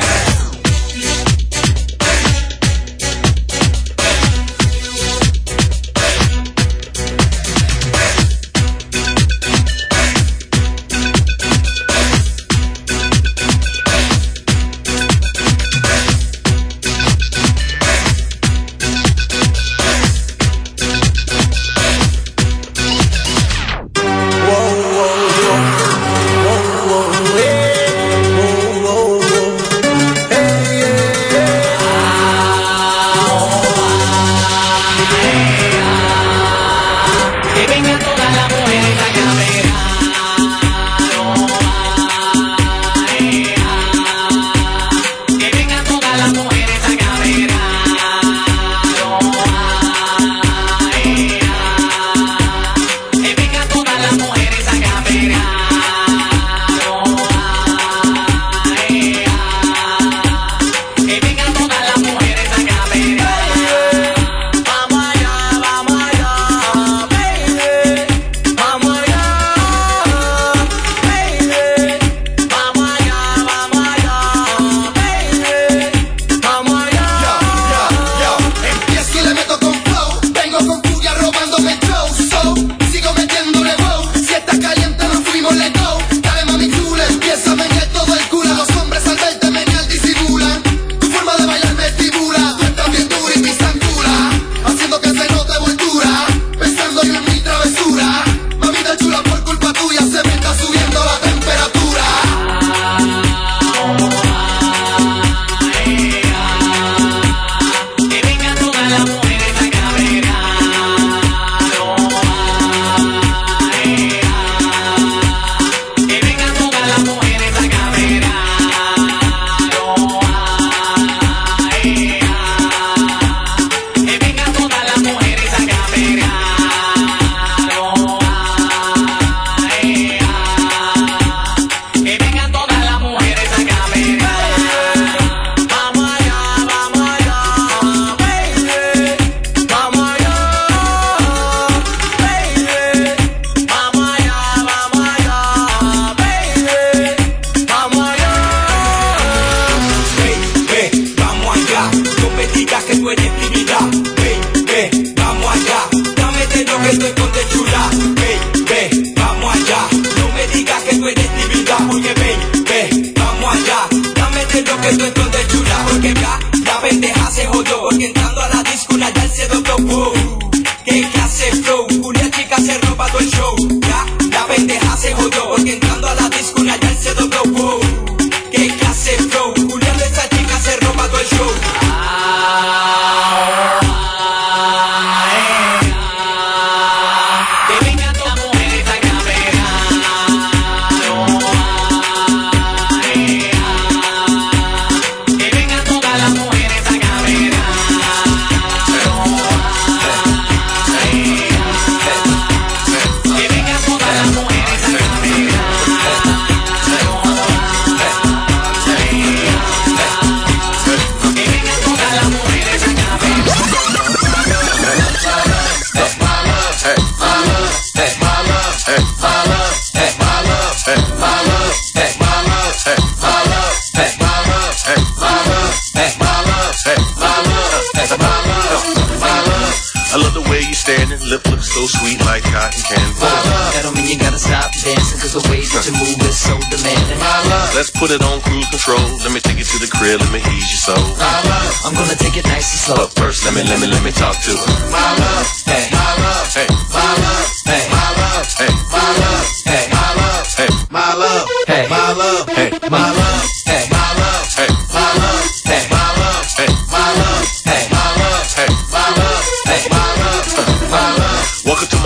Speaker 5: Let's put it on cruise control. Let me take it to the crib. Let me ease your soul.
Speaker 11: I'm gonna take it nice and slow.
Speaker 5: But first, let me talk to her.
Speaker 11: My love, hey, my love, hey, my love, hey, my love, hey, my love, hey, my love, hey, my love, hey, my love, hey, my love, hey, my love, hey, my love, hey, my love, hey, my love, hey, my love, hey, my love, hey, my love, my love.
Speaker 5: Welcome to my great place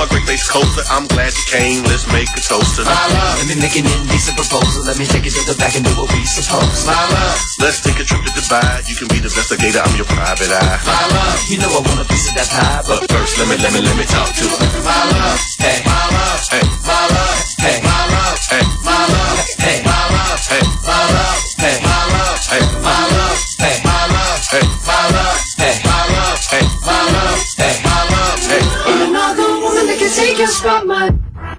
Speaker 5: West Coaster, I'm glad you came. Let's make a toast to
Speaker 11: my love. Let me make an indecent proposal. Let me take it to the back and do what we supposed. My love.
Speaker 5: Let's take a trip to Dubai. You can be the investigator. I'm your private eye.
Speaker 11: My love. You know I want a piece of that pie, but
Speaker 5: first let me talk to her.
Speaker 11: My love. Hey. My love.
Speaker 5: Hey.
Speaker 11: My love. Hey. My love.
Speaker 5: Hey.
Speaker 11: My love. Hey. My love.
Speaker 5: Hey.
Speaker 11: My love. Hey. My love.
Speaker 5: Hey.
Speaker 11: My love. Hey. My love.
Speaker 5: Hey.
Speaker 11: My love. Hey. My love.
Speaker 5: Hey.
Speaker 11: My love. Hey. My love.
Speaker 5: Hey.
Speaker 21: Ain't another woman that can take your spot, my.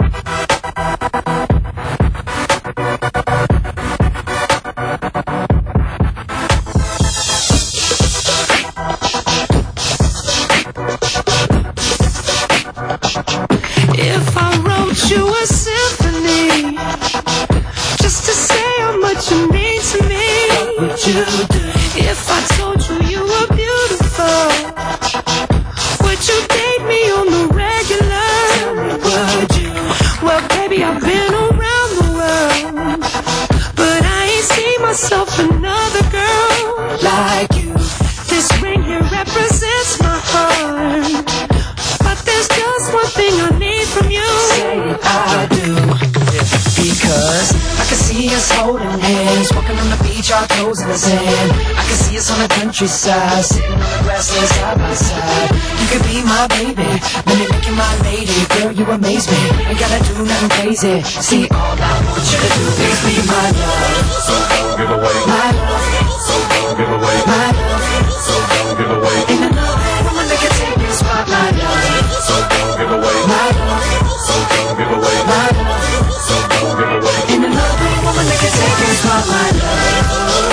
Speaker 18: If I wrote you a symphony just to say how much you mean to me, what would you do? If I told you you were beautiful, would you date me on the regular? Would you? Well, baby, I've been around the world, but I ain't seen myself another girl like you. This ring here represents my heart, but there's just one thing I need from you.
Speaker 11: Say I do. Because I can see us holding hands, walking on the beach, our toes in the sand. I can see us on the countryside, sitting on the grassland side by side. You could be my baby, let me make you my lady. Girl, you amaze me, ain't gotta do nothing crazy. See, all I want you to do is be my love.
Speaker 5: So don't give away
Speaker 11: my love.
Speaker 5: So don't give away
Speaker 11: my love.
Speaker 5: So don't give away.
Speaker 11: Ain't another woman that can take your spot, my love.
Speaker 5: So don't give away
Speaker 11: my love.
Speaker 5: So don't give away
Speaker 11: my love.
Speaker 5: So don't give away.
Speaker 11: Ain't another woman that can take your spot, my love.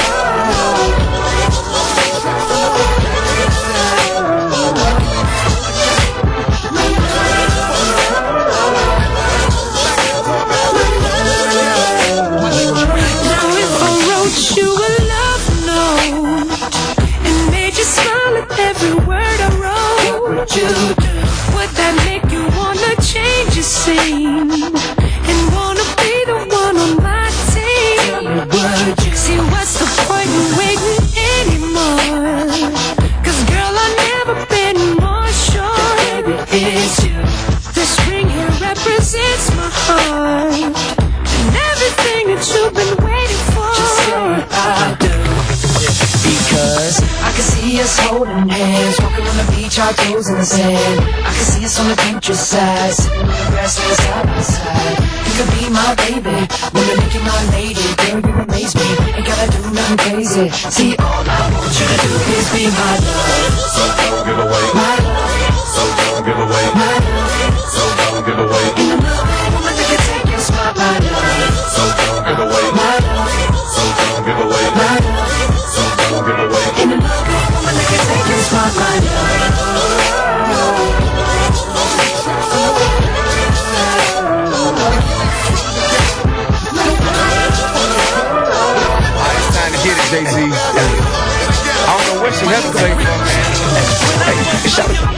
Speaker 18: Would that make you wanna change your scene and wanna be the one on my team?
Speaker 11: Would you?
Speaker 18: See, what's the point in waiting anymore? 'Cause girl, I've never been more sure.
Speaker 11: Baby, it's you.
Speaker 18: This ring here represents my heart and everything that you've been waiting for.
Speaker 11: Just say I do. Because I can see us holding hands, walking on the beach, our toes in the sand. I can see us on the countryside, sitting on the grassland side by side. You could be my baby, let me make you my lady. Girl, you amaze me, ain't gotta do nothing crazy. See, all I want you to do is be my love.
Speaker 5: So don't give away
Speaker 11: my love.
Speaker 5: So don't give away
Speaker 11: my love.
Speaker 5: So don't give away.
Speaker 11: Ain't another woman that can take your spot, my love.
Speaker 5: So don't give away
Speaker 11: my love.
Speaker 5: So don't give away
Speaker 11: my love.
Speaker 5: So don't give away.
Speaker 11: Ain't another woman that can take your spot, my love.
Speaker 13: It's time to hit it, Jay-Z. I don't know where she escalated from, man. Hey, shout out.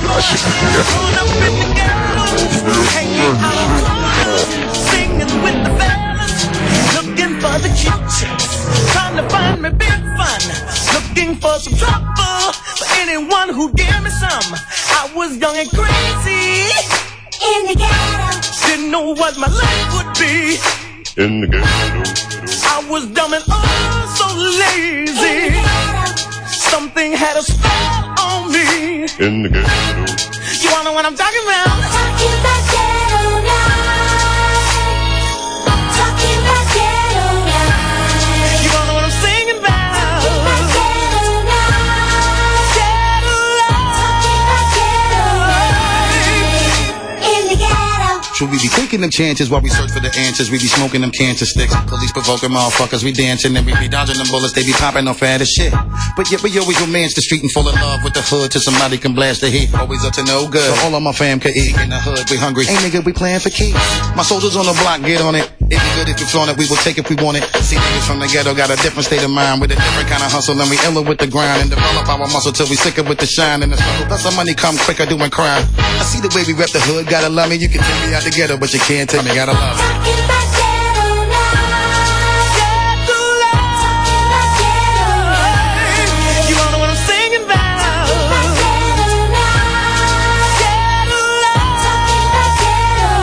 Speaker 9: Singing with the fellas, looking for the cute, trying to find me big fun, looking for some trouble, for anyone who give me some. I was young and crazy, in the ghetto, didn't know what my life would be.
Speaker 5: In the ghetto,
Speaker 9: I was dumb and oh so lazy. Something had a spell on me.
Speaker 5: in the ghetto.
Speaker 9: You wanna know what I'm talking about?
Speaker 21: Talking about ghetto life. Talking about ghetto life.
Speaker 9: You wanna know what I'm singing about?
Speaker 21: Talking about ghetto life.
Speaker 9: Ghetto life.
Speaker 21: Talking about ghetto life. In the ghetto.
Speaker 14: Should we be taking them chances while we search for the answers? We be smoking them cancer sticks. Police provoking motherfuckers, we dancing and we be dodging them bullets. They be popping off fat as shit. But yet we always romance the street and fall in love with the hood till somebody can blast the heat. Always up to no good. So all of my fam can eat in the hood. We hungry. Ain't nigga, we playing for keeps. My soldiers on the block, get on it. It be good if you flaunt it. We will take if we want it. See niggas from the ghetto got a different state of mind with a different kind of hustle, and we iller with the grind and develop our muscle till we sicker with the shine and the struggle. Plus our money come quicker doing crime. I see the way we rep the hood. Gotta love me. You can take me out the ghetto, but you can't take me. Gotta love me.
Speaker 21: Talking about ghetto life. Ghetto life. Talking about ghetto life.
Speaker 9: You wanna know what I'm singing about?
Speaker 21: Talking about ghetto life. Ghetto life. Talking about ghetto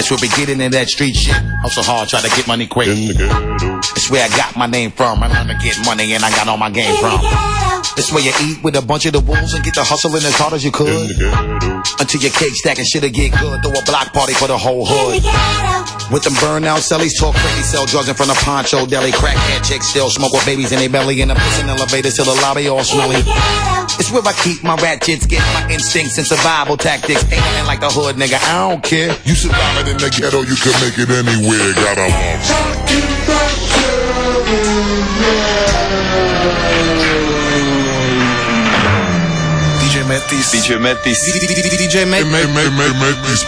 Speaker 14: That's where we get into that street shit. Hustle hard, try to get money quick. That's where I got my name from. I learned to get money and I got all my game from. That's where you eat with a bunch of the wolves and get the hustle in as hard as you could. Until your cake stacking shit'll get good. Throw a block party for the whole hood. With them burnout cellies, talk crazy, sell drugs in front of Poncho Deli. Crackhead chicks still smoke with babies in their belly. In the prison elevators till the lobby all smelly. It's where I keep my ratchets, get my instincts and survival tactics. Ain't nothing like the hood, nigga, I don't care.
Speaker 10: You survive it in the ghetto, you can make it anywhere. Got a
Speaker 6: DJ Metis. DJ Metis.
Speaker 10: DJ Metis.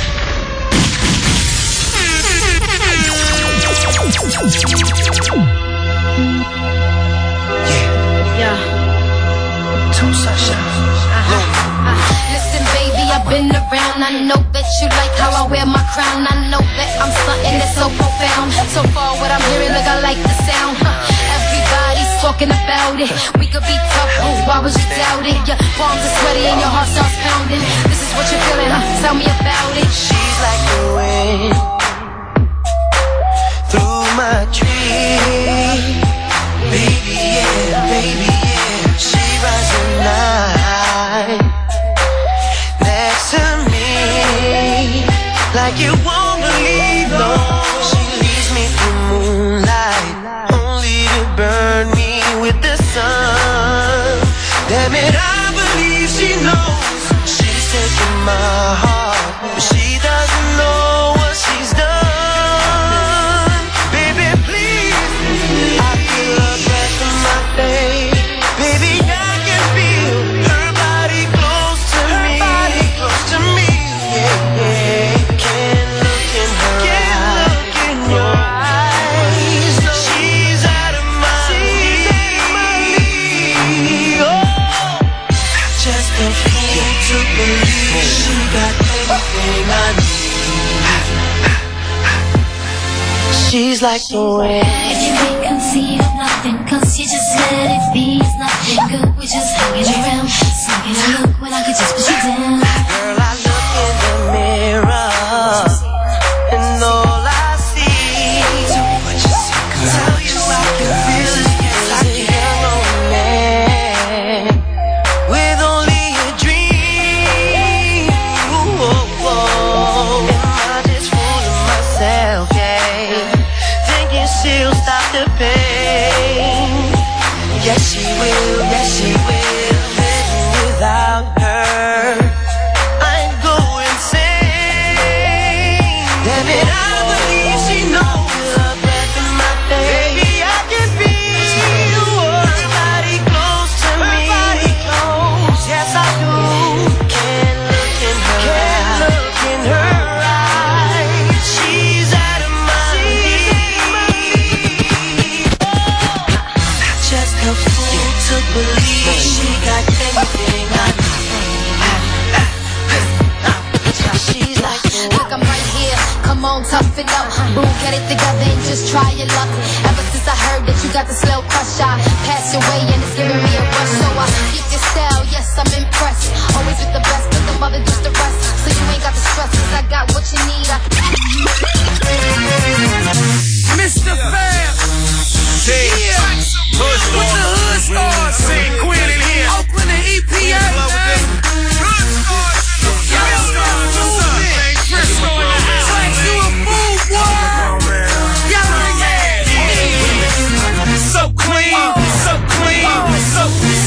Speaker 21: Listen, baby, I've been around. I know that you like how I wear my crown. I know that I'm something that's so profound. So far, what I'm hearing, look, I like the sound. Everybody's talking about it. We could be tough, why would you doubt it? Your palms are sweaty and your heart starts pounding. This is what you're feeling, tell me about it.
Speaker 18: She's like the wind through my tree. Baby, yeah, she rides the night next to me like you won't believe, no. She leaves me through moonlight only to burn me with the sun. Damn it, I believe she knows she's taking my heart, but she doesn't know what she's done. Baby, please, I feel her breath in my face. Baby, I can feel her body close to me, yeah. Can't look in her eyes. She's out of my league. Oh, just a fool to believe she got everything I need. She's like the wind.
Speaker 21: If you can't conceive of nothing, cause you just let it be. It's nothing good, we just hanging around. Sneaking a look when I could just put you down.
Speaker 18: Girl, I look in the mirror and all I see. Tell you I can feel it, like a young man with only a dream. Am I just fooling myself, yeah? Thinking she'll stop the pain. Yes, she will, yes, she will. Living without her, I'd go insane. Damn it, I believe she knows her breath in my face. Baby, I can feel her body close to me. Yes, I do. Can't look in her eyes. She's out of my league. Just a fool to believe she got everything I need. She's like,
Speaker 21: look, I'm right here. Come on, tough it up. Boom, get it together and just try your luck. Ever since I heard that you got the slow crush, I pass your way and it's giving me a rush. So I keep your style, yes, I'm impressed. Always with the best, but the mother does the rest. So you ain't got the stress, cause I got what you need.
Speaker 9: Mr. Fab. Yeah. With the hood stars. Say Quinn in here. Oakland and EPA, man. Hood stars. Y'all stars. What's up, man? Frisco in the house. Like you a fool, boy. Y'all ain't so clean, so clean, so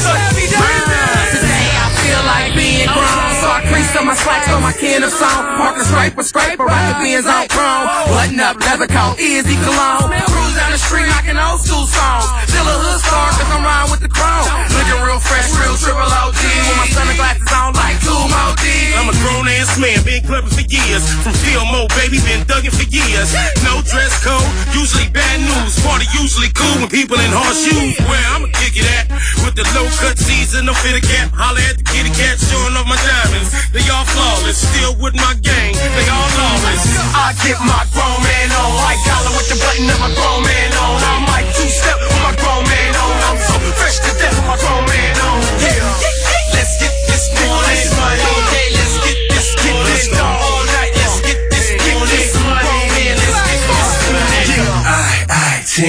Speaker 9: today I feel like being grown, so I creased on my slacks on my can of song. Parker scraper, rock the Benz on chrome. Button up, leather coat, easy cologne. Cruise down the street knocking old school songs. Still a hood star cause I'm riding with the chrome. Looking real fresh, real triple OG. With my sunglasses on like cool OG. I'm a grown ass man, been clubbing for years. From Fillmore, baby, been thugging for years. No dress code, usually bad news. Party usually cool when people in horseshoes. Where I'ma kick it at? With the low cut season, no fit a cap. Holla at the kitty cat, showing off my diamonds. They all flawless, still with my gang. They all lawless. I get my grown man on. White collar with the button of my grown man on. I'm like two-step with my grown man on. I'm so fresh to death with my grown man on. Yeah, let's get this money. Okay, let's get this done all night. Let's get this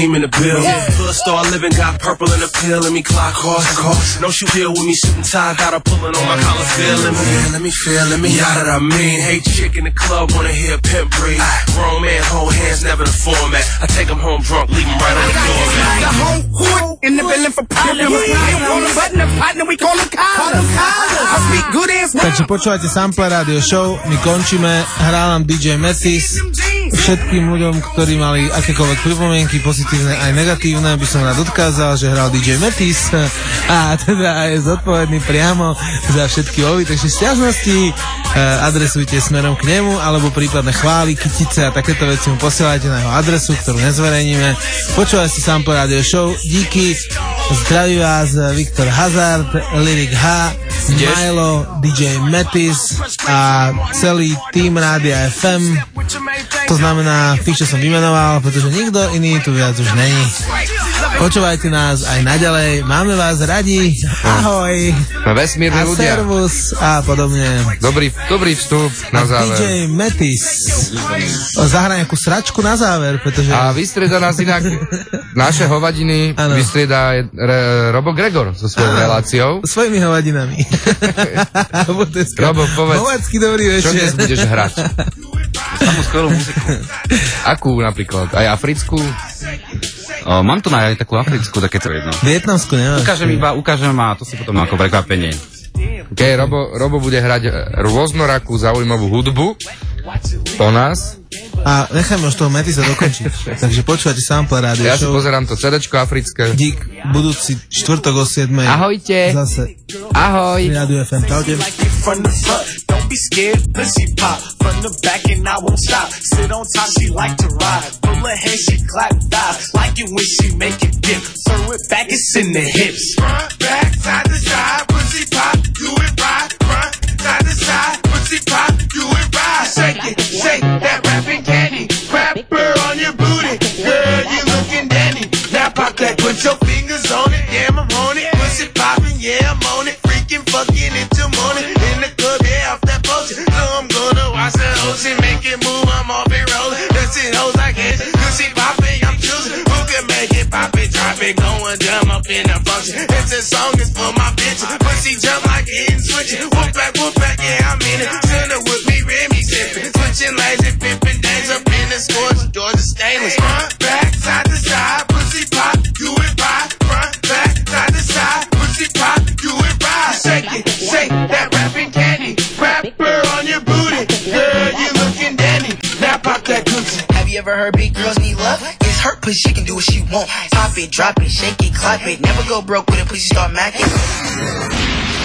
Speaker 9: team in the building. Full star living, got purple in the pill, let me clock horse. No shoe deal with me, suit and tie, got her pulling on my collar. Feeling me, let me feel, let me out that I mean. Hey, chick in the club, wanna hear pimp breathe. Grown man, hold hands, never the format. I take him home drunk, leave him right on the floor, man.
Speaker 8: The whole hood in the building for problems. They want a button, a partner, we call them collars. I speak good ass.
Speaker 4: Takže počúvate Sample Radio Show, my končíme, hrá nám DJ Metis. Všetkým ľuďom, ktorí mali akékoľvek pripomienky, pozitívne aj negatívne, by som rád odkázal, že hral DJ Metis a teda je zodpovedný priamo za všetky ovy, takže sťažnosti adresujte smerom k nemu, alebo prípadne chvály, kytice a takéto veci mu posielajte na jeho adresu, ktorú nezverejníme. Počúvajte si Sample Radio Show, díky, zdraví vás Viktor Hazard, Lyric H, Milo, DJ Metis a celý tým Rádia FM. To znamená tých, čo som vymenoval, pretože nikto iný tu viac už není. Počúvajte nás aj naďalej, máme vás radi, ahoj,
Speaker 1: vesmírni ľudia,
Speaker 4: servus a podobne.
Speaker 1: Dobrý vstup na záver.
Speaker 4: DJ Metis zahrá nejakú sračku na záver, pretože...
Speaker 1: A vystrieda nás inak naše hovadiny, vystrieda Robo Gregor so svojou reláciou.
Speaker 4: Svojimi hovadinami.
Speaker 1: Robo, povedz,
Speaker 4: Hovadsky dobrý večer.
Speaker 1: Čo dnes budeš hrať?
Speaker 7: Samú skvelú muziku.
Speaker 1: Akú napríklad? Aj africkú?
Speaker 7: Mám tu aj takú africkú, také to jedno.
Speaker 4: Vietnamskú nemáš?
Speaker 7: Ukážem a to si potom ako prekvapenie.
Speaker 1: Okay, Robo bude hrať rôznorakú zaujímavú hudbu po nás.
Speaker 4: A nechajme už toho Metisa dokončiť. Takže počúvate Sample Radio
Speaker 1: Ja
Speaker 4: Show.
Speaker 1: si pozerám to CDčko africké.
Speaker 4: Dík, budúci štvrtok o 7.
Speaker 1: Ahojte.
Speaker 4: Zase.
Speaker 1: Ahoj.
Speaker 4: Radio FM. Čaute.
Speaker 15: Don't be scared, pussy pop from the back and I won't stop. Sit on top, she like to ride. Pull her hair, she clap thighs. Like it when she make it dip. Throw it back, it's in the hips.
Speaker 8: Front, back, side to side, pussy pop, do it right. Front, side to side, pussy pop, do it right. Shake it, shake that rapping candy. Rapper on your booty, girl, you looking dandy. Now pop that, put your fingers on it, damn I'm on it. Pussy popping, yeah I'm on it. Freaking fucking into morning. In the club, yeah off that potion. So I'm gonna watch the ocean, make it move, I'm off it rolling. That's it, hoes I guess. Pussy popping, I'm choosing. Who can make it pop it, drop it, go and jump up in the function. It's a song, it's for my bitch. Pussy jump like it and switching. Whoop back, yeah I'm in it. Shoulda with me, Remy sipping. Switching lanes and pimping days up in the scores. The doors are stainless. Front, back, side to side, pussy pop, do it right. Front, back, side to side, pussy pop, do it right. Shake it, shake that rapping candy. Rapper on your booty, girl, you looking dandy. Now pop that Gucci.
Speaker 17: Have you ever heard big girls need love? It's her pussy, she can do what she want. Pop it, drop it, shake it, clap it. Never go broke with it, pussy start macking.